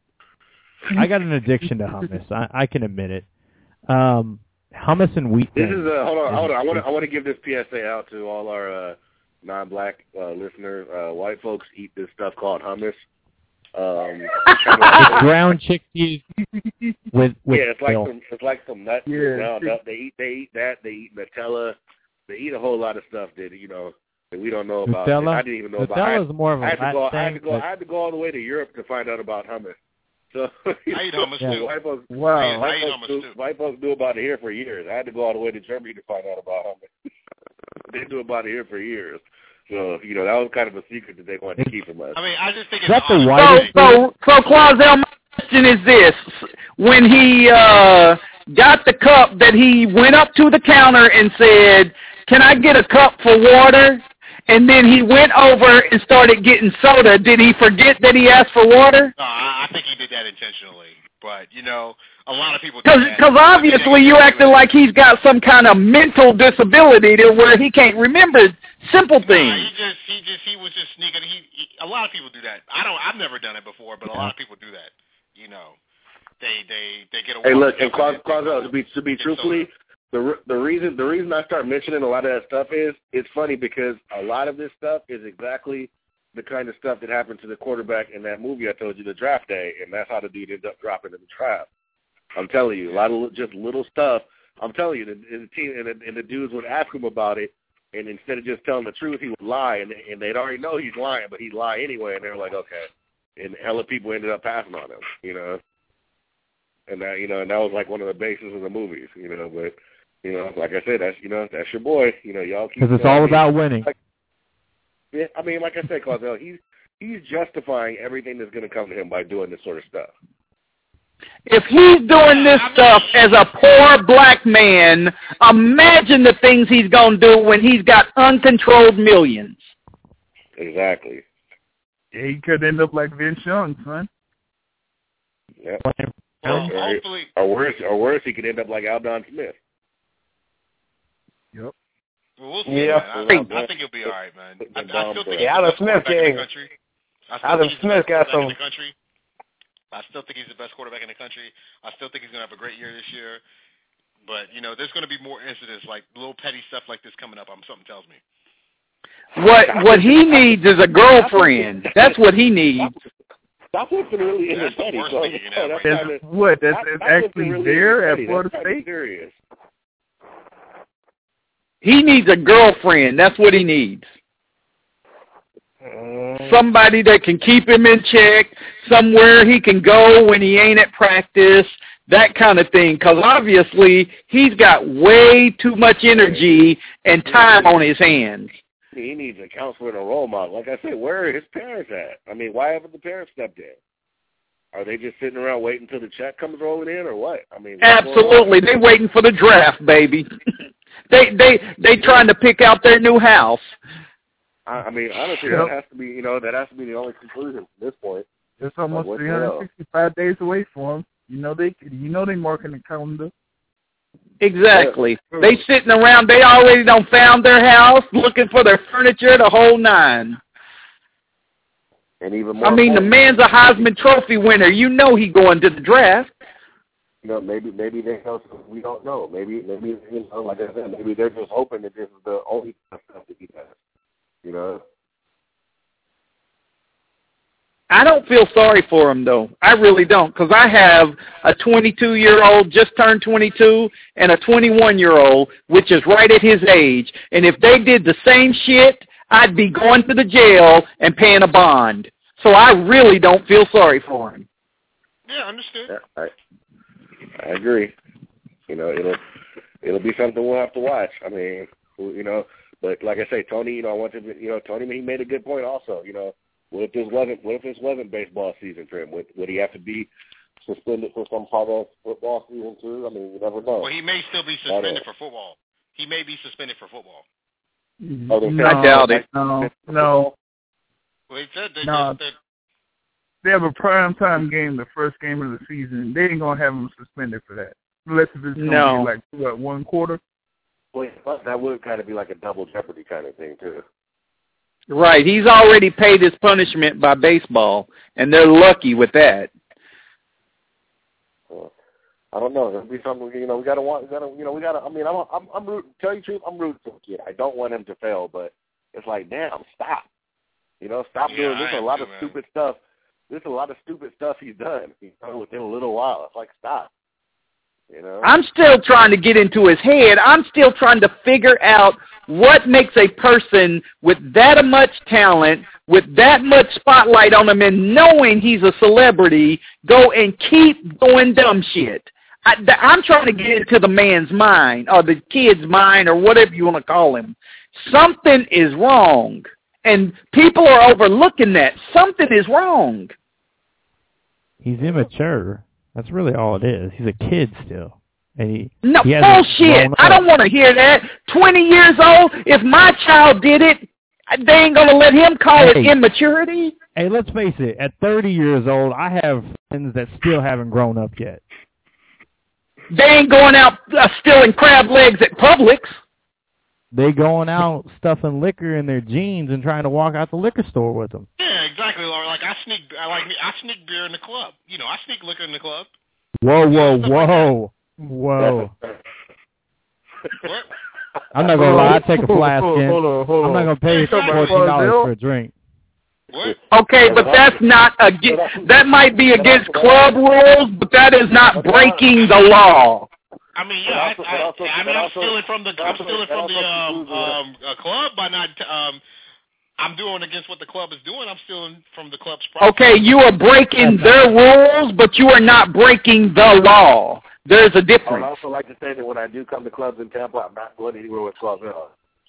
hell? I got an addiction to hummus. I, I can admit it. Um, hummus and wheat. This thins is uh, hold on, is- hold on. I want to I want to give this P S A out to all our uh, non-black uh, listeners. Uh, white folks eat this stuff called hummus. Um, It's ground chickpeas with with yeah, it's like oil. some it's like some nuts Yeah. ground up. They eat they eat that. They eat Nutella. They eat a whole lot of stuff that you know that we don't know about. Nutella? that I didn't even know about. I Nutella had- is more of a I had to go. Latin I had to thing, go. but- I had to go all the way to Europe to find out about hummus. So I eat hummus Yeah. too. white folks, Wow. I white, eat folks hummus knew, too. white folks knew about it here for years. I had to go all the way to Germany to find out about hummus. They knew about it here for years. So, you know, that was kind of a secret that they wanted to keep from us. I mean, I just think it's That's the odd. whitest So, so, so, Clausel, my question is this: when he uh, got the cup, that he went up to the counter and said, "Can I get a cup for water?" And then he went over and started getting soda. Did he forget that he asked for water? No, I, I think he did that intentionally. But you know, a lot of people do that. Because obviously you acting like he's got some kind of mental disability to where he can't remember simple Nah, things. he just, he just, he was just sneaking. He, he, a lot of people do that. I don't, I've never done it before, but a lot of people do that. You know, they, they, they get a. Hey, water look, and cup Claus, and Claus, they to be to be get truthfully, soda. the re- the reason the reason I start mentioning a lot of that stuff is it's funny because a lot of this stuff is exactly the kind of stuff that happened to the quarterback in that movie I told you, The Draft Day, and that's how the dude ended up dropping in the draft. I'm telling you, a lot of just little stuff. I'm telling you, and the, and the team and the, and the dudes would ask him about it, and instead of just telling the truth, he would lie, and and they'd already know he's lying, but he'd lie anyway, and they're like, okay, and hella people ended up passing on him, you know, and that you know, and that was like one of the bases of the movies, you know, but you know, like I said, that's you know, that's your boy, you know, y'all keep. Because it's going. all about winning. Like, yeah, I mean, like I said, Clausel, he's he's justifying everything that's going to come to him by doing this sort of stuff. If he's doing this stuff as a poor black man, imagine the things he's going to do when he's got uncontrolled millions. Exactly. Yeah, he could end up like Vince Young, son. Yeah. Well, or, hopefully, or worse, or worse, he could end up like Aldon Smith. Yep. well, we'll see. Yeah. Man. I, I think he'll be all right, man. I, I still think Yeah, he's the Adam best Smith quarterback in gang. the country. I still Adam think he's the Smith best got quarterback in some. the country. I still think he's the best quarterback in the country. I still think he's going to have a great year this year. But, you know, there's going to be more incidents, like little petty stuff like this coming up. I'm, something tells me. What what he needs is a girlfriend. That's what he needs. That's what's really in the That's the petty. worst So, thing you can have that's right kind That's of- what? That's, that- that's that's what's actually really there at petty. Florida That's kinda State? serious. He needs a girlfriend. That's what he needs. Somebody that can keep him in check, somewhere he can go when he ain't at practice, that kind of thing. Because obviously he's got way too much energy and time on his hands. He needs a counselor and a role model. Like I said, where are his parents at? I mean, why haven't the parents stepped in? Are they just sitting around waiting until the check comes rolling in, or what? I mean, absolutely, they waiting for the draft, baby. they they they trying to pick out their new house. I, I mean, honestly, Yep. that has to be, you know, that has to be the only conclusion from this point. It's almost Like, what the three hundred hell? sixty-five days away for them. You know they, you know they marking the calendar. Exactly. They sitting around. They already done found their house, looking for their furniture, the whole nine. And even more. I mean, the man's a Heisman Trophy winner. You know he going to the draft. You know, maybe maybe they know something we don't know. Maybe maybe you know, like I said, maybe they're just hoping that this is the only stuff that he does. You know. I don't feel sorry for him, though. I really don't, because I have a twenty-two-year-old, just turned twenty-two, and a twenty-one-year-old, which is right at his age. And if they did the same shit, I'd be going to the jail and paying a bond. So I really don't feel sorry for him. Yeah, understood. Yeah, I I agree. You know, it'll it'll be something we'll have to watch. I mean, you know, but like I say, Tony, you know, I want to, you know, Tony, he made a good point also. You know, what if this wasn't what if this wasn't baseball season for him? Would would he have to be suspended for some part of football season too? I mean, you never know. Well, he may still be suspended for football. He may be suspended for football. Oh, they're No, I doubt it. No, no. Well, they said they No. just that They have a prime time game, the first game of the season. They ain't gonna have him suspended for that, unless if it's gonna No. be like what one quarter. Well, that would kind of be like a double jeopardy kind of thing too. Right. He's already paid his punishment by baseball, and they're lucky with that. Uh, I don't know. It'll be something. You know, we gotta want. We gotta. You know, we gotta. I mean, I'm. I'm. I'm rooting. Tell you the truth, I'm rooting for the kid. I don't want him to fail, but it's like, damn, stop. You know, stop Yeah, doing. I There's a am lot too, of man. stupid stuff. There's a lot of stupid stuff he's done. You know, within a little while. It's like, stop. You know. I'm still trying to get into his head. I'm still trying to figure out what makes a person with that much talent, with that much spotlight on him, and knowing he's a celebrity, go and keep doing dumb shit. I, I'm trying to get into the man's mind, or the kid's mind, or whatever you want to call him. Something is wrong, and people are overlooking that. Something is wrong. He's immature. That's really all it is. He's a kid still. And he, No, he hasn't bullshit. grown I up. don't want to hear that. twenty years old, if my child did it, they ain't going to let him call it Hey. immaturity. Hey, let's face it. At thirty years old, I have friends that still haven't grown up yet. They ain't going out uh, stealing crab legs at Publix. They going out stuffing liquor in their jeans and trying to walk out the liquor store with them. yeah, exactly. Or like I sneak, I like I sneak beer in the club. You know, I sneak liquor in the club. Whoa, whoa, Stuff like that. whoa, whoa! What? I'm not gonna lie. I take a flask Hold on, in. hold on, hold I'm on. not gonna pay Hey, somebody- fourteen dollars for a drink. What? Okay, but that's not against, that might be against club rules, but that is not breaking the law. I mean, yeah, I, But also- I, but also- I mean, but I'm also- stealing from the, but I'm also- stealing but from the also um, includes what- um, uh, club by not, um, I'm doing against what the club is doing. I'm stealing from the club's Okay, you are breaking their rules, but you are not breaking the law. There's a I would difference. also like to say that when I do come to clubs in Tampa, I'm not going anywhere with clubs on.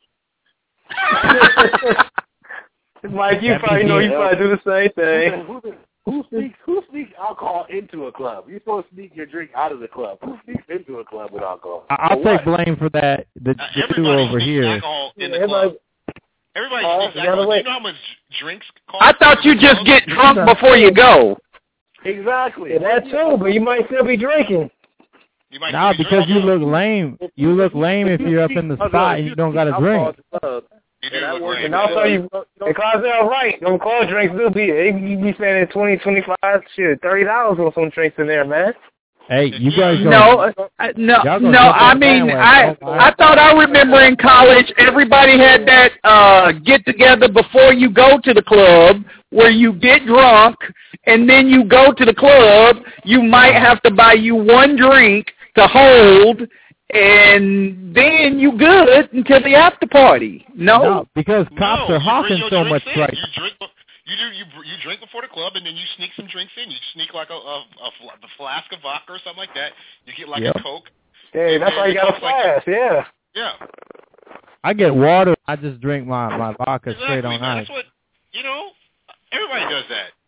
Mike, you That probably means know you- you probably do the same thing. Who, who sneaks who sneaks alcohol into a club? You're supposed to sneak your drink out of the club. Who sneaks into a club with alcohol? I- I'll For take what? blame for that. The, Uh, the dude everybody over sneaks here. alcohol in the Everybody- club. Everybody Oh, sneaks the other alcohol. Do way. you know how much drinks cost? I thought you just get drunk before you go. Exactly. Yeah, that too, but you might still be drinking. You might Nah, still be because you drinking. look lame. You look lame if you're up in the Oh, no, spot if and you don't got a alcohol drink. at the club, You and do I look work lame. And also, you, because they're right. Them cold drinks do be, they you be spending twenty, twenty-five, shit, thirty dollars on some drinks in there, man. Hey, you guys gonna, No, uh, no, Y'all gonna no. jump I on the mean, bandwagon. I Don't lie. I thought I remember in college everybody had that uh get together before you go to the club where you get drunk and then you go to the club. You might have to buy you one drink to hold, and then you good until the after party. No, no, because cops no, are you hawking bring your so drinks much in. right. You drink, you do, you you drink before the club, and then you sneak some drinks in. You sneak like a a, a, fl- a flask of vodka or something like that. You get like Yep. a Coke. Hey, that's why you got a flask, yeah. Yeah, I get water. I just drink my my vodka exactly. straight on man. ice. That's what you know. Everybody does that.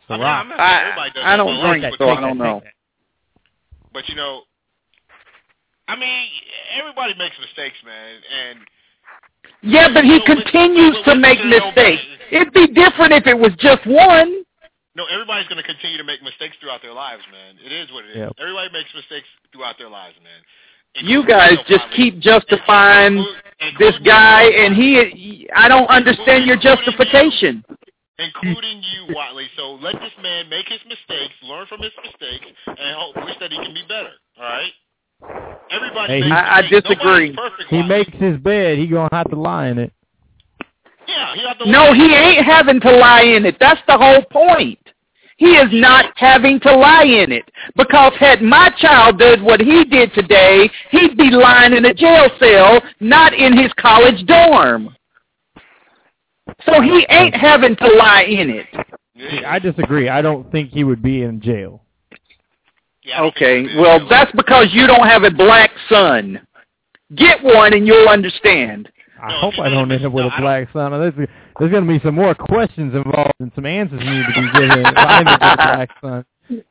I, mean, rock. I'm not saying everybody does I, I don't that, drink, but, so I don't know. But, you know, I mean, everybody makes mistakes, man, and yeah, but he continues to make mistakes. It'd be different if it was just one. No, everybody's going to continue to make mistakes throughout their lives, man. It is what it is. Yep. Everybody makes mistakes throughout their lives, man. You guys just keep justifying this guy, and he, I don't understand your justification. Including you, Watley. So let this man make his mistakes, learn from his mistakes, and hope, wish that he can be better, all right? Everybody hey, makes I, I disagree. Perfect, he makes his bed, he going to have to lie in it. Yeah, he have to No, he ain't having to lie in it. That's the whole point. He is not having to lie in it. Because had my child did what he did today, he'd be lying in a jail cell, not in his college dorm. So he ain't having to lie in it. See, I disagree. I don't think he would be in jail. Yeah, okay, well, that's because you don't have a black son. Get one and you'll understand. I no, hope I don't end up with no, a black son. There's, there's going to be some more questions involved and some answers need to be given if I end up with a black son.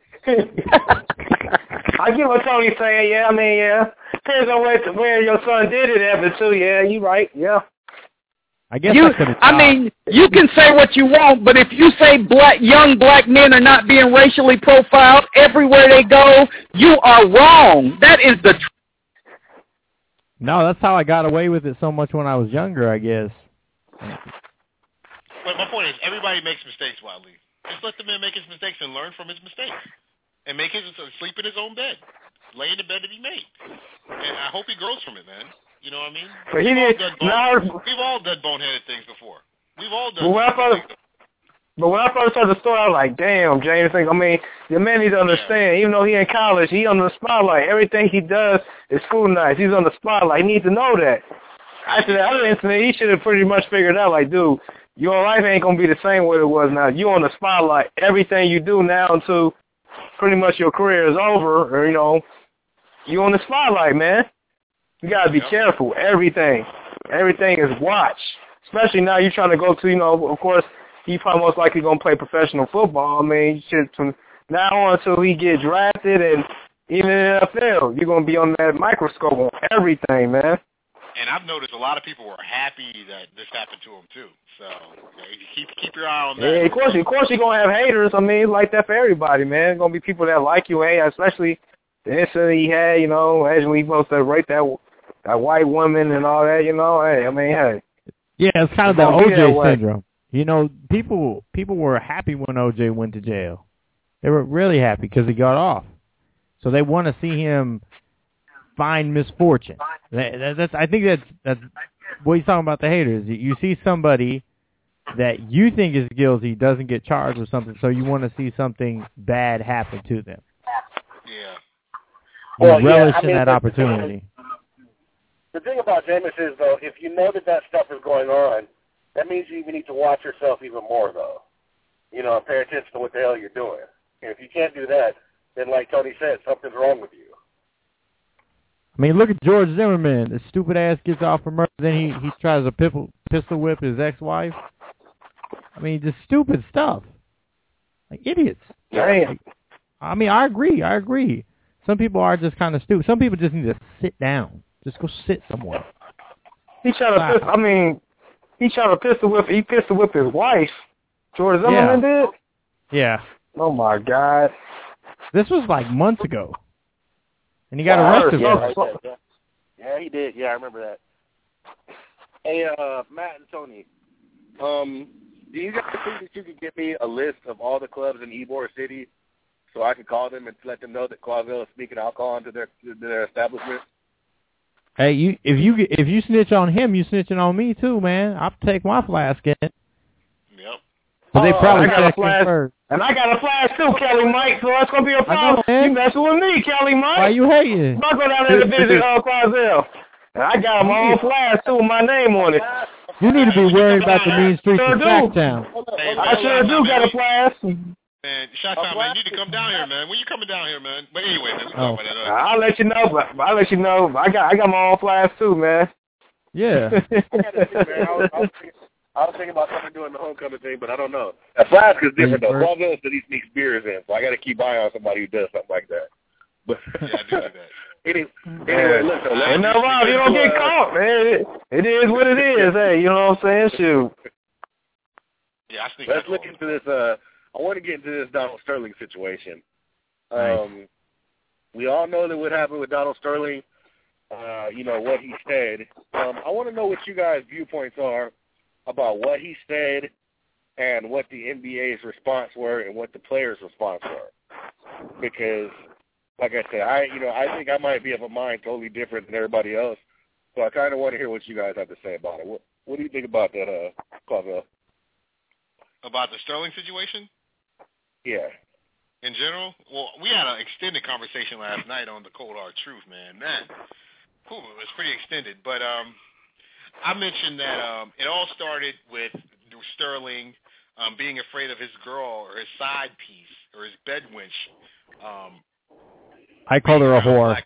I get what Tony's saying, yeah, I mean, yeah. Depends on where, where your son did it at, but too, yeah, you right, yeah. I guess you, I mean, you can say what you want, but if you say black young black men are not being racially profiled everywhere they go, you are wrong. That is the truth. No, that's how I got away with it so much when I was younger, I guess. But my point is, everybody makes mistakes, Wiley. Just let the man make his mistakes and learn from his mistakes. And make his sleep in his own bed. Lay in the bed that he made. And I hope he grows from it, man. You know what I mean? But he we've, all did, done bone, now, we've all done boneheaded things before. We've all done but when, I first, but when I first heard the story, I was like, damn, James. I mean, the man needs to understand, yeah. Even though he in college, he on the spotlight. Everything he does is school nights. He's on the spotlight. He needs to know that. After that other incident, he should have pretty much figured out, like, dude, your life ain't going to be the same way it was now. You on the spotlight. Everything you do now until pretty much your career is over, or, you know, you on the spotlight, man. You got to be careful. Everything. Everything is watched. Especially now you're trying to go to, you know, of course, he probably most likely going to play professional football. I mean, shit, from now on until he get drafted and even in the N F L, you're going to be on that microscope on everything, man. And I've noticed a lot of people were happy that this happened to him, too. So, yeah, keep keep your eye on that. Yeah, of course, of course you're going to have haters. I mean, it's like that for everybody, man. There's going to be people that like you, hey, especially the incident he had, you know, as we supposed to rate that that white woman and all that, you know. Hey, I mean, hey. Yeah, it's kind of the O J syndrome. You know, people people were happy when O J went to jail. They were really happy because he got off. So they want to see him find misfortune. That, that's I think that's that's what he's talking about, the haters. You see somebody that you think is guilty doesn't get charged with something, so you want to see something bad happen to them. Yeah. You well, relish yeah, I mean, in that the, opportunity. The thing about Jameis is, though, if you know that that stuff is going on, that means you even need to watch yourself even more, though. You know, pay attention to what the hell you're doing. And if you can't do that, then like Tony said, something's wrong with you. I mean, look at George Zimmerman. The stupid ass gets off for murder, then he, he tries to pistol, pistol whip his ex-wife. I mean, just stupid stuff. Like idiots. Damn. I mean, I agree. I agree. Some people are just kind of stupid. Some people just need to sit down. Just go sit somewhere. He tried to wow. pistol, I mean, he tried to pistol whip, he pistol whipped his wife. George Zimmerman yeah. did? Yeah. Oh, my God. This was like months ago. And he got yeah, arrested. Yeah, right right yeah. yeah, he did. Yeah, I remember that. Hey, uh, Matt and Tony, um, do you guys think that you could get me a list of all the clubs in Ybor City so I could call them and let them know that Clausell is speaking alcohol into their, to their establishment? Hey, you if you if you snitch on him, you snitching on me too, man. I'll take my flask in. Yep. So they oh, probably got a flask, first. And I got a flash too, Kelly Mike, so that's gonna be a problem. Know, you messing with me, Kelly Mike. Why you hating? I'll go down there to visit uh, Clausell. And I got my own flash too with my name on it. You need to be worried about the mean streets sure of Sacktown. Hey, I sure do got a flash. Man, Shot-Town, man, you need to come down here, man. When you coming down here, man? But anyway, man, we talk oh. about that. Other I'll let you know, but I'll let you know. I got I got my own flash too, man. Yeah. I got to see, man. I was, I was thinking, I was thinking about something doing the homecoming thing, but I don't know. A flask is different though. Clawville said he sneaks beers in, so I got to keep eye on somebody who does something like that. But yeah, I do that. Anyway, anyway look, so ain't no wrong. You don't get uh, caught, man. It, it is what it is. Hey, you know what I'm saying? Shoot. Yeah, I think Let's look into this. Uh, I want to get into this Donald Sterling situation. Um, nice. We all know that what happened with Donald Sterling. Uh, you know what he said. Um, I want to know what you guys' viewpoints are about what he said and what the N B A's response were and what the players' response were. Because, like I said, I you know I think I might be of a mind totally different than everybody else. So I kind of want to hear what you guys have to say about it. What What do you think about that, uh, Claudio? About the Sterling situation? Yeah. In general? Well, we had an extended conversation last night on the Cold Hard Truth, man. Man, whew, it was pretty extended. But um, I mentioned that um, it all started with Sterling um, being afraid of his girl or his side piece or his bed wench. Um, I called her a whore.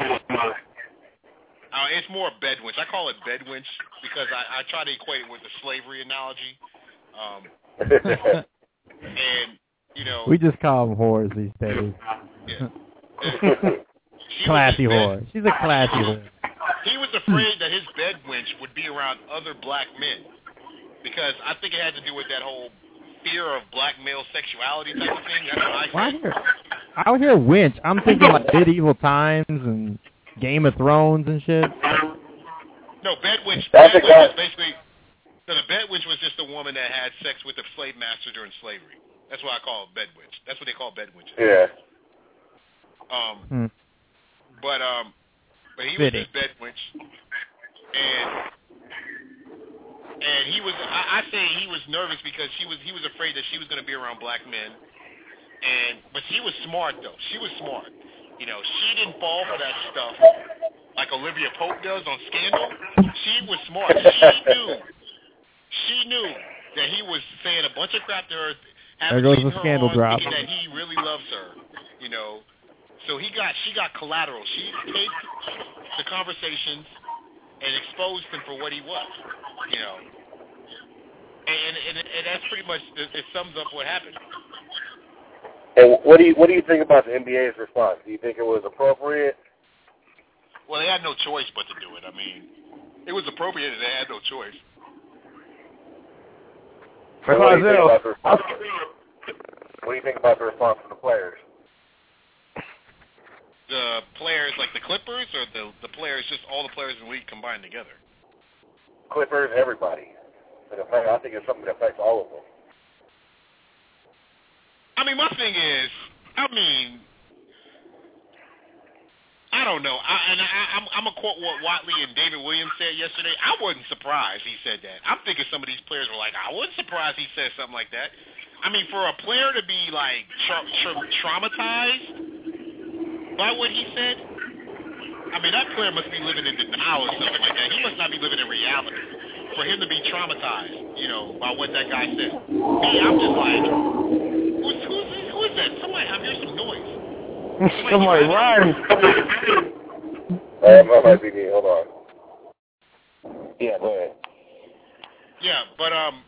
Uh, it's more bed wench. I call it bed wench because I, I try to equate it with the slavery analogy. Um, and, you know. We just call them whores these days. Yeah. Classy whore. She's a classy whore. He was afraid that his bed wench would be around other black men because I think it had to do with that whole fear of black male sexuality type of thing. That's what I well, said. I hear, I hear winch. I'm thinking like medieval times and Game of Thrones and shit. No, bed wench, bed wench was basically, no, the bed wench was just a woman that had sex with a slave master during slavery. That's what I call bed wench. That's what they call bed wenches. Yeah. Um, hmm. but um, but he Fitting. was his bed wench, and and he was. I, I say he was nervous because she was. He was afraid that she was going to be around black men, and but she was smart though. She was smart. You know, she didn't fall for that stuff like Olivia Pope does on Scandal. She was smart. She knew. She knew that he was saying a bunch of crap to her. There goes the Scandal drop. Thinking that he really loves her. You know. So he got, she got collateral. She taped the conversations and exposed him for what he was, you know. And and, and that's pretty much, it sums up what happened. And what do you what do you think about the N B A's response? Do you think it was appropriate? Well, they had no choice but to do it. I mean, it was appropriate and they had no choice. What do you think about the response? What do you think about the response from the players? The players like the Clippers or the the players, just all the players in the league combined together? Clippers, everybody. I think it's something that affects all of them. I mean, my thing is, I mean, I don't know. I, and I, I'm, I'm going to quote what Watley and David Williams said yesterday. I wasn't surprised he said that. I'm thinking some of these players were like, I wasn't surprised he said something like that. I mean, for a player to be, like, tra- tra- traumatized by what he said, I mean, that player must be living in denial or something like that. He must not be living in reality. For him to be traumatized, you know, by what that guy said. Me, I'm just like, who's, who's, who is that? Somebody, I hear some noise. Somebody, Somebody run. Uh, that might be me. Hold on. Yeah, go ahead. Yeah, but, um,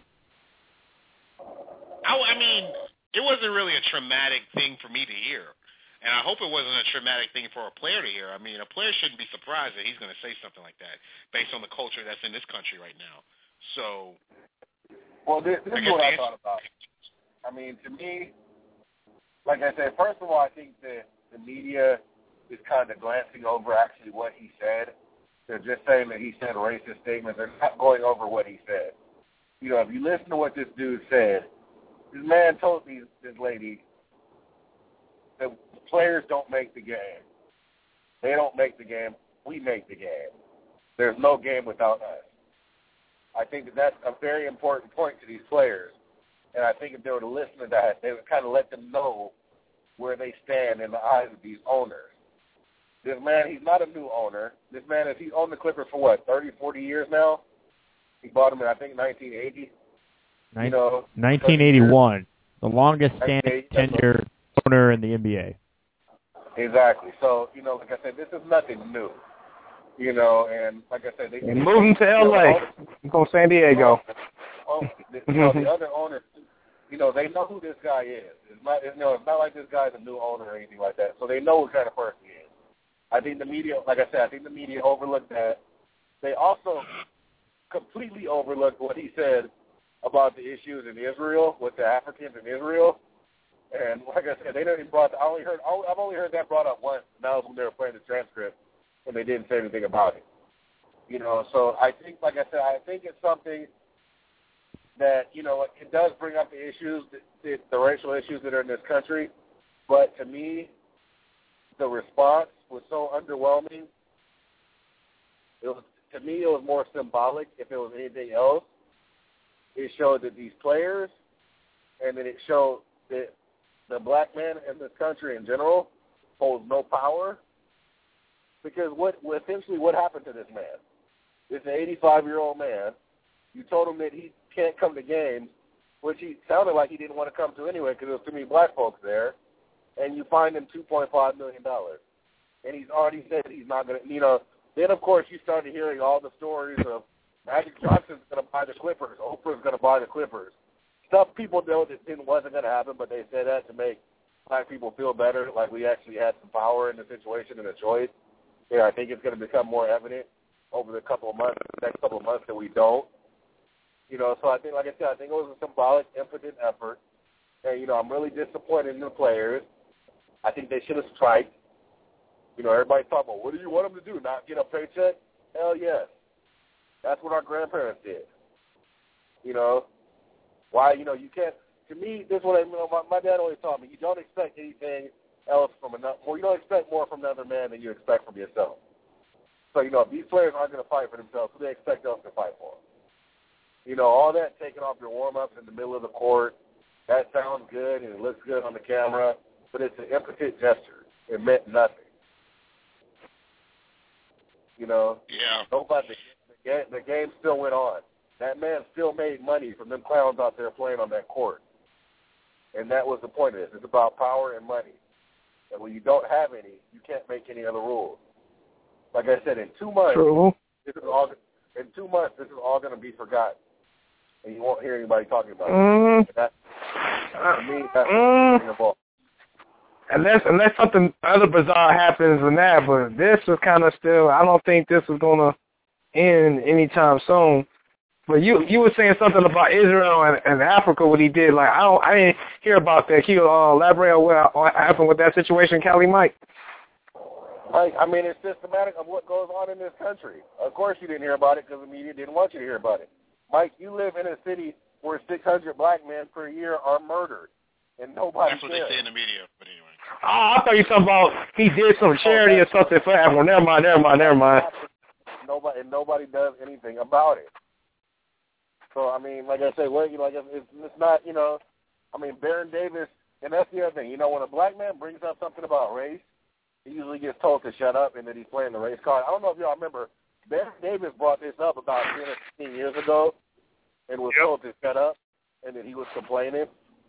I, I mean, it wasn't really a traumatic thing for me to hear. And I hope it wasn't a traumatic thing for a player to hear. I mean, a player shouldn't be surprised that he's going to say something like that based on the culture that's in this country right now. So, well, this, this is what I thought about it. I mean, to me, like I said, first of all, I think that the media is kind of glancing over actually what he said. They're just saying that he said racist statements. They're not going over what he said. You know, if you listen to what this dude said, this man told me, this lady, that players don't make the game. They don't make the game. We make the game. There's no game without us. I think that that's a very important point to these players. And I think if they were to listen to that, they would kind of let them know where they stand in the eyes of these owners. This man, he's not a new owner. This man, is he's owned the Clippers for what, thirty, forty years now? He bought them in, I think, nineteen eighty. Nin- you know, nineteen eighty-one, the longest standing tenure owner in the N B A. Exactly. So, you know, like I said, this is nothing new. You know, and like I said, they and moving to L A. I'm going to San Diego. own, you know, the other owners, you know, they know who this guy is. It's not, you know, it's not like this guy's a new owner or anything like that. So they know what kind of person he is. I think the media, like I said, I think the media overlooked that. They also completely overlooked what he said about the issues in Israel with the Africans in Israel. And like I said, they didn't even brought. I only heard. I've only heard that brought up once. And that was when they were playing the transcript, and they didn't say anything about it. You know, so I think, like I said, I think it's something that, you know, it does bring up the issues, the, the racial issues that are in this country. But to me, the response was so underwhelming. It was, to me, it was more symbolic. If it was anything else, it showed that these players, and then it showed that the black man in this country in general holds no power. Because what essentially what happened to this man? It's an eighty-five-year-old man. You told him that he can't come to games, which he sounded like he didn't want to come to anyway because there was too many black folks there, and you fined him two point five million dollars. And he's already said he's not going to, you know. Then, of course, you started hearing all the stories of Magic Johnson's going to buy the Clippers, Oprah's going to buy the Clippers. Stuff people know that didn't, wasn't going to happen, but they said that to make black people feel better, like we actually had some power in the situation and a choice. Yeah, I think it's going to become more evident over the couple of months, the next couple of months that we don't. You know, so I think, like I said, I think it was a symbolic, impotent effort. And, you know, I'm really disappointed in the players. I think they should have striked. You know, everybody's talking about, what do you want them to do, not get a paycheck? Hell yes. That's what our grandparents did. You know, why, you know, you can't, to me, this is what I, you know, my, my dad always taught me, you don't expect anything else from another, well, you don't expect more from another man than you expect from yourself. So, you know, if these players aren't going to fight for themselves, who do they expect us to fight for? You know, all that taking off your warm-ups in the middle of the court, that sounds good and it looks good on the camera, but it's an impotent gesture. It meant nothing. You know, yeah. Nobody, the game, the game still went on. That man still made money from them clowns out there playing on that court. And that was the point of this. It's about power and money. And when you don't have any, you can't make any other rules. Like I said, in two months, True. this is all. In two months, this is all going to be forgotten, and you won't hear anybody talking about mm. it. That, to me, that's mm. the ball. Unless, unless something other bizarre happens than that, but this is kind of still, I don't think this is going to end anytime soon. But you you were saying something about Israel and, and Africa, what he did. Like, I don't, I didn't hear about that. Can you uh, elaborate on what, what happened with that situation, Cali Mike? I, I mean, it's systematic of what goes on in this country. Of course you didn't hear about it because the media didn't want you to hear about it. Mike, you live in a city where six hundred black men per year are murdered, and nobody That's what cares. they say in the media, but anyway. Oh, I thought you were talking about he did some charity oh, or something for Africa. Never mind, never mind, never mind. Nobody, and nobody does anything about it. So, I mean, like I say, well, you know, like it's, it's not, you know, I mean, Baron Davis, and that's the other thing. You know, when a black man brings up something about race, he usually gets told to shut up and that he's playing the race card. I don't know if y'all remember, Baron Davis brought this up about ten or fifteen years ago and was yep. told to shut up, and that he was complaining.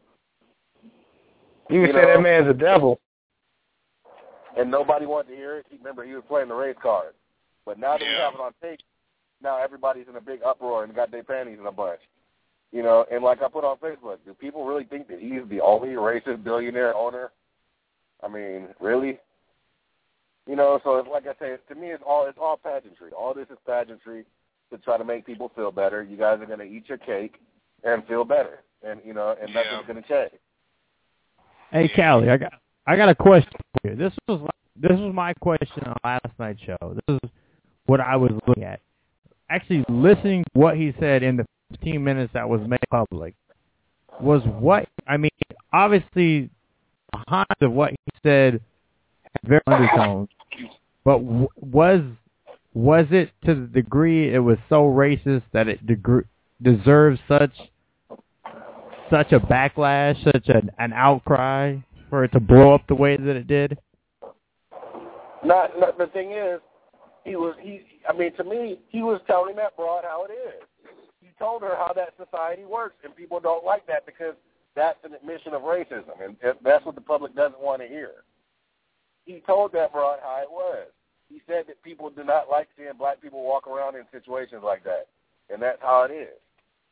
You would say know, that man's a devil. And nobody wanted to hear it. He, remember, he was playing the race card. But now that yeah. we have it on tape, now everybody's in a big uproar and got their panties in a bunch. You know, and like I put on Facebook, do people really think that he's the only racist billionaire owner? I mean, really? You know, so it's like I say, to me, it's all it's all pageantry. All this is pageantry to try to make people feel better. You guys are going to eat your cake and feel better, and you know, and yeah. nothing's going to change. Hey, Callie, I got I got a question for you. This was this was my question on last night's show. This is what I was looking at. Actually, listening to what he said in the fifteen minutes that was made public was what I mean. Obviously, behind of what he said had very undertones, but w- was was it to the degree it was so racist that it degre- deserves such such a backlash, such an, an outcry for it to blow up the way that it did? Not, not the thing is, he was he. I mean, to me, he was telling that broad how it is. He told her how that society works, and people don't like that because that's an admission of racism, and that's what the public doesn't want to hear. He told that broad how it was. He said that people do not like seeing black people walk around in situations like that, and that's how it is.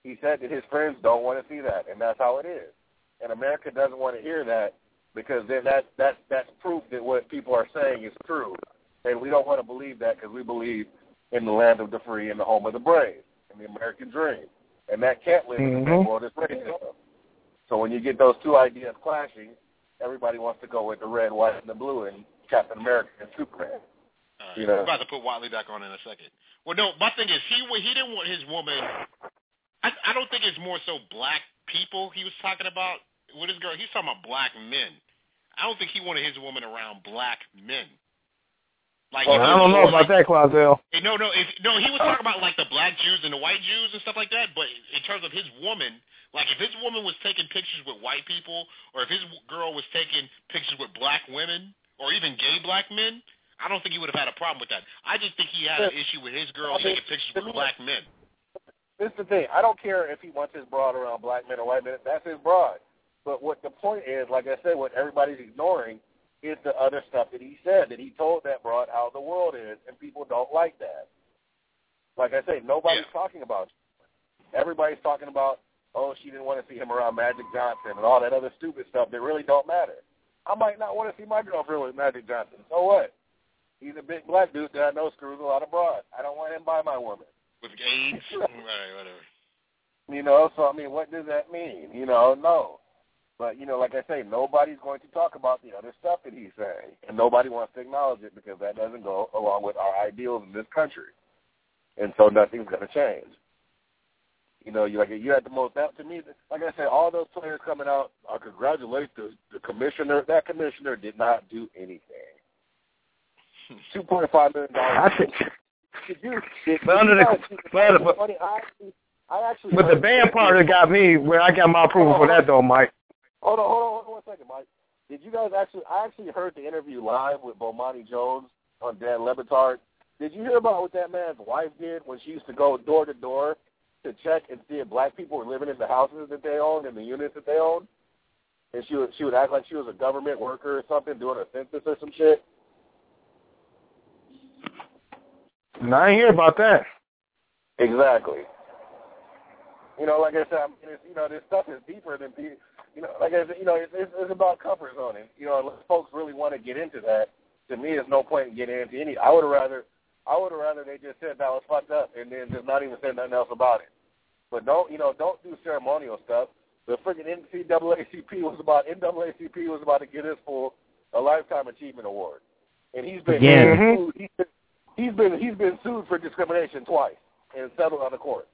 He said that his friends don't want to see that, and that's how it is. And America doesn't want to hear that because then that, that, that's proof that what people are saying is true. And we don't want to believe that because we believe in the land of the free and the home of the brave and the American dream. And that can't live in the same world as racism. So when you get those two ideas clashing, everybody wants to go with the red, white, and the blue and Captain America and Superman. All right. You know? We're about to put Watley back on in a second. Well, no, my thing is he he didn't want his woman. I, I don't think it's more so black people he was talking about with his girl. He's talking about black men. I don't think he wanted his woman around black men. Like, well, I don't know about like, that, Clausel. No, no, if, no. He was talking about like the black Jews and the white Jews and stuff like that. But in terms of his woman, like if his woman was taking pictures with white people, or if his girl was taking pictures with black women, or even gay black men, I don't think he would have had a problem with that. I just think he had an issue with his girl taking pictures with black men. This is the thing. I don't care if he wants his broad around black men or white men. That's his broad. But what the point is, like I said, what everybody's ignoring is the other stuff that he said, that he told that broad how the world is, and people don't like that. Like I say, nobody's yeah. talking about it. Everybody's talking about, oh, she didn't want to see him around Magic Johnson and all that other stupid stuff that really don't matter. I might not want to see my girlfriend with Magic Johnson. So what? He's a big black dude that I know screws a lot of broads. I don't want him by my woman. With AIDS? Right, whatever. You know, so, I mean, what does that mean? You know, no. But, you know, like I say, nobody's going to talk about the other stuff that he's saying. And nobody wants to acknowledge it because that doesn't go along with our ideals in this country. And so nothing's going to change. You know, you like you had the most, that, to me, like I said, all those players coming out, I congratulate the, the commissioner. That commissioner did not do anything. two point five million dollars. I think. Did you, did, but under the, but, but, funny, I actually, I actually but the band part that got me, where I got my approval for that, though, Mike. Hold on, hold on, hold on one second, Mike. Did you guys actually, I actually heard the interview live with Bomani Jones on Dan Le Batard. Did you hear about what that man's wife did when she used to go door to door to check and see if black people were living in the houses that they owned and the units that they owned? And she would, she would act like she was a government worker or something doing a census or some shit? No, I ain't hear about that. Exactly. You know, like I said, I mean, it's, you know, this stuff is deeper than people. You know, like I said, you know, it's, it's, it's about comfort zoning. You know, unless folks really want to get into that, to me, there's no point in getting into any. I would have rather, I would have rather they just said that was fucked up and then just not even say nothing else about it. But don't, you know, don't do ceremonial stuff. The freaking N C double A C P was about N double A C P was about to get his full a lifetime achievement award, and he's been, yeah. sued, he's been he's been he's been sued for discrimination twice and settled on the court.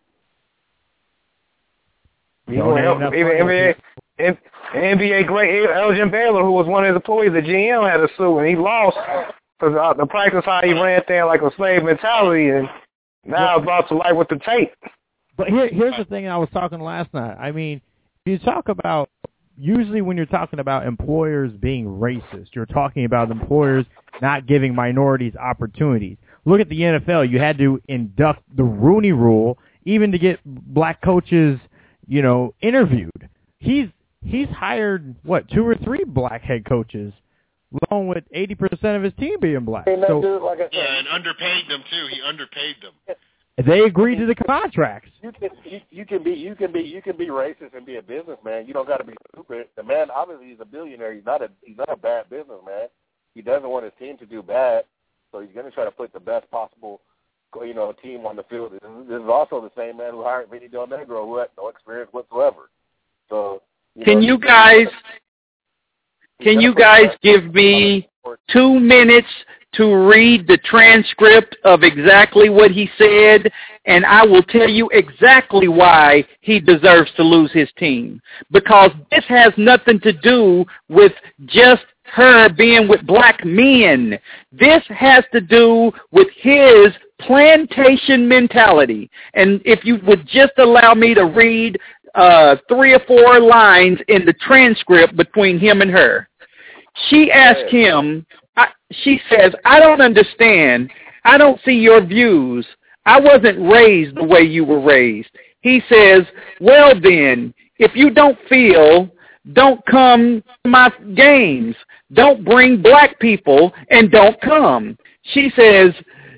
You know, N B A, N B A great Elgin Baylor, who was one of his employees, the G M had a suit, and he lost because uh, the practice how he ran there like a slave mentality, and now it's brought to light with the tape. But here, here's the thing I was talking last night. I mean, you talk about, usually when you're talking about employers being racist, you're talking about employers not giving minorities opportunities. Look at the N F L. You had to induct the Rooney Rule even to get black coaches, you know, interviewed. He's he's hired, what, two or three black head coaches, along with eighty percent of his team being black. So, yeah, and underpaid them, too. He underpaid them. They agreed to the contracts. You can you, you can be you can be you can be racist and be a businessman. You don't got to be stupid. The man obviously he's a billionaire. He's not a he's not a bad businessman. He doesn't want his team to do bad, so he's going to try to put the best possible, you know, team on the field. This is also the same man who hired Vinny Del Negro, who had no experience whatsoever. So you can know, you guys can you guys give me two minutes to read the transcript of exactly what he said, and I will tell you exactly why he deserves to lose his team. Because this has nothing to do with just her being with black men. This has to do with his plantation mentality. And if you would just allow me to read uh, three or four lines in the transcript between him and her. She asked him, I, she says, I don't understand. I don't see your views. I wasn't raised the way you were raised. He says, well then, if you don't feel, don't come to my games. Don't bring black people and don't come. She says,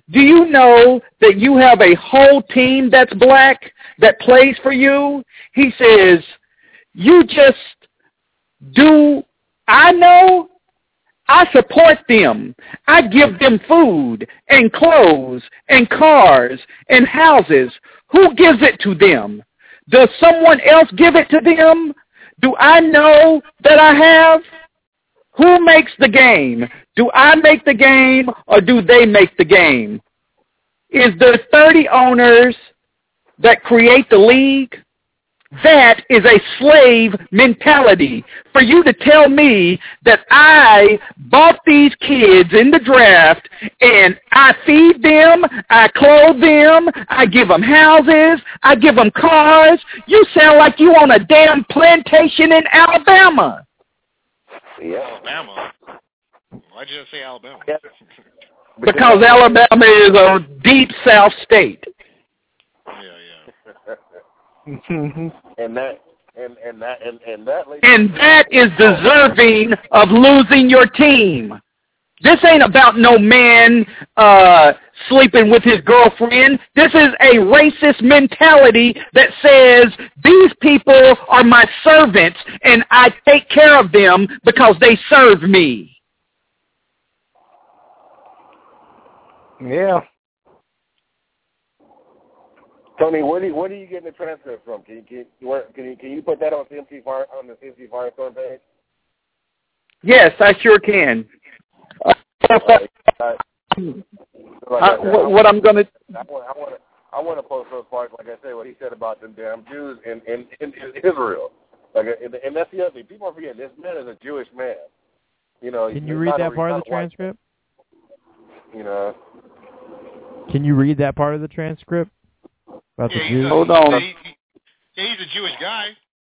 Do you know that you have a whole team that's black that plays for you? He says, you just do, I know, I support them. I give them food and clothes and cars and houses. Who gives it to them? Does someone else give it to them? Do I know that I have? Who makes the game? Do I make the game or do they make the game? Is there thirty owners that create the league? That is a slave mentality. For you to tell me that I bought these kids in the draft and I feed them, I clothe them, I give them houses, I give them cars, you sound like you on a damn plantation in Alabama. Yeah. Alabama? Why'd you say Alabama? Because Alabama is a deep South state. Yeah, yeah. and that and and that and, and that and that is deserving of losing your team. This ain't about no man uh, sleeping with his girlfriend. This is a racist mentality that says these people are my servants and I take care of them because they serve me. Yeah. Tony, where do you, where do you get the transcript from? Can you can you, where, can you can you put that on C M C Fire on the C M C Firestorm page? Yes, I sure can. Uh, like, I, like I, what, what I'm gonna I want I want to I want to post those parts, like I said, what he said about them damn Jews in in, in Israel. Like, and, and that's the other thing. People are forgetting this man is a Jewish man. You know. Can you read that part of the transcript? You know. Can you read that part of the transcript? About yeah, the Jews? A, Hold on. He, he, yeah, he's a Jewish guy.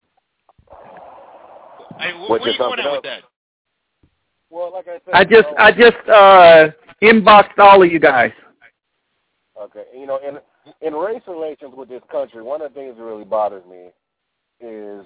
Hey, wh- where are you going at with that? Well, like I said, I just you know, I just uh, inboxed all of you guys. Okay, you know, in in race relations with this country, one of the things that really bothers me is,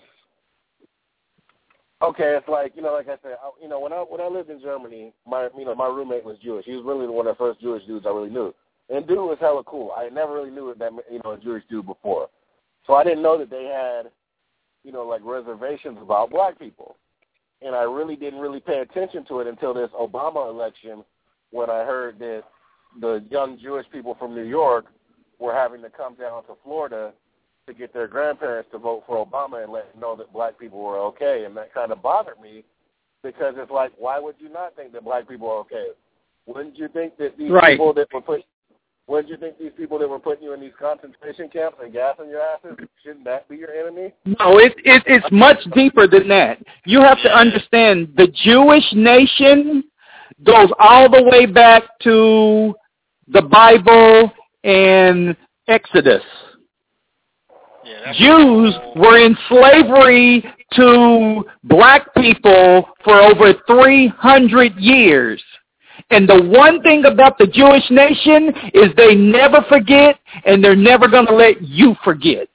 okay, it's like, you know, like I said, I, you know, when I when I lived in Germany, my you know my roommate was Jewish. He was really one of the first Jewish dudes I really knew. And dude was hella cool. I never really knew that, you know, a Jewish dude before. So I didn't know that they had, you know, like reservations about black people. And I really didn't really pay attention to it until this Obama election when I heard that the young Jewish people from New York were having to come down to Florida to get their grandparents to vote for Obama and let them know that black people were okay. And that kind of bothered me because it's like, why would you not think that black people are okay? Wouldn't you think that these right. people that were put Wouldn't you think these people that were putting you in these concentration camps and gassing your asses, shouldn't that be your enemy? No, it, it, it's much deeper than that. You have to understand the Jewish nation goes all the way back to the Bible and Exodus. Yeah, Jews were in slavery to black people for over three hundred years. And the one thing about the Jewish nation is they never forget, and they're never going to let you forget.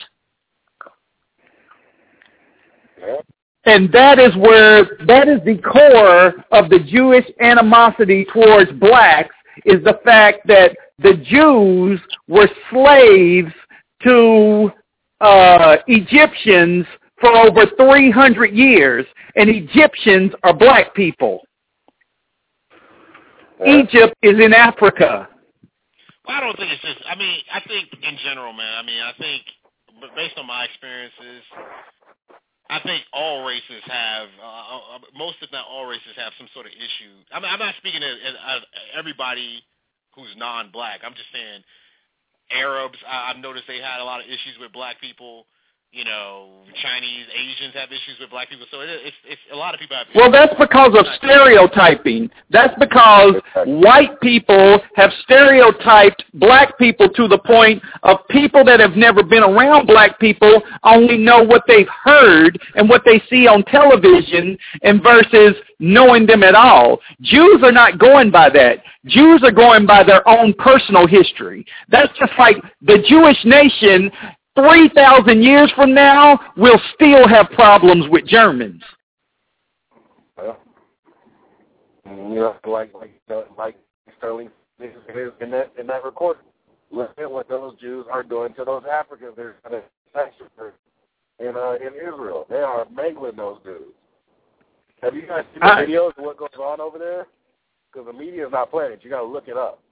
And that is where, that is the core of the Jewish animosity towards blacks, is the fact that the Jews were slaves to uh, Egyptians for over three hundred years, and Egyptians are black people. Egypt is in Africa. Well, I don't think it's just, I mean, I think in general, man, I mean, I think, based on my experiences, I think all races have, uh, most if not all races have some sort of issue. I mean, I'm not speaking of everybody who's non-black. I'm just saying Arabs, I've noticed they had a lot of issues with black people. You know, Chinese, Asians have issues with black people. So it, it's, it's a lot of people have issues. Well, that's because of stereotyping. That's because white people have stereotyped black people to the point of people that have never been around black people only know what they've heard and what they see on television and versus knowing them at all. Jews are not going by that. Jews are going by their own personal history. That's just like the Jewish nation three thousand years from now will still have problems with Germans. Well, you know, like like like Sterling in that in that recording. Look at what those Jews are doing to those Africans. They're trying to sanctuary in uh, in Israel. They are mangling those dudes. Have you guys seen the I, videos of what goes on over there? Because the media is not playing it. You got to look it up.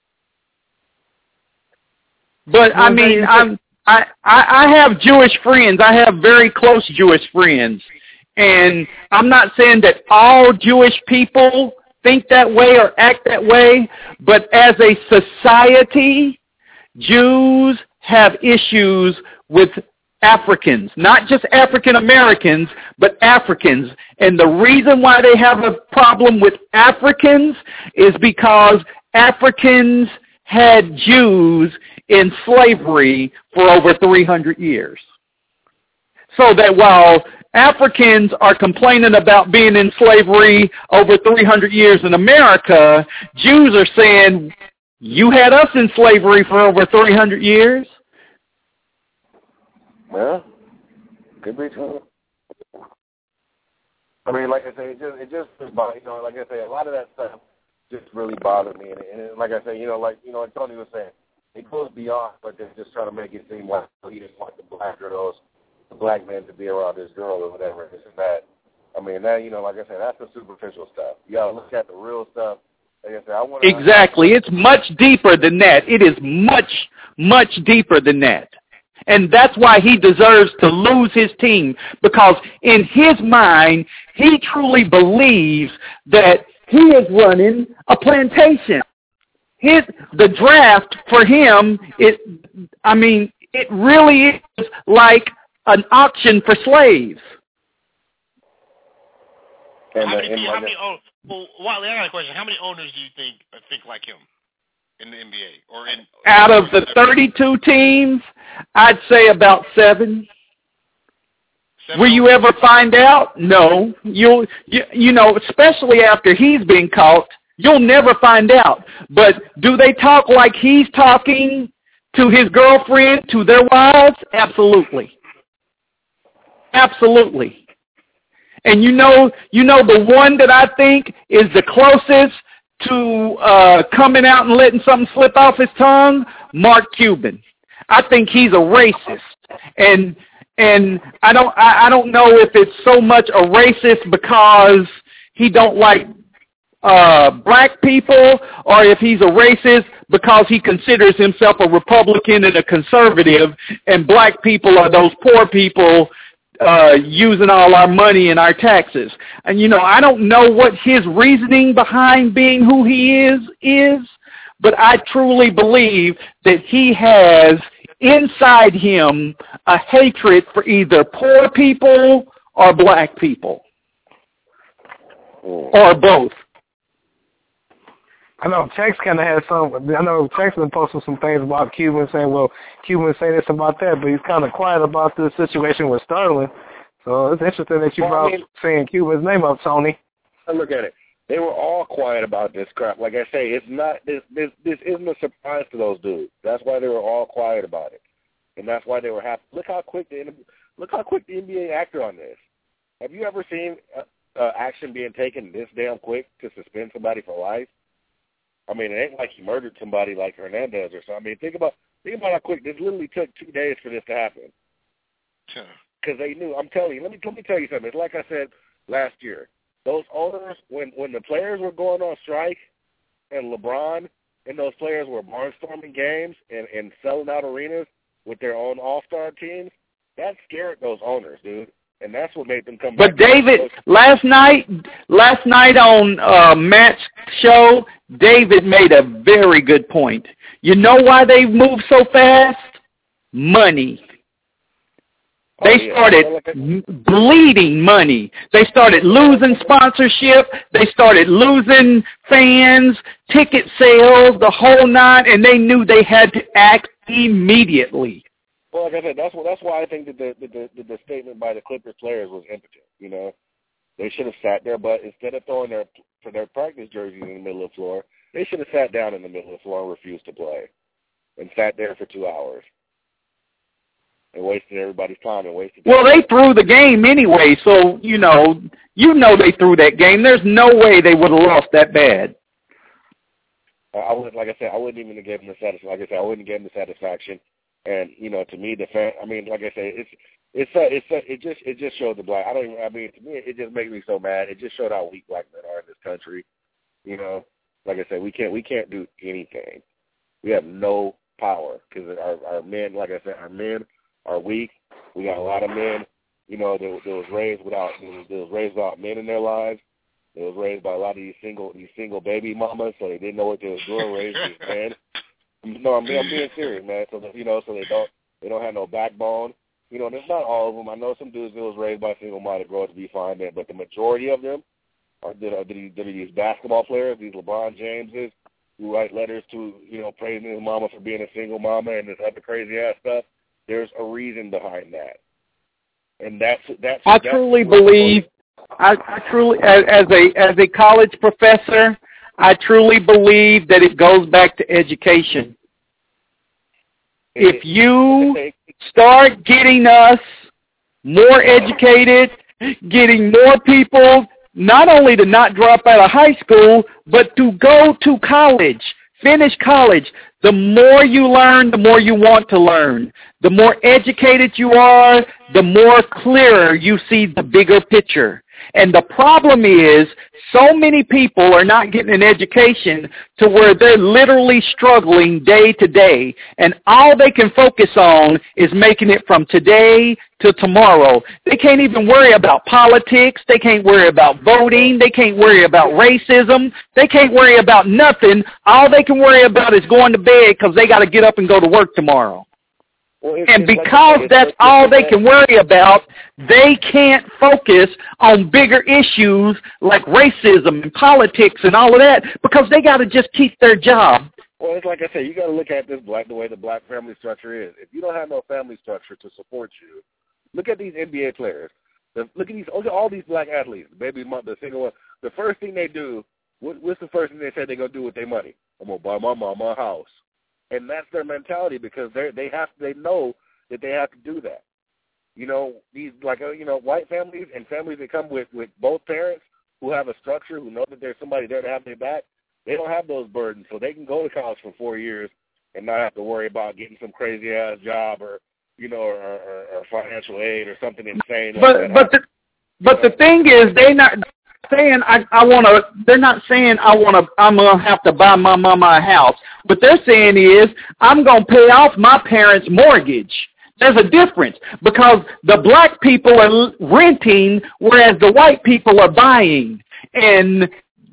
But I mean, I'm I I have Jewish friends. I have very close Jewish friends, and I'm not saying that all Jewish people think that way or act that way, but as a society, Jews have issues with Africans, not just African Americans, but Africans. And the reason why they have a problem with Africans is because Africans had Jews in slavery for over three hundred years. So that while Africans are complaining about being in slavery over three hundred years in America, Jews are saying, you had us in slavery for over three hundred years? Well, could be true. I mean, like I say, it just, it just, you know, like I say, a lot of that stuff just really bothered me. And, and like I say, you know, like, you know, like Tony was saying, it goes beyond, but they're just trying to make it seem like he didn't want the black girls, the black man to be around this girl or whatever, this and that. I mean, that, you know, like I said, that's the superficial stuff. You got to look at the real stuff. Like I said, I want exactly. It's much deeper than that. It is much, much deeper than that. And that's why he deserves to lose his team, because in his mind, he truly believes that he is running a plantation. His the draft for him, it, I mean, it really is like an auction for slaves. And, how many, uh, how many owners, well, Wally, I got a question. How many owners do you think think like him in the N B A? Or in out of the thirty-two teams, I'd say about seven. seven Will you ever find out? No. You'll, you, you know, especially after he's been caught, you'll never find out. But do they talk like he's talking to his girlfriend, to their wives? Absolutely. Absolutely. And you know, you know the one that I think is the closest to uh, coming out and letting something slip off his tongue? Mark Cuban. I think he's a racist, and and I don't I, I don't know if it's so much a racist because he don't like uh, black people, or if he's a racist because he considers himself a Republican and a conservative, and black people are those poor people uh, using all our money and our taxes. And you know, I don't know what his reasoning behind being who he is is, but I truly believe that he has inside him a hatred for either poor people or black people, or both. I know Tex kind of has some. I know Tex been posting some things about Cuban, saying, "Well, Cuban say this about that," but he's kind of quiet about this situation with Sterling. So it's interesting that you well, brought I mean, saying Cuban's name up, Tony. Look at it. They were all quiet about this crap. Like I say, it's not this. This this isn't a surprise to those dudes. That's why they were all quiet about it, and that's why they were happy. Look how quick the look how quick the N B A acted on this. Have you ever seen uh, uh, action being taken this damn quick to suspend somebody for life? I mean, it ain't like he murdered somebody like Hernandez or something. I mean, think about think about how quick this literally took two days for this to happen. Because they knew. I'm telling you. Let me let me tell you something. It's like I said last year. Those owners, when when the players were going on strike, and LeBron and those players were barnstorming games and, and selling out arenas with their own all-star teams, that scared those owners, dude. And that's what made them come back. But David, last night, last night on uh, Matt's show, David made a very good point. You know why they moved so fast? Money. They oh, yeah. started bleeding money. They started losing sponsorship. They started losing fans, ticket sales, the whole nine, and they knew they had to act immediately. Well, like I said, that's what, that's why I think that the, the, the, the statement by the Clippers players was impotent. You know, they should have sat there, but instead of throwing their for their practice jerseys in the middle of the floor, they should have sat down in the middle of the floor and refused to play, and sat there for two hours. And wasted everybody's time and wasted. Well, they threw the game anyway, so you know, you know they threw that game. There's no way they would have lost that bad. I would, like I said, I wouldn't even have given him the satisfaction. Like I said, I wouldn't give him the satisfaction. And you know, to me, the fan. I mean, like I said, it's it's a, it's a, it just it just showed the black. I don't even. I mean, to me, it just makes me so mad. It just showed how weak black men are in this country. You know, like I said, we can't we can't do anything. We have no power because our our men, like I said, our men are weak. We got a lot of men. You know, that, that was raised without that was raised without men in their lives. They was raised by a lot of these single these single baby mamas, so they didn't know what they was doing. Raised these men. No, I'm, I'm being serious, man. So that, you know, so they don't they don't have no backbone. You know, and it's not all of them. I know some dudes that was raised by single mom that grow up to be fine men, but the majority of them are that are these basketball players, these LeBron Jameses, who write letters to you know praising his mama for being a single mama and this other crazy ass stuff. There's a reason behind that, and that's that's. I that's truly believe. I, I truly, as, as a as a college professor, I truly believe that it goes back to education. If you start getting us more educated, getting more people not only to not drop out of high school, but to go to college, finish college, the more you learn, the more you want to learn. The more educated you are, the more clearer you see the bigger picture. And the problem is so many people are not getting an education to where they're literally struggling day to day. And all they can focus on is making it from today to tomorrow. They can't even worry about politics. They can't worry about voting. They can't worry about racism. They can't worry about nothing. All they can worry about is going to bed because they got to get up and go to work tomorrow. Well, it's, and it's because like, that's it's, all it's, they can worry about, they can't focus on bigger issues like racism and politics and all of that because they got to just keep their job. Well, it's like I said, you got to look at this black the way the black family structure is. If you don't have no family structure to support you, look at these N B A players. The, look at these look at all these black athletes. The baby, the single one. The first thing they do, what, what's the first thing they say they're gonna do with their money? I'm gonna buy my mama a house. And that's their mentality because they they have they know that they have to do that. You know, these like uh, you know white families and families that come with, with both parents who have a structure, who know that there's somebody there to have their back. They don't have those burdens, so they can go to college for four years and not have to worry about getting some crazy ass job or you know or, or, or financial aid or something insane. But like but the but the thing is, they not. saying I I want to. They're not saying I want to. I'm gonna have to buy my mama a house. What they're saying is I'm gonna pay off my parents' mortgage. There's a difference because the black people are renting, whereas the white people are buying. And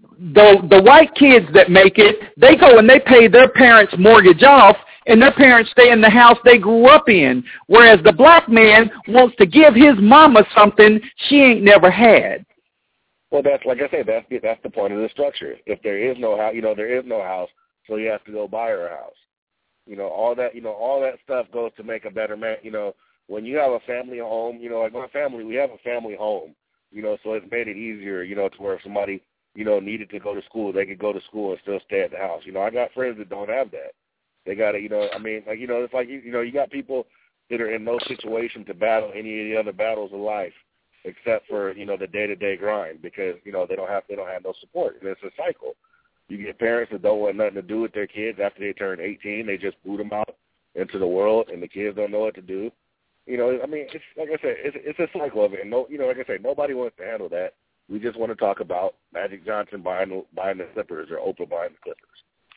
the the white kids that make it, they go and they pay their parents' mortgage off, and their parents stay in the house they grew up in. Whereas the black man wants to give his mama something she ain't never had. Well, that's like I said. That's the, that's the point of the structure. If there is no house, you know, there is no house, so you have to go buy her a house. You know, all that. You know, all that stuff goes to make a better man. You know, when you have a family home, you know, like my family, we have a family home. You know, so it's made it easier. You know, to where if somebody, you know, needed to go to school, they could go to school and still stay at the house. You know, I got friends that don't have that. They got to, you know, I mean, like you know, it's like you, you know, you got people that are in no situation to battle any of the other battles of life, except for, you know, the day-to-day grind because, you know, they don't have they don't have no support. And it's a cycle. You get parents that don't want nothing to do with their kids after they turn eighteen. They just boot them out into the world, and the kids don't know what to do. You know, I mean, it's like I said, it's, it's a cycle of it. And, no, you know, like I said, nobody wants to handle that. We just want to talk about Magic Johnson buying the, buying the Clippers or Oprah buying the Clippers.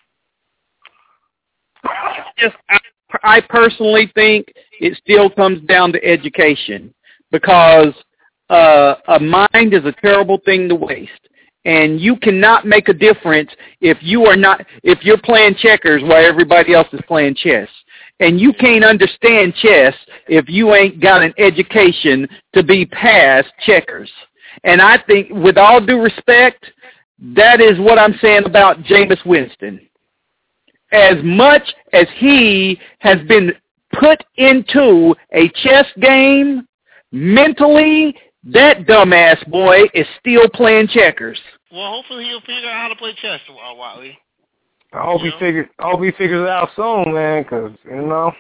Just, I, I personally think it still comes down to education because uh, a mind is a terrible thing to waste. And you cannot make a difference if you are not, if you're playing checkers while everybody else is playing chess. And you can't understand chess if you ain't got an education to be past checkers. And I think, with all due respect, that is what I'm saying about Jameis Winston. As much as he has been put into a chess game, mentally, that dumbass boy is still playing checkers. Well, hopefully he'll figure out how to play chess, uh, Watley. I hope he figures. I hope he figures it out soon, man. Cause you know.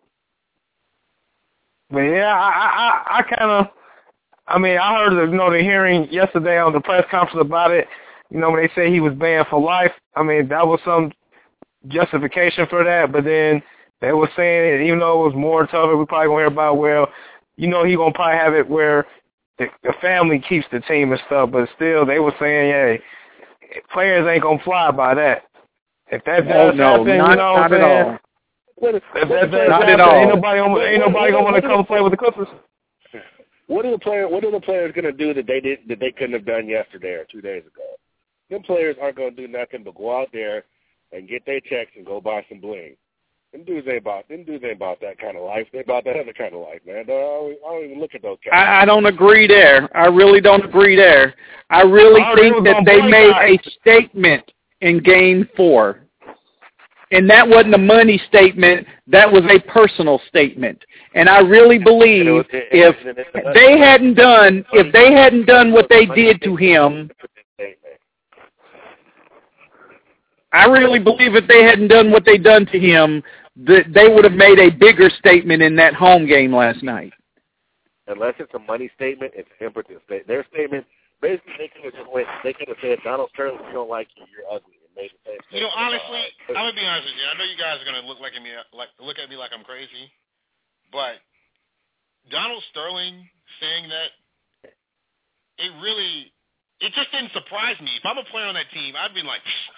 But yeah, I, I, I kind of. I mean, I heard the, you know, the hearing yesterday on the press conference about it. You know, when they say he was banned for life. I mean, that was some. justification for that, but then they were saying that even though it was more tougher, we probably gonna hear about, well, you know, he gonna probably have it where the, the family keeps the team and stuff, but still they were saying, hey, players ain't gonna fly by that. If that does oh, no, happen, not, you know what I'm saying? What, if that does not happen, at all. ain't nobody gonna, ain't nobody gonna want to come play with the Clippers. What are the player? What are the players going to do that they did that they couldn't have done yesterday or two days ago? Them players aren't going to do nothing but go out there and get their checks and go buy some bling. Them dudes ain't about them dudes ain't about that kind of life. They about that other kind of life, man. I don't, I don't even look at those guys. I, I don't agree there. I really don't agree there. I really I think that they made a statement in Game Four. And that wasn't a money statement. That was a personal statement. And I really believe was, it, if it, it, it, they hadn't done, if they hadn't done what they did to him, I really believe if they hadn't done what they done to him, that they would have made a bigger statement in that home game last night. Unless it's a money statement, it's an impotent statement. Their statement, basically, they could have just went. They could have said, "Donald Sterling, we don't like you. You're ugly." You know, honestly, I'm gonna be honest with you. I know you guys are gonna look like me, like look at me like I'm crazy, but Donald Sterling saying that, it really, it just didn't surprise me. If I'm a player on that team, I'd be like,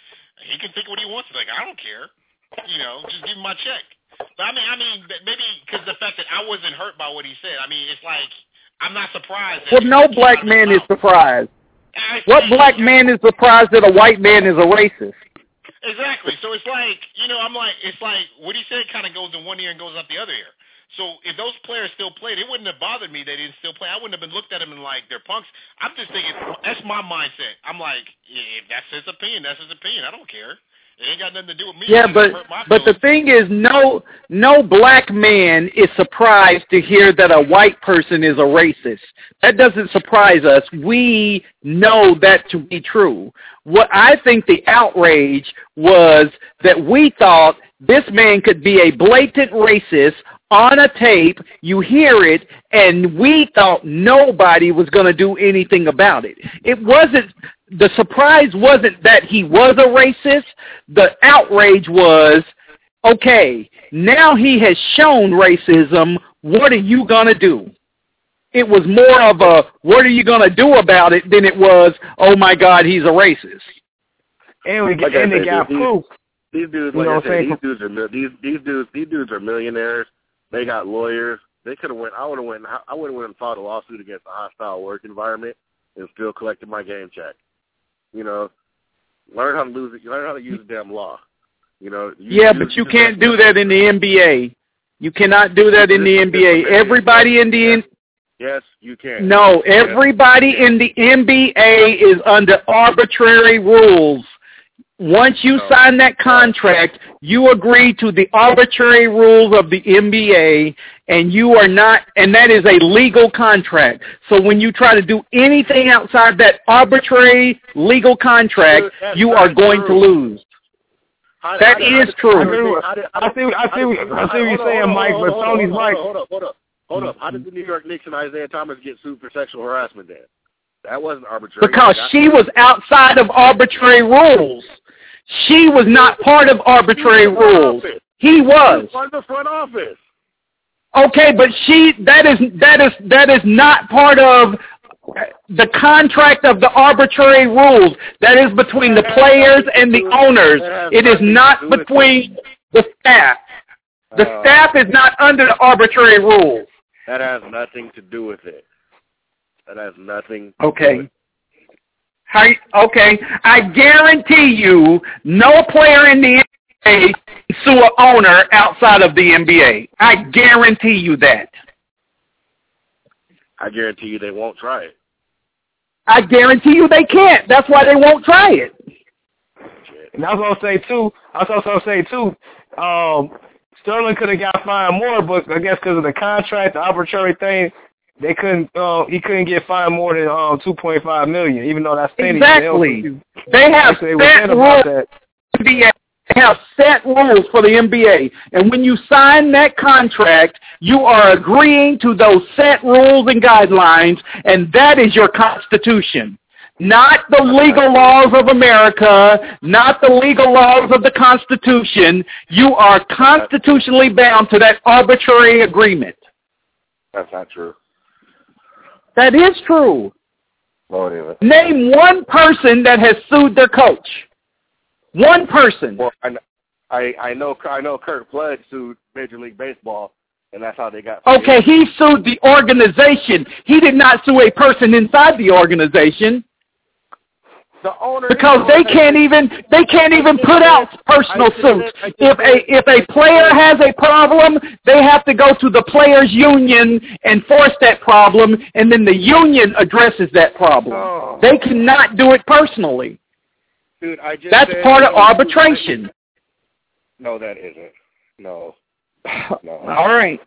he can think what he wants. Like, I don't care. You know, just give him my check. But I mean, I mean, maybe because the fact that I wasn't hurt by what he said. I mean, it's like I'm not surprised. That well, no black man is surprised. What black man is surprised that a white man is a racist? Exactly. So it's like, you know, I'm like, it's like what he said kind of goes in one ear and goes out the other ear. So if those players still played, it wouldn't have bothered me they didn't still play. I wouldn't have been looked at them and like they're punks. I'm just thinking, that's my mindset. I'm like, if that's his opinion, that's his opinion. I don't care. It ain't got nothing to do with me. Yeah, but but the thing is, no no black man is surprised to hear that a white person is a racist. That doesn't surprise us. We know that to be true. What I think the outrage was that we thought this man could be a blatant racist on a tape, you hear it, and we thought nobody was going to do anything about it. It wasn't, the surprise wasn't that he was a racist. The outrage was, okay, now he has shown racism, what are you going to do? It was more of a, what are you going to do about it, than it was, oh my God, he's a racist. And we like and they said, got these, proof. These dudes, like I said, these dudes are these these dudes these dudes are millionaires. They got lawyers. They could have went. I would have went. I would have went and filed a lawsuit against a hostile work environment and still collected my game check. You know, learn how to lose it. Learn how to use the damn law. You know. Use, yeah, use, but you use can't do that in the N B A. You cannot do that in the N B A. Everybody in the N. Yes, you can. No, everybody in the N B A is under arbitrary rules. Once you no. sign that contract, you agree to the arbitrary rules of the N B A, and you are not, and that is a legal contract. So when you try to do anything outside that arbitrary legal contract, That's you are going true. to lose. How, that how, is how, true. How, how, I see, I see, I see what you're saying, Mike, but Tony's right. Hold up, hold up, hold up. How did the New York Knicks and Isaiah Thomas get sued for sexual harassment then? That wasn't arbitrary. Because she was outside of arbitrary rules. She was not part of arbitrary rules. He was. He was part of the front office. Okay, but she that is that is that is not part of the contract of the arbitrary rules. That is between the players and the owners. It is not between the staff. The uh, staff is not under the arbitrary rules. That has nothing to do with it. That has nothing to okay. do with it. How, okay, I guarantee you no player in the N B A can sue an owner outside of the N B A. I guarantee you that. I guarantee you they won't try it. I guarantee you they can't. That's why they won't try it. And I was going to say, too, I was also going to say, too, um, Sterling could have got fined more, but I guess because of the contract, the arbitrary thing, They couldn't. Uh, he couldn't get fined more than um, two point five million dollars, even though that's penny. Exactly. They, they have they set rules. They have set rules for the N B A, and when you sign that contract, you are agreeing to those set rules and guidelines, and that is your constitution. not the legal laws of America, not the legal laws of the Constitution. You are constitutionally bound to that arbitrary agreement. That's not true. That is true. No, it isn't. Name one person that has sued their coach. One person. Well, I, I, I know I know Kurt Flood sued Major League Baseball, and that's how they got paid. Okay, he sued the organization. He did not sue a person inside the organization. The owner because they can't even they can't even put out personal suits. If a if a player has a problem, they have to go to the players' union and force that problem, and then the union addresses that problem. Oh. They cannot do it personally. Dude, I just That's said, part of arbitration. No, that isn't. No. No. All right.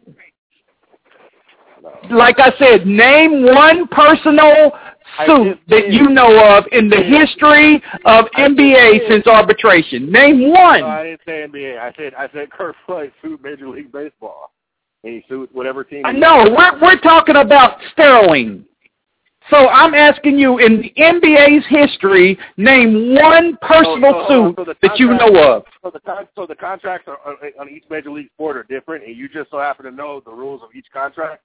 No. Like I said, name one personal suit that you know of in the history of N B A since arbitration. Name one. No, I didn't say N B A. I said I said Kurt Flood sued Major League Baseball, and he sued whatever team. I know. We're we're talking about Sterling. So I'm asking you, in the N B A's history, name one personal so, so, suit so the that you know of. So the con- so the contracts are, on each major league sport are different, and you just so happen to know the rules of each contract.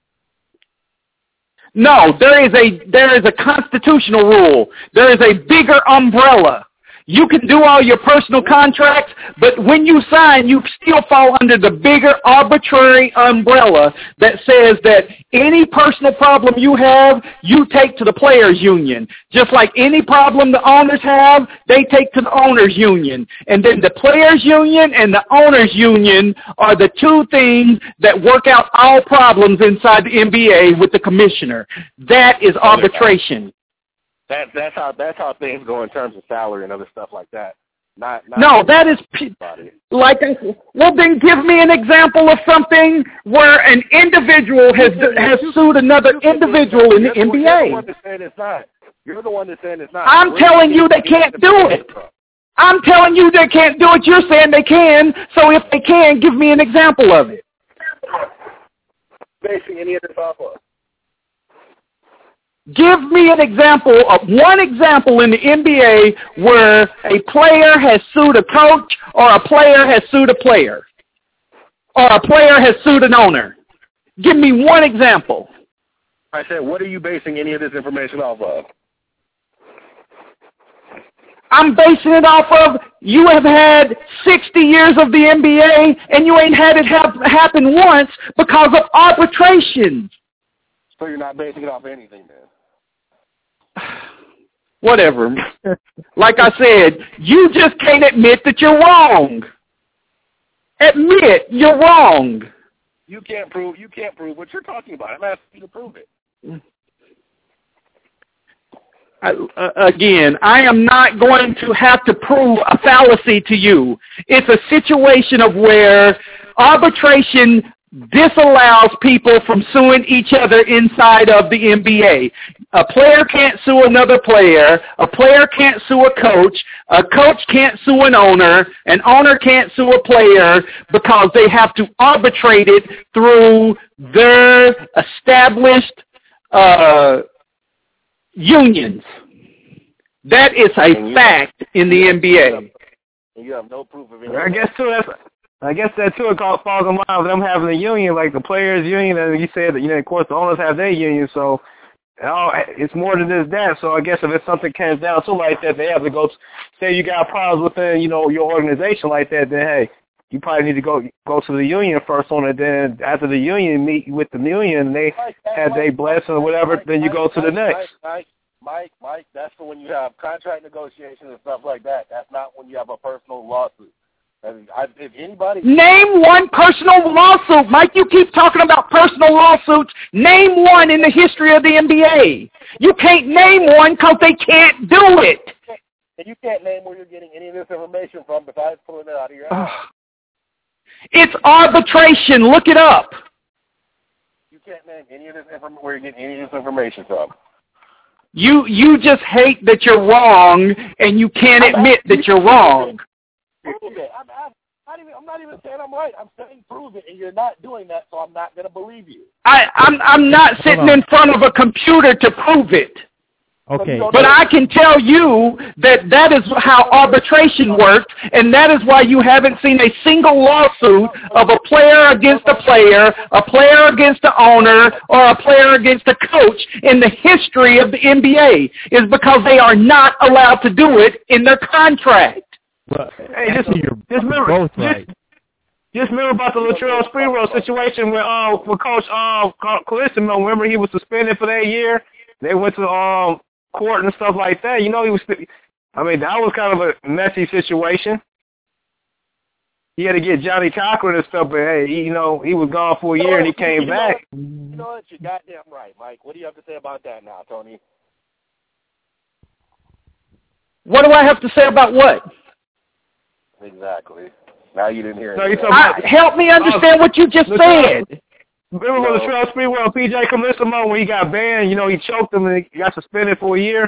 No, there is a there is a constitutional rule. There is a bigger umbrella. You can do all your personal contracts, but when you sign, you still fall under the bigger arbitrary umbrella that says that any personal problem you have, you take to the players' union. Just like any problem the owners have, they take to the owners' union. And then the players' union and the owners' union are the two things that work out all problems inside the N B A with the commissioner. That is arbitration. That that's how that's how things go in terms of salary and other stuff like that. Not, not no, that is like well. Then give me an example of something where an individual has has sued another individual in the N B A. You're the one that said it's not. You're the one that said it's not. I'm telling you they can't do it. I'm telling you they can't do it. You're saying they can. So if they can, give me an example of it. Basing any of this off of. Give me an example of one example in the N B A where a player has sued a coach or a player has sued a player or a player has sued an owner. Give me one example. I said, what are you basing any of this information off of? I'm basing it off of you have had sixty years of the N B A and you ain't had it ha- happen once because of arbitration. So you're not basing it off anything then? Whatever. Like I said, you just can't admit that you're wrong. Admit you're wrong. You can't prove you can't prove what you're talking about. I'm asking you to prove it. I, uh, again, I am not going to have to prove a fallacy to you. It's a situation of where arbitration disallows people from suing each other inside of the N B A. A player can't sue another player. A player can't sue a coach. A coach can't sue an owner. An owner can't sue a player because they have to arbitrate it through their established uh, unions. That is a fact in the N B A. And you have no proof of it. I guess too. That's, I guess that too. It falls in line with them having a union, like the players' union, and you said that you know, of course, the owners have their union, so oh, it's more than just that. So I guess if it's something comes down to like that, they have to go. Say you got problems within you know your organization like that, then hey, you probably need to go go to the union first on it. Then after the union meet with the union, and they have their blessing or whatever, then you go to the next. Mike, Mike, Mike, that's for when you have contract negotiations and stuff like that. That's not when you have a personal lawsuit. I, if anybody Name one personal lawsuit. Mike, you keep talking about personal lawsuits. Name one in the history of the N B A. You can't name one because they can't do it. And you can't name where you're getting any of this information from besides pulling it out of your ass. It's arbitration. Look it up. You can't name any of this information where you're getting any of this information from. You you just hate that you're wrong, and you can't admit that you're wrong. Prove it. I'm, I'm, not even, I'm not even saying I'm right. I'm saying prove it, and you're not doing that, so I'm not going to believe you. I, I'm I'm not sitting in front of a computer to prove it. Okay. But I can tell you that that is how arbitration works, and that is why you haven't seen a single lawsuit of a player against a player, a player against the owner, or a player against a coach in the history of the N B A, is because they are not allowed to do it in their contract. Well, hey, just, just remember, both right. just, just remember about the Latrell Sprewell situation with uh, with Coach um, Calissimo. Remember he was suspended for that year? They went to um. court and stuff like that. You know, he was. I mean, that was kind of a messy situation. He had to get Johnny Cochran and stuff, but hey, he, you know, he was gone for a year and he came you back. Know, you know what? You're goddamn right, Mike. What do you have to say about that now, Tony? What do I have to say about what? Exactly. Now you didn't hear no, it. I, help me understand uh, what you just Latrell, said. Remember when Latrell Sprewell, P J Calissimo, when he got banned, you know, he choked him and he got suspended for a year?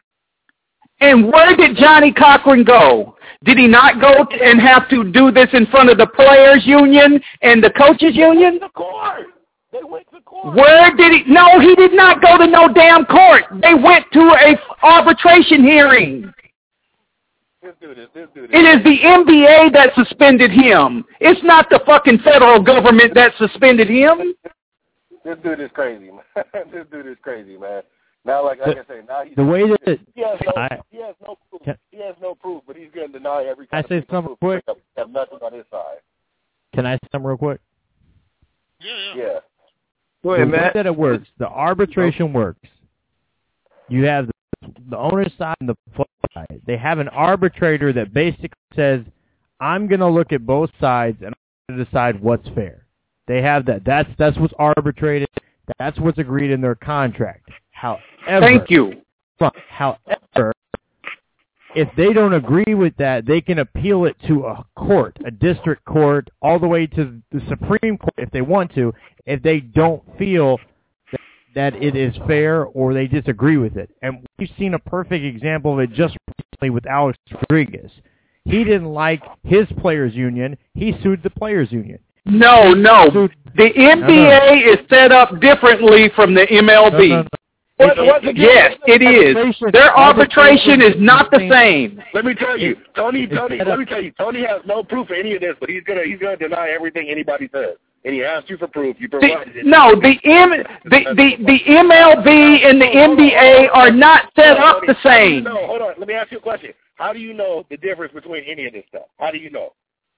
And where did Johnny Cochran go? Did he not go t- and have to do this in front of the players' union and the coaches' union? The court. They went to court. Where did he? No, he did not go to no damn court. They went to a arbitration hearing. Let's do this. Let's do this. It is the N B A that suspended him. It's not the fucking federal government that suspended him. This dude is crazy, man. This dude is crazy, man. Now, like, like I say, now he's the way that he has no, I, he has no proof. Can, he has no proof, but he's going to deny every. Kind I say something proof. quick? Have nothing on his side. Can I say something real quick? Yeah, yeah. Yeah. Go ahead, the way Matt. that it works, the arbitration works. You have the, the owner's side and the player side. They have an arbitrator that basically says, I'm going to look at both sides and I'm going to decide what's fair. They have that. That's that's what's arbitrated. That's what's agreed in their contract. However, Thank you. However, if they don't agree with that, they can appeal it to a court, a district court, all the way to the Supreme Court if they want to, if they don't feel that, that it is fair or they disagree with it. And we've seen a perfect example of it just recently with Alex Rodriguez. He didn't like his players' union. He sued the players' union. No, no. The N B A no, no. is set up differently from the M L B. No, no, no. What, what, yes, it is. Their arbitration is not the same. Let me tell you, Tony. Tony, let me tell you, Tony has no proof of any of this, but he's gonna he's gonna deny everything anybody says, and he asked you for proof. You provided the, it. No, the M the, the the M L B and the N B A are not set up the same. No, hold on. Let me ask you a question. How do you know the difference between any of this stuff? How do you know?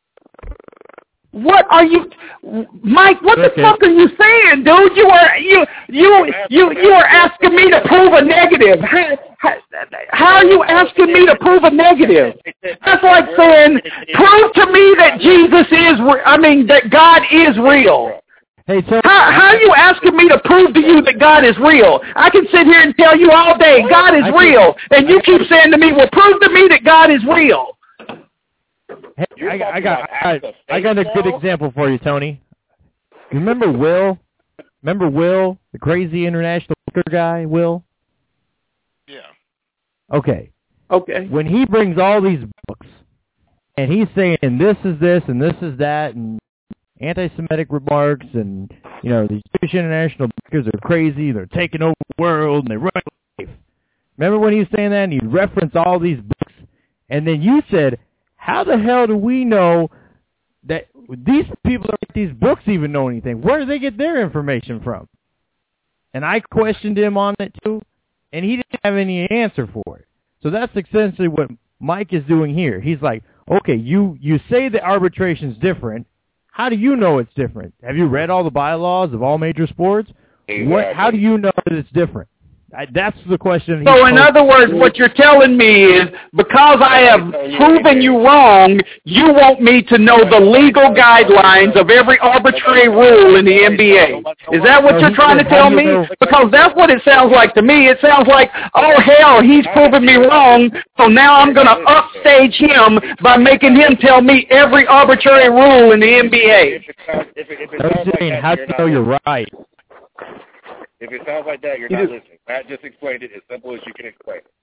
What are you, Mike? What the okay. fuck are you saying, dude? You are you you you you are asking me to prove a negative. How, how, how are you asking me to prove a negative? That's like saying, prove to me that Jesus is. I mean, that God is real. Hey, so how, how are you asking me to prove to you that God is real? I can sit here and tell you all day God is real, and you keep saying to me, well, prove to me that God is real. Hey, I, I got I got, I got a good example for you, Tony. Remember Will? Remember Will, the crazy international guy, Will? Yeah. Okay. Okay. When he brings all these books, and he's saying this is this and this is that, and anti-Semitic remarks, and, you know, these Jewish international bankers are crazy, they're taking over the world, and they run life. Remember when he was saying that, and he referenced all these books, and then you said, how the hell do we know that these people that write these books even know anything? Where do they get their information from? And I questioned him on it too, and he didn't have any answer for it. So that's essentially what Mike is doing here. He's like, okay, you, you say the arbitration's different. How do you know it's different? Have you read all the bylaws of all major sports? Exactly. What? How do you know that it's different? I, that's the question. So in other words, what you're telling me is because I have proven you wrong, you want me to know the legal guidelines of every arbitrary rule in the N B A. Is that what you're trying to tell me? Because that's what it sounds like to me. It sounds like, oh, hell, he's proven me wrong, so now I'm going to upstage him by making him tell me every arbitrary rule in the N B A. I'm saying, how do you know you're right? If it sounds like that, you're not listening. Matt just explained it as simple as you can explain it.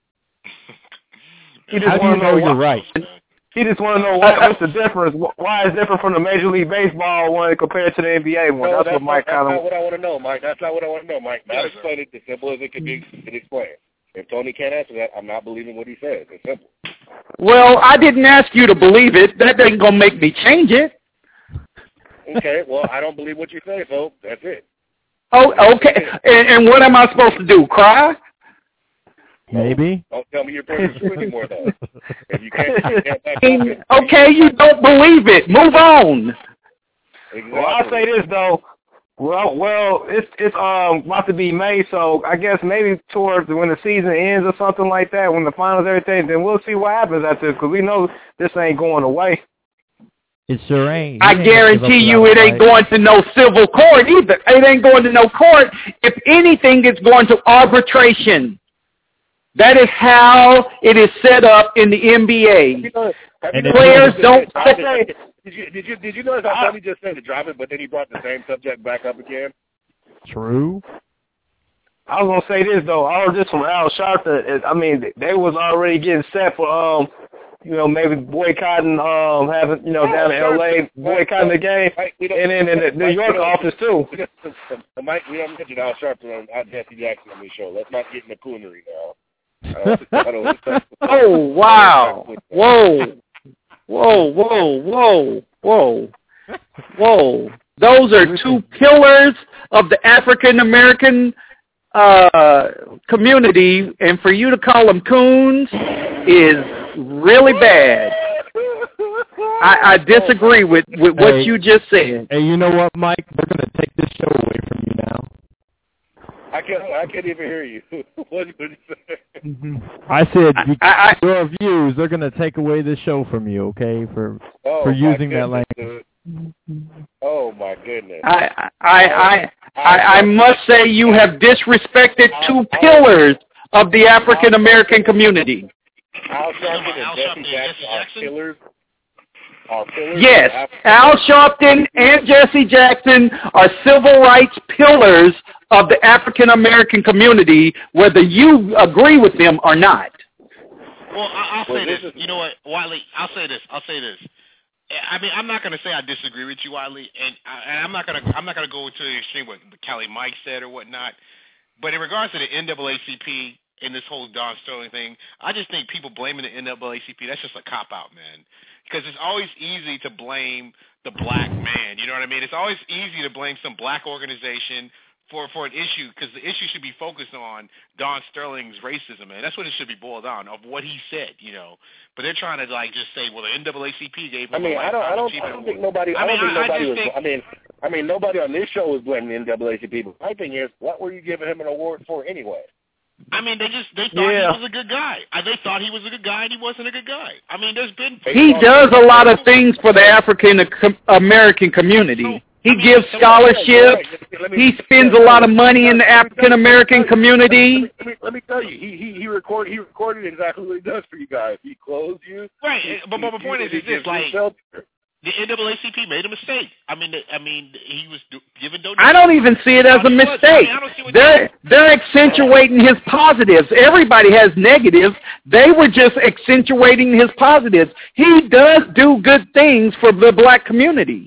He just How do you know, know you're right? He just want to know what, what's the difference. Why it's different from the Major League Baseball one compared to the N B A one. No, that's, that's what Mike kind of. That's not what I want to know, Mike. That's not what I want to know, Mike. Matt explained it as simple as it can be explained. If Tony can't answer that, I'm not believing what he says. It's simple. Well, I didn't ask you to believe it. That ain't gonna make me change it. Okay, well, I don't believe what you say, so that's it. Oh, okay. And, and what am I supposed to do? Cry? Maybe. Don't tell me your prayers are true anymore, though. If you can't, you can't back it. Okay, you don't believe it. Move on. Exactly. Well, I'll say this though. Well, well, it's it's um about to be May, so I guess maybe towards when the season ends or something like that, when the finals everything, then we'll see what happens after this, because we know this ain't going away. It sure ain't. I guarantee you it ain't going to no civil court either. It ain't going to no court. If anything, it's going to arbitration. That is how it is set up in the N B A. You know, and players don't say. Did you did you did you notice how Tony just said to drop it, but then he brought the same subject back up again? True. I was gonna say this though. I heard this from Al Sharpton. I mean, they was already getting set for um, you know, maybe boycotting um, having you know down in L A boycotting the game, and then in the New York office too. Mike, we don't mention Al Sharpton on our Jesse Jackson on the show. Let's not get in the coonery now. Oh wow! Whoa! Whoa! Whoa! Whoa! Whoa! Whoa! Those are two pillars of the African American uh, community, and for you to call them coons is really bad. I, I disagree with, with what hey, you just said. Hey, you know what, Mike? We're going to take this show away from you now. I can't. I can't even hear you. What did you say? I said I, I, your views. They're going to take away the show from you, okay? For oh, for using that goodness, language. Dude. Oh my goodness. I I I I, I must say you have disrespected two pillars of the African American community. Al Sharpton and Jesse Jackson are pillars. Are pillars. Yes, Al Sharpton and Jesse Jackson are civil rights pillars of the African American community, whether you agree with them or not. Well, I, I'll say this. You know what, Wiley? I'll say this. I'll say this. I mean, I'm not going to say I disagree with you, Wiley, and, I, and I'm not going to. I'm not going to go to the extreme what Kelly Mike said or whatnot. But in regards to the N double A C P and this whole Don Sterling thing, I just think people blaming the N double A C P, that's just a cop out, man. Because it's always easy to blame the black man. You know what I mean? It's always easy to blame some black organization for, for an issue, because the issue should be focused on Don Sterling's racism, man. That's what it should be boiled down, of what he said, you know. But they're trying to, like, just say, well, the N double A C P gave him I mean, a I don't, I don't, I don't think nobody, I, I mean, don't think I, nobody I was, think, I mean, I mean, nobody on this show was blaming the N double A C P, but my thing is, what were you giving him an award for anyway? I mean, they just, they thought yeah. he was a good guy. They thought he was a good guy, and he wasn't a good guy. I mean, there's been... He does a lot of things for the African American community. He gives scholarships. He spends a lot of money in the African American community. Let me, let me tell you, he he he record he recorded exactly what he does for you guys. He clothes you. Right, but my point is, is this like the N double A C P made a mistake. I mean, I mean, he was do, giving donations. I don't even see it as a mistake. They're they're accentuating his positives. Everybody has negatives. They were just accentuating his positives. He does do good things for the black community.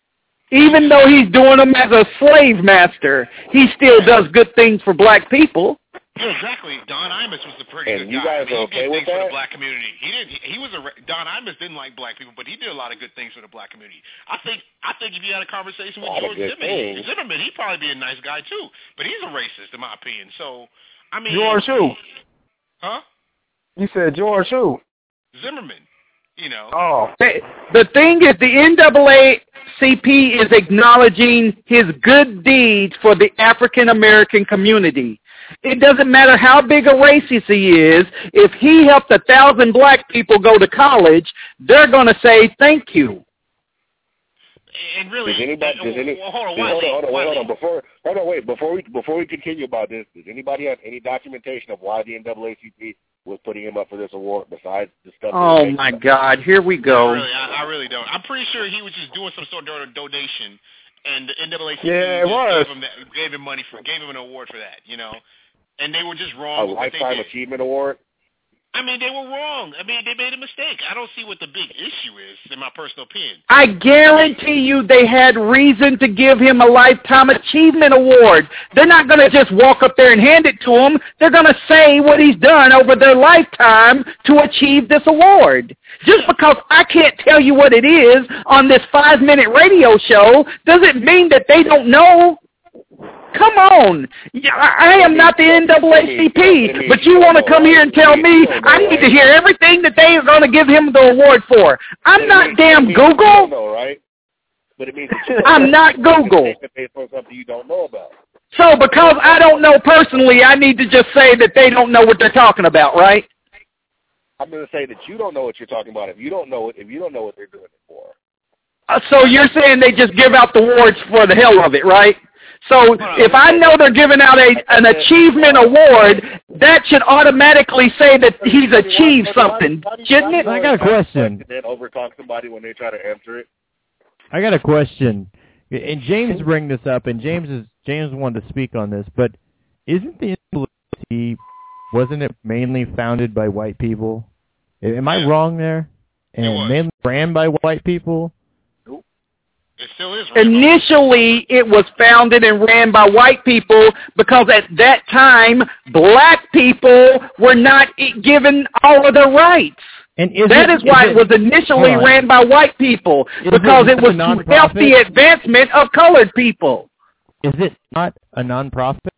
Even though he's doing them as a slave master, he still does good things for black people. Yeah, exactly. Don Imus was a pretty and good you guy. guys I mean, are he okay did with things for that? the black community. He didn't. He, he was a Don Imus didn't like black people, but he did a lot of good things for the black community. I think. I think if you had a conversation with George Zimmerman, Zimmerman, he'd probably be a nice guy too. But he's a racist, in my opinion. So, I mean, George who? Huh? You said George who? Zimmerman. You know. Oh. The thing is, the N double A C P is acknowledging his good deeds for the African American community. It doesn't matter how big a racist he is. If he helped a thousand black people go to college, they're going to say thank you. And really, does anybody? Does any, well, hold on, hold on, hold on, wait, hold on. Before, hold on, wait. Before we before we continue about this, does anybody have any documentation of why the N double A C P was putting him up for this award besides the stuff? Oh my God! Here we go. I really, I, I really don't. I'm pretty sure he was just doing some sort of donation, and the N double A C P yeah, it was. gave him that, gave him money for, gave him an award for that, you know. And they were just wrong. A with what they lifetime did. achievement award. I mean, they were wrong. I mean, they made a mistake. I don't see what the big issue is, in my personal opinion. I guarantee you they had reason to give him a Lifetime Achievement Award. They're not going to just walk up there and hand it to him. They're going to say what he's done over their lifetime to achieve this award. Just because I can't tell you what it is on this five-minute radio show doesn't mean that they don't know. Come on. I am not the N double A C P, but you want to come here and tell me I need to hear everything that they are going to give him the award for. I'm not damn Google. But it means I'm not Google. Based on something you don't know about. So because I don't know personally, I need to just say that they don't know what they're talking about, right? I'm going to say that you don't know what you're talking about. If you don't know it, if you don't know what they're doing it for. Uh, so you're saying they just give out the awards for the hell of it, right? So if I know they're giving out a an achievement award, that should automatically say that he's achieved something, shouldn't it? I got a question. Then overtalk somebody when they try to answer it. I got a question. And James bring this up, and James is James wanted to speak on this, but isn't the N double A C P, wasn't it mainly founded by white people? Am I wrong there? And mainly ran by white people? It still is. Initially, it was founded and ran by white people because at that time, black people were not given all of their rights. And is that it, is why is it, it was initially ran by white people, is because it, it was to help the advancement of colored people. Is it not a nonprofit?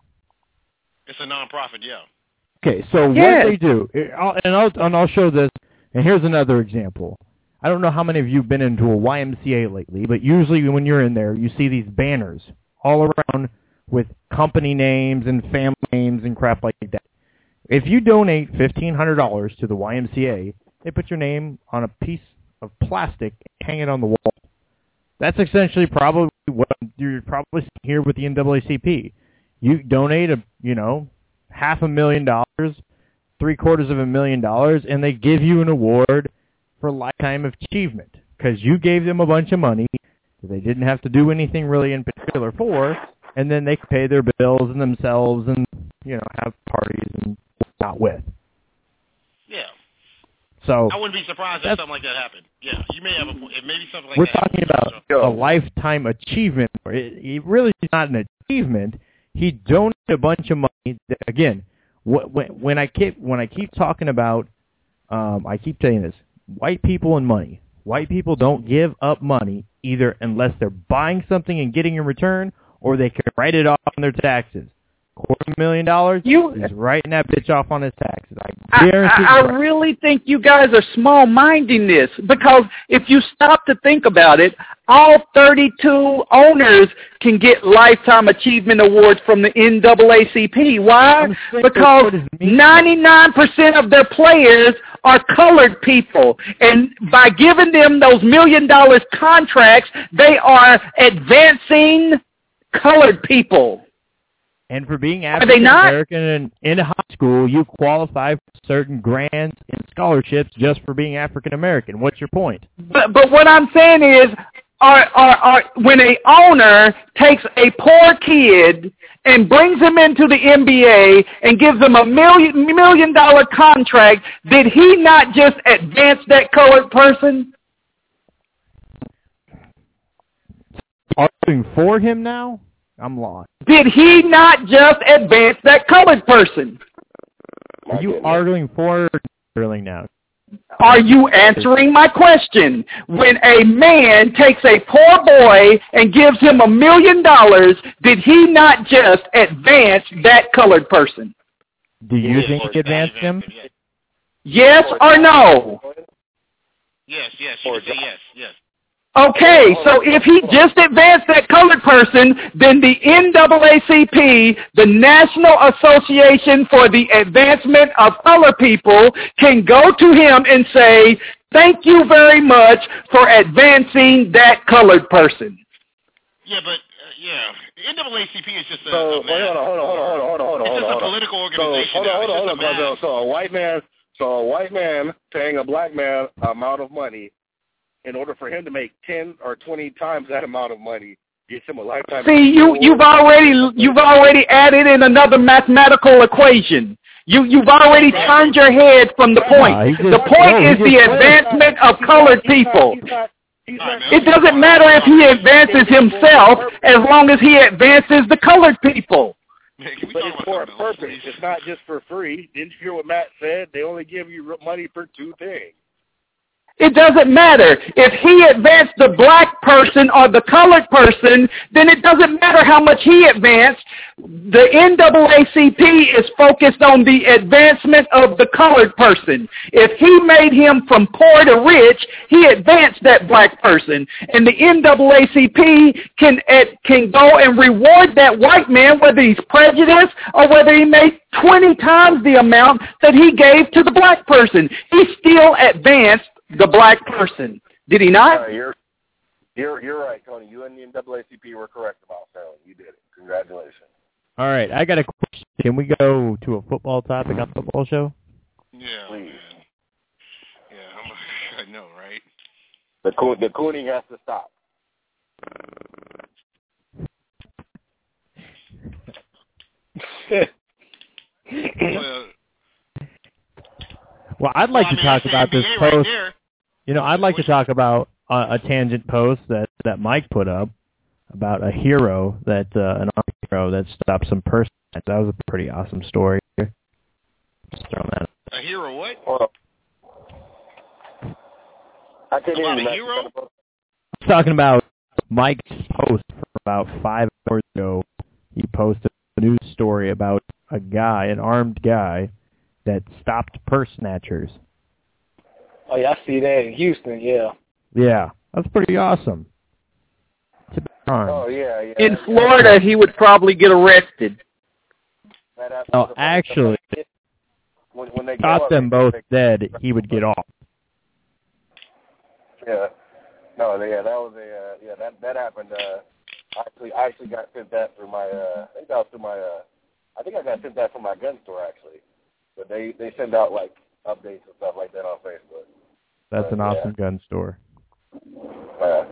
It's a nonprofit, yeah. Okay, so yes. what they do, and I'll, and I'll show this, and here's another example. I don't know how many of you have been into a Y M C A lately, but usually when you're in there, you see these banners all around with company names and family names and crap like that. If you donate fifteen hundred dollars to the Y M C A, they put your name on a piece of plastic and hang it on the wall. That's essentially probably what you're probably seeing here with the N double A C P. You donate, a you know, half a million dollars, three quarters of a million dollars, and they give you an award for lifetime achievement because you gave them a bunch of money that they didn't have to do anything really in particular for, and then they pay their bills and themselves and, you know, have parties and not with. Yeah. So I wouldn't be surprised if something like that happened. Yeah, you may have a point. Maybe something like we're that. We're talking about a lifetime achievement. It, it really is not an achievement. He donated a bunch of money. Again, when, when I keep when I keep talking about, um, I keep telling you this. White people and money. White people don't give up money either unless they're buying something and getting in return, or they can write it off on their taxes. Quarter million dollars, you, he's writing that bitch off on his taxes. I, I guarantee I, I really think you guys are small-minding this, because if you stop to think about it, all thirty-two owners can get Lifetime Achievement Awards from the N double A C P. Why? Because ninety-nine percent of their players are colored people, and by giving them those million dollars contracts, they are advancing colored people. And for being African American in, in high school, you qualify for certain grants and scholarships just for being African American. What's your point? But but what I'm saying is, are are are when a owner takes a poor kid and brings him into the N B A and gives him a million million dollar contract, did he not just advance that colored person? Arguing for him now? I'm lost. Did he not just advance that colored person? Are you arguing for Sterling now? Are you answering my question? When a man takes a poor boy and gives him a million dollars, did he not just advance that colored person? Do you think he advanced him? Yes or no? Yes, yes, you can say yes, yes. Okay, so if he just advanced that colored person, then the N double A C P, the National Association for the Advancement of Color People, can go to him and say, thank you very much for advancing that colored person. Yeah, but, uh, yeah, the N double A C P is just a, so, a hold on, hold on, hold on, hold on, hold on, hold on. It's just hold a on. political organization. So, hold on, hold on, hold on, hold on. So a white man, so a white man paying a black man amount of money, in order for him to make ten or twenty times that amount of money, gets him a lifetime. See, you, you've already you've already added in another mathematical equation. You, you've already turned your head from the point. Uh, just, the point no, is the advancement of colored people. It doesn't matter if he advances himself as long as he advances the colored people. But it's for a purpose. It's not just for free. Didn't you hear what Matt said? They only give you money for two things. It doesn't matter. If he advanced the black person or the colored person, then it doesn't matter how much he advanced. The N double A C P is focused on the advancement of the colored person. If he made him from poor to rich, he advanced that black person. And the N double A C P can, can go and reward that white man, whether he's prejudiced or whether he made twenty times the amount that he gave to the black person. He still advanced the black person. Did he not? Uh, you're, you're, you're right, Tony. You and the N double A C P were correct about Sterling. You did it. Congratulations. All right, I got a question. Can we go to a football topic on the football show? Yeah, Please. Man. Yeah, I'm, I know, right? The coon, the cooning has to stop. well, Well, I'd like well, I to mean, talk that's about the this N B A post. Right there. You know, I'd like to talk about uh, a tangent post that, that Mike put up about a hero that uh, an army hero that stopped some person. That was a pretty awesome story. Just throwing that. A hero what? Hold on. I can't About even a hero? I'm talking about Mike's post from about five hours ago. He posted a news story about a guy, an armed guy, that stopped purse snatchers. Oh, yeah, I see that in Houston, yeah. Yeah, that's pretty awesome. It's a big arm. Oh, yeah, yeah. In Florida, he would probably get arrested. Oh, actually, when, when they shot up, them they, both they, dead, he would get off. Yeah. No, yeah, that was a, uh, yeah, that, that happened, uh, actually, I actually got sent that through my, uh, I think that was through my, uh, I think I got sent that from my gun store, actually. But they, they send out, like, updates and stuff like that on Facebook. That's but, an awesome yeah. gun store. Uh,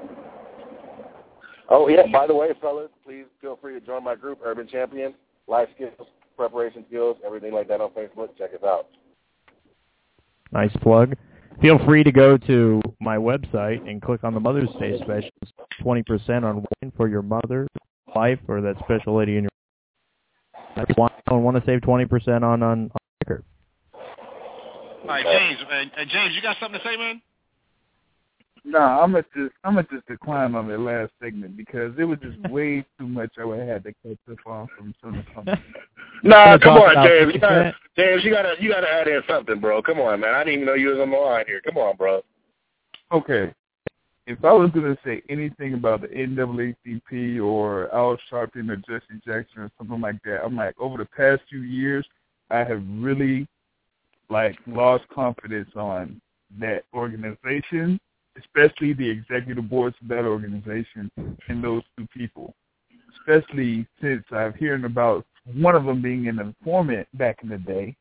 oh, yeah, by the way, fellas, please feel free to join my group, Urban Champions, life skills, preparation skills, everything like that on Facebook. Check us out. Nice plug. Feel free to go to my website and click on the Mother's Day specials. twenty percent on wine for your mother, wife, or that special lady in your life. I want to save twenty percent on, on, on liquor. All right, James. Uh, James, you got something to say, man? Nah, I'm at just I'm at just decline on that last segment because it was just way too much I would have to catch up on from some of the Nah, come on, James. You gotta, James, you gotta you gotta add in something, bro. Come on, man. I didn't even know you was on the line here. Come on, bro. Okay. If I was gonna say anything about the N double A C P or Al Sharpton or Jesse Jackson or something like that, I'm like over the past few years I have really like lost confidence on that organization, especially the executive boards of that organization and those two people. Especially since I've heard about one of them being an informant back in the day.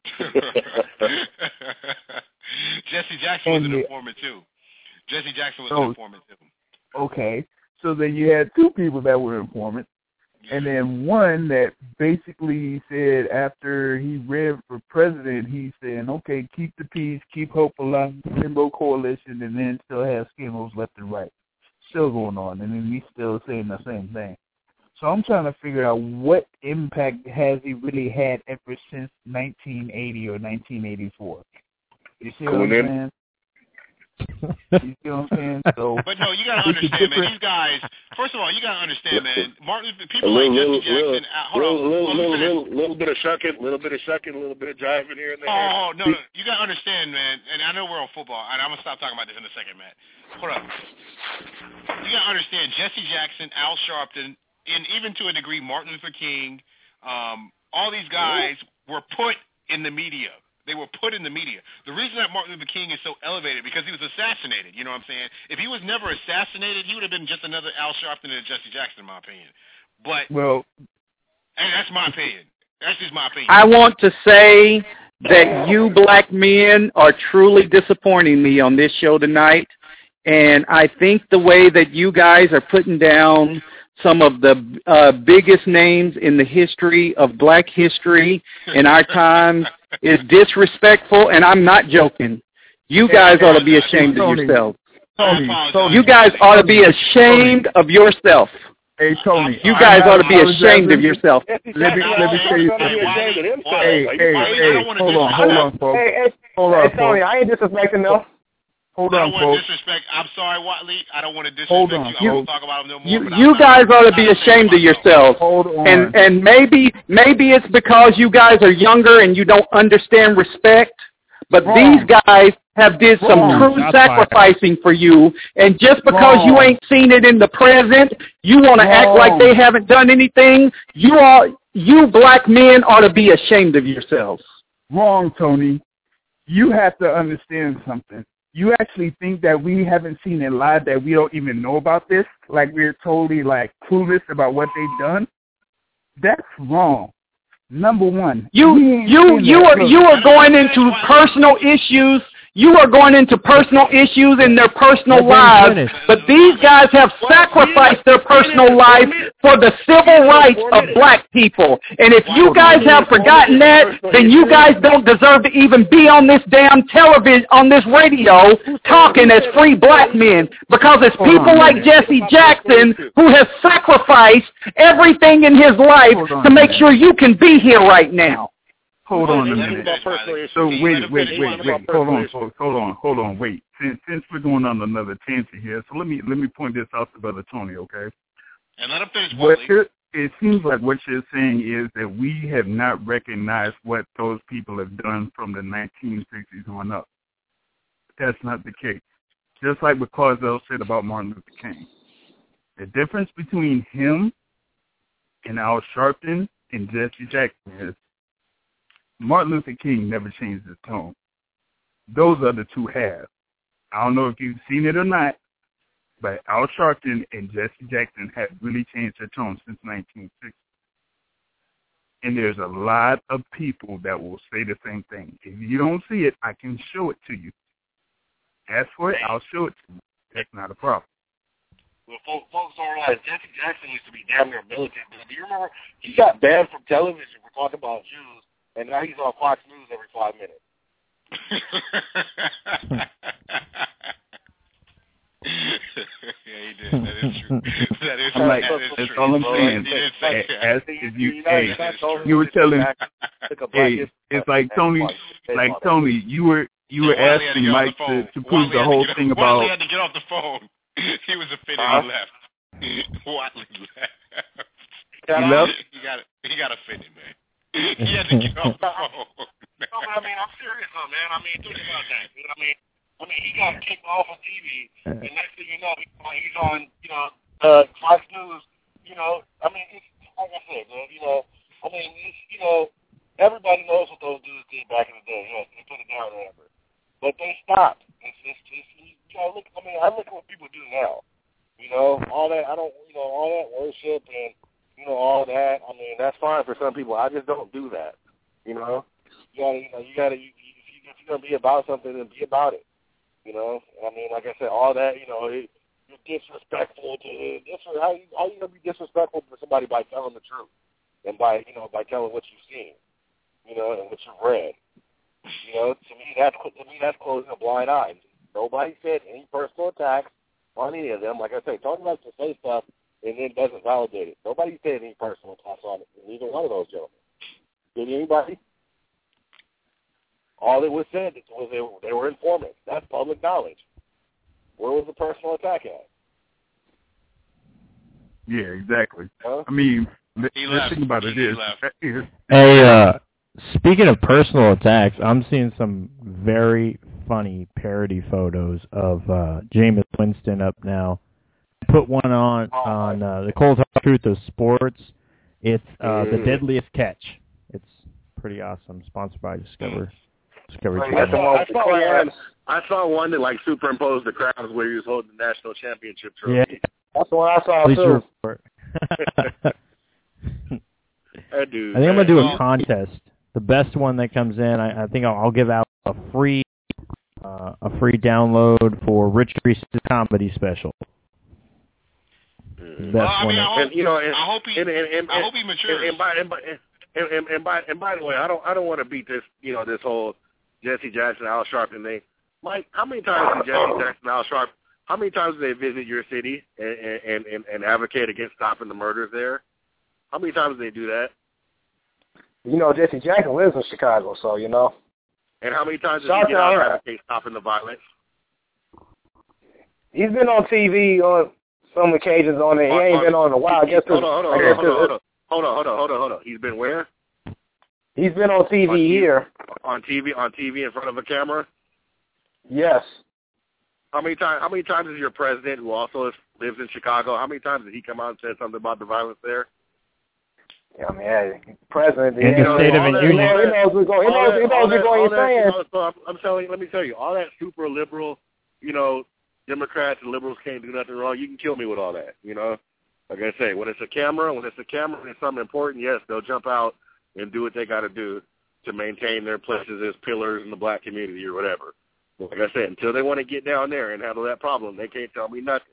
Jesse Jackson was and an the, informant too. Jesse Jackson was oh, an informant too. Okay, so then you had two people that were informants, and then one that basically said after he ran for president, he's saying, okay, keep the peace, keep hope alive, Rainbow Coalition, and then still have scandals left and right. Still going on, and then he's still saying the same thing. So I'm trying to figure out what impact has he really had ever since nineteen eighty or nineteen eighty-four. You see what I'm saying? You see what I'm saying? So, but no, you gotta understand, man. These guys. First of all, you gotta understand, man. Martin, people little, like Jesse little, Jackson. Uh, hold little, on, little, oh, little, little, little bit of shucking, little bit of shucking, a little bit of driving here and there. Oh no, no, you gotta understand, man. And I know we're on football, and I'm gonna stop talking about this in a second, Matt. Hold up. You gotta understand, Jesse Jackson, Al Sharpton, and even to a degree, Martin Luther King. Um, all these guys were put in the media. They were put in the media. The reason that Martin Luther King is so elevated because he was assassinated. You know what I'm saying? If he was never assassinated, he would have been just another Al Sharpton and Jesse Jackson, in my opinion. But well, and that's my opinion. That's just my opinion. I want to say that you black men are truly disappointing me on this show tonight, and I think the way that you guys are putting down some of the uh, biggest names in the history of black history in our time is disrespectful, and I'm not joking. You guys ought to be ashamed of yourselves. Tony, Tony. You guys ought to be ashamed of yourself. Hey, Tony. You guys ought to be ashamed of yourself. Let me, let me tell you something. Hey, hey, hey, hold on, hold on, folks. Hey, hey, hold on, hey, Tony, I ain't disrespecting them. Hold I on, don't want folks. to disrespect. I'm sorry, Watley. I don't want to disrespect Hold on, you. I won't folks. talk about them no more. You, but you I'm guys not, ought to be ashamed of yourselves. Hold on. And and maybe maybe it's because you guys are younger and you don't understand respect. But Wrong. these guys have did some Wrong. true That's sacrificing for you. And just because Wrong. you ain't seen it in the present, you want to act like Wrong. they haven't done anything. You all, you black men ought to be ashamed of yourselves. Wrong, Tony. You have to understand something. You actually think that we haven't seen a lot, that we don't even know about this? Like we're totally like clueless about what they've done? That's wrong. Number one. You you you are you are going into personal issues. You are going into personal issues in their personal lives, but these guys have sacrificed their personal life for the civil rights of black people. And if you guys have forgotten that, then you guys don't deserve to even be on this damn television, on this radio, talking as free black men. Because it's people like Jesse Jackson who has sacrificed everything in his life to make sure you can be here right now. Hold on a minute. So wait, wait, wait, wait. Hold on, folks. Hold on, hold on. Wait. Since since we're going on another tangent here, so let me let me point this out to Brother Tony, okay? And let him finish. What it, it seems like what you're saying is that we have not recognized what those people have done from the nineteen sixties on up. That's not the case. Just like what Carzell said about Martin Luther King. The difference between him and Al Sharpton and Jesse Jackson is Martin Luther King never changed his tone. Those other two have. I don't know if you've seen it or not, but Al Sharpton and Jesse Jackson have really changed their tone since nineteen sixty. And there's a lot of people that will say the same thing. If you don't see it, I can show it to you. Ask for it, I'll show it to you. That's not a problem. Well, folks, folks don't realize Jesse Jackson used to be damn near militant. Do you remember? He got banned from television for talking about Jews. And now he's on Fox News every five minutes. Yeah, he did. That is true. That is true. I'm like, that is that's true. all I'm saying. As if you, hey, you were telling, hey, it's like Tony, like Tony, you were you were yeah, asking Mike to, to prove Watley the whole to thing get, about. Watley had to get off the phone. He was offended. Huh? He left. Watley left. He left? He got he got offended, man. He had to get off the phone. No, but I mean, I'm serious, though, man. I mean, think about that. You know what I mean? I mean, he got kicked off of T V, and next thing you know, he's on, you know, uh, Fox News. You know, I mean, it's, like I said, man, you know, I mean, it's, you know, everybody knows what those dudes did back in the day. Yes, they put it down or whatever. But they stopped. It's just, it's, you know, look, I mean, I look at what people do now. You know, all that, I don't, you know, all that worship and, you know, all that. I mean, that's fine for some people. I just don't do that. You know, you gotta, you know, you gotta, you, you, if, you, if you're gonna be about something, then be about it. You know, I mean, like I said, all that, you know, it, you're disrespectful to this. How you, how you gonna be disrespectful to somebody by telling the truth and by, you know, by telling what you've seen, you know, and what you've read. You know, to me, that's to me that's closing a blind eye. Nobody said any personal attacks on any of them. Like I say, Tony likes to say stuff and then doesn't validate it. Nobody said any personal attacks on it. Neither one of those gentlemen. Did anybody? All that was said was they, they were informants. That's public knowledge. Where was the personal attack at? Yeah, exactly. Huh? I mean, the, He the left. thing about it He is, left. is Hey, uh, speaking of personal attacks, I'm seeing some very funny parody photos of uh, Jameis Winston up now. Put one on on uh, the Cold Hard Truth of Sports. It's uh, the Deadliest Catch. It's pretty awesome. Sponsored by Discover. Discovery I Channel. saw, I saw one. I saw one that like superimposed the crowds where he was holding the national championship trophy. Yeah, That's the one I saw Police too. report. That dude. I think I'm gonna do a Well- contest. The best one that comes in, I, I think I'll, I'll give out a free uh, a free download for Rich Reese's comedy special. Mm. Best well, I one. mean, I hope, and, you know, and, I hope he, and, and, and, I hope he matures. And, and, by, and, by, and, and, and, by, and by the way, I don't I don't want to beat this you know this whole Jesse Jackson Al Sharpton thing. Mike, how many times did Jesse Jackson Al Sharpton? How many times did they visit your city and, and, and, and advocate against stopping the murders there? How many times did they do that? You know, Jesse Jackson lives in Chicago, so you know. And how many times did Shout he get out and out. advocate stopping the violence? He's been on T V on some occasions on it. He ain't been on in a while. I guess hold on, hold on, I hold guess on, hold on, hold on, hold on, hold on, hold on. He's been where? He's been on T V on T V, here. On T V, on T V in front of a camera. Yes. How many times? How many times is your president, who also lives in Chicago, how many times did he come out and say something about the violence there? Yeah, I mean, hey, president. In you the know, State of all the that, Union. He knows what's going. He knows. He knows what's going. He's saying. You know, so I'm, I'm telling you. Let me tell you, all that super liberal, you know, Democrats and liberals can't do nothing wrong. You can kill me with all that. You know, like I say, when it's a camera, when it's a camera, and it's something important, yes, they'll jump out and do what they got to do to maintain their places as pillars in the black community or whatever. But like I said, until they want to get down there and handle that problem, they can't tell me nothing.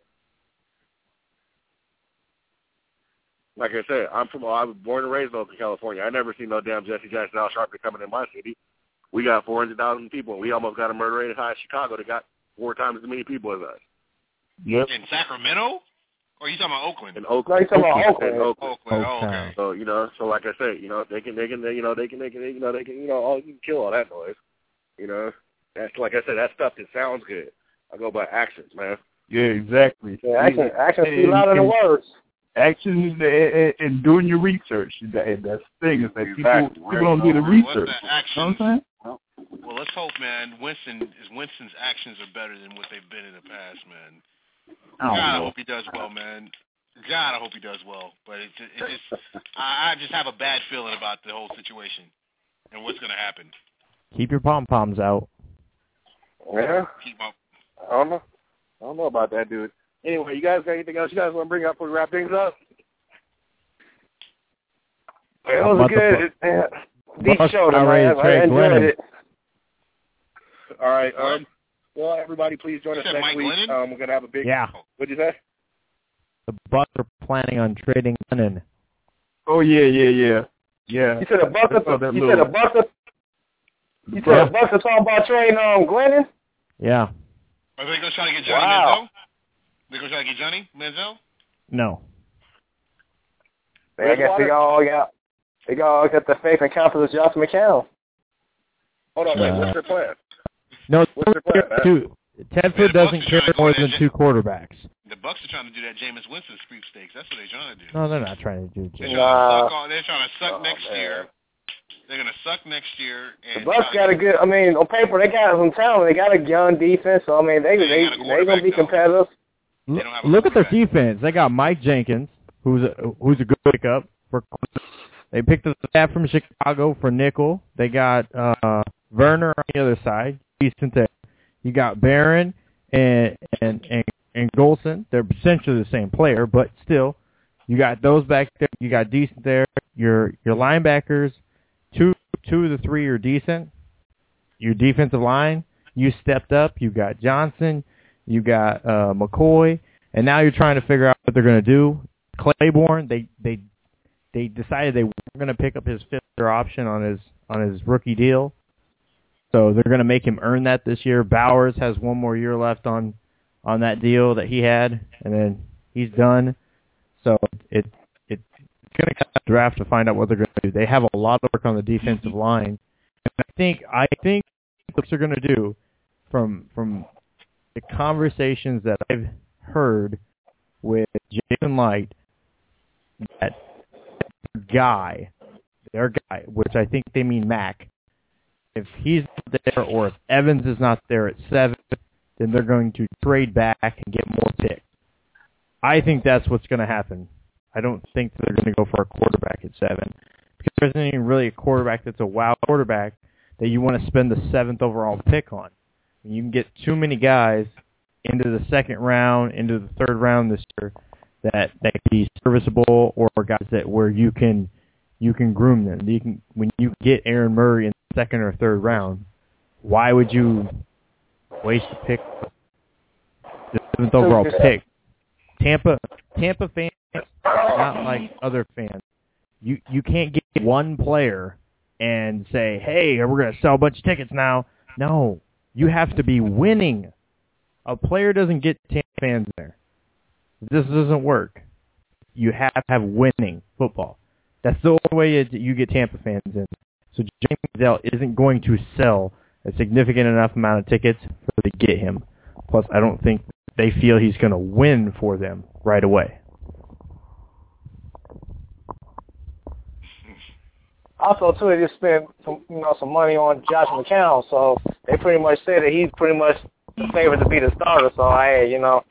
Like I said, I'm from, I was born and raised in Oakland, California. I never seen no damn Jesse Jackson Al Sharpton coming in my city. We got four hundred thousand people, and we almost got a murder rate as high as Chicago that got four times as many people as us. Yep. In Sacramento? Or are you talking about Oakland? In Oakland. No, he's talking about Oakland. Oakland. Oakland. Oh, okay. So, you know, so like I say, you know, they can, they can, they, you know, they can, they can, they, you know, they can, you know, all, you can kill all that noise. You know, that's, like I said, that stuff that sounds good. I go by actions, man. Yeah, exactly. Yeah, action, action speaks And- louder than and- words. Action and, and, and doing your research. That, that's the thing. Is that Exactly. people people don't do the What's research. the You know actions? what I'm saying? Well, let's hope, man. Winston is Winston's actions are better than what they've been in the past, man. I don't God, I know. hope he does well, man. God, I hope he does well. But it just, it just I, I just have a bad feeling about the whole situation and what's going to happen. Keep your pom poms out. Yeah. Keep up. I don't know. I don't know about that, dude. Anyway, you guys got anything else you guys want to bring up before we wrap things up? It was a About the good, uh, deep Bucks show are ready tonight. to I trade enjoyed Glennon. it. All right. Um, well, everybody, please join You us said next Mike week. Glennon? Um, we're going to have a big... Yeah. What'd you say? The Bucks are planning on trading Glennon. Oh yeah, yeah, yeah, yeah. You said the Bucks. I saw that You little- said the Bucks. You said Yeah. the Bucks are talking about trading um Glennon. Yeah. Are they going to try to get Johnny Wow. Manziel? They're going to try to get Johnny Manziel? No. I guess they all got they all got the faith and confidence of Josh McCown. Hold on, wait. Uh, What's their plan? No. What's their plan, man? Two, Ted Yeah, Foot the Bucks doesn't are care trying to go more in than that two quarterbacks. The Bucks are trying to do that Jameis Winston sweepstakes. That's what they're trying to do. No, they're not trying to do They're Jameis. trying, Nah. to suck all, they're trying to suck Oh, next man. year. They're going to suck next year. The And Bucks try got to a good. I mean, on paper they got some talent. They got a young defense. So I mean, they They they got a they gonna be quarterback, though. competitive. They don't have a Look at their quarterback. defense. They got Mike Jenkins, who's a, who's a good pickup. For they picked up the staff from Chicago for nickel. They got uh, Werner on the other side, decent there. You got Barron and and and, and Golson. They're essentially the same player, but still, you got those back there. You got decent there. Your your linebackers, two two of the three are decent. Your defensive line, you stepped up. You got Johnson. You got uh, McCoy, and now you're trying to figure out what they're going to do. Claiborne, they they they decided they weren't going to pick up his fifth year option on his on his rookie deal, so they're going to make him earn that this year. Bowers has one more year left on on that deal that he had, and then he's done. So it it it's going to come to the draft to find out what they're going to do. They have a lot of work on the defensive line, and I think I think what they're going to do from from the conversations that I've heard with Jason Light, that guy, their guy, which I think they mean Mac, if he's not there or if Evans is not there at seven, then they're going to trade back and get more picks. I think that's what's going to happen. I don't think they're going to go for a quarterback at seven, because there isn't even really a quarterback that's a wow quarterback that you want to spend the seventh overall pick on. You can get too many guys into the second round, into the third round this year that that can be serviceable, or guys that where you can you can groom them. You can when you get Aaron Murray in the second or third round, why would you waste a pick, the seventh overall pick? Tampa Tampa fans not like other fans. You you can't get one player and say, hey, we're going to sell a bunch of tickets now. No, you have to be winning. A player doesn't get Tampa fans there. This doesn't work. You have to have winning football. That's the only way it, you get Tampa fans in. So James Manziel isn't going to sell a significant enough amount of tickets for them to get him. Plus, I don't think they feel he's going to win for them right away. Also, too, they just spent some, you know, some money on Josh McCown, so they pretty much said that he's pretty much the favorite to be the starter. So, hey, you know.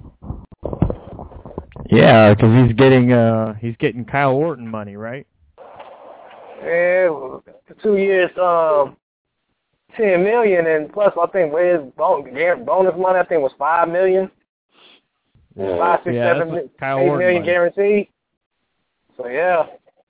Yeah, because he's getting uh he's getting Kyle Orton money, right? Yeah, two years, um, ten million, and plus I think his bonus money I think was five million. Yeah, five, six, yeah, seven, Kyle eight Orton million money. guaranteed. So yeah.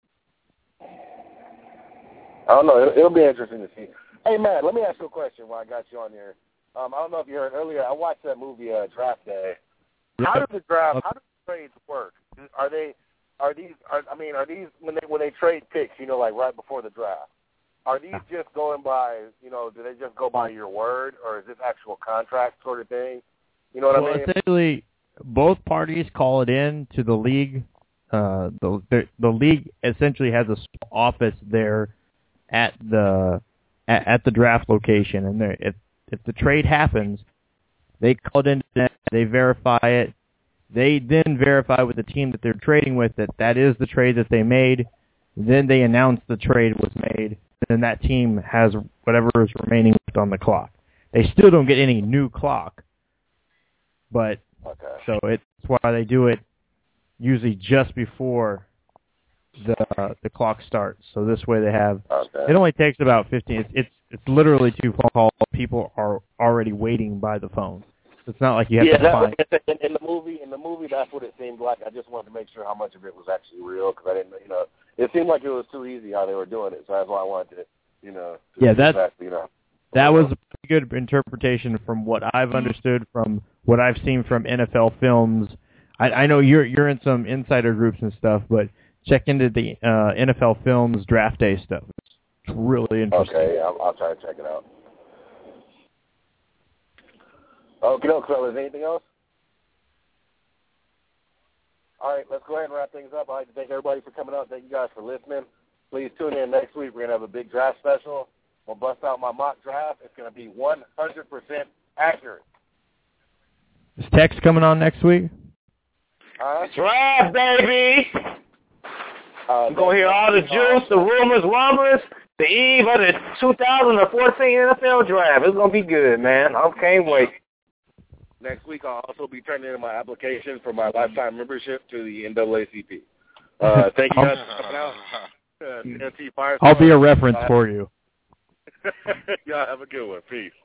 I don't know. It'll, it'll be interesting to see. Hey, Matt, let me ask you a question while I got you on here. Um, I don't know if you heard earlier. I watched that movie, uh, Draft Day. How does the draft? How do the trades work? Are they? Are these? Are, I mean, are these when they when they trade picks? You know, like right before the draft. Are these just going by? You know, do they just go by your word, or is this actual contract sort of thing? You know what well, I mean? Essentially, both parties call it in to the league. Uh, the, the the league essentially has a small office there at the at, at the draft location, and if if the trade happens, they call it in. They verify it. They then verify with the team that they're trading with that that is the trade that they made. Then they announce the trade was made, and that team has whatever is remaining left on the clock. They still don't get any new clock, but okay. so it's why they do it usually just before the uh, the clock starts. So this way they have. Okay. It only takes about fifteen. It's it's, it's literally two phone calls. People are already waiting by the phone. It's not like you have yeah, to that, find. in, in the movie, in the movie, that's what it seemed like. I just wanted to make sure how much of it was actually real because I didn't, you know, it seemed like it was too easy how they were doing it. So that's why I wanted to, you know. To Yeah, that's exactly, you know. That was a pretty good interpretation from what I've understood from what I've seen from N F L films. I, I know you're you're in some insider groups and stuff, but check into the uh, N F L films draft day stuff. It's really interesting. Okay, yeah, I'll, I'll try to check it out. Okay, no, fellas, anything else? All right, let's go ahead and wrap things up. I'd like to thank everybody for coming out. Thank you guys for listening. Please tune in next week. We're going to have a big draft special. We'll bust out my mock draft. It's going to be one hundred percent accurate. Is Tex coming on next week? Uh, Draft, baby! Uh, You're going to hear all the juice, the rumors, rumblings, the eve of the two thousand fourteen N F L draft. It's going to be good, man. I can't wait. Next week, I'll also be turning in my application for my lifetime membership to the N double A C P. Uh, thank you guys for coming out. Uh, T N T Firestorm. I'll be a reference uh, for you. Y'all have a good one. Peace.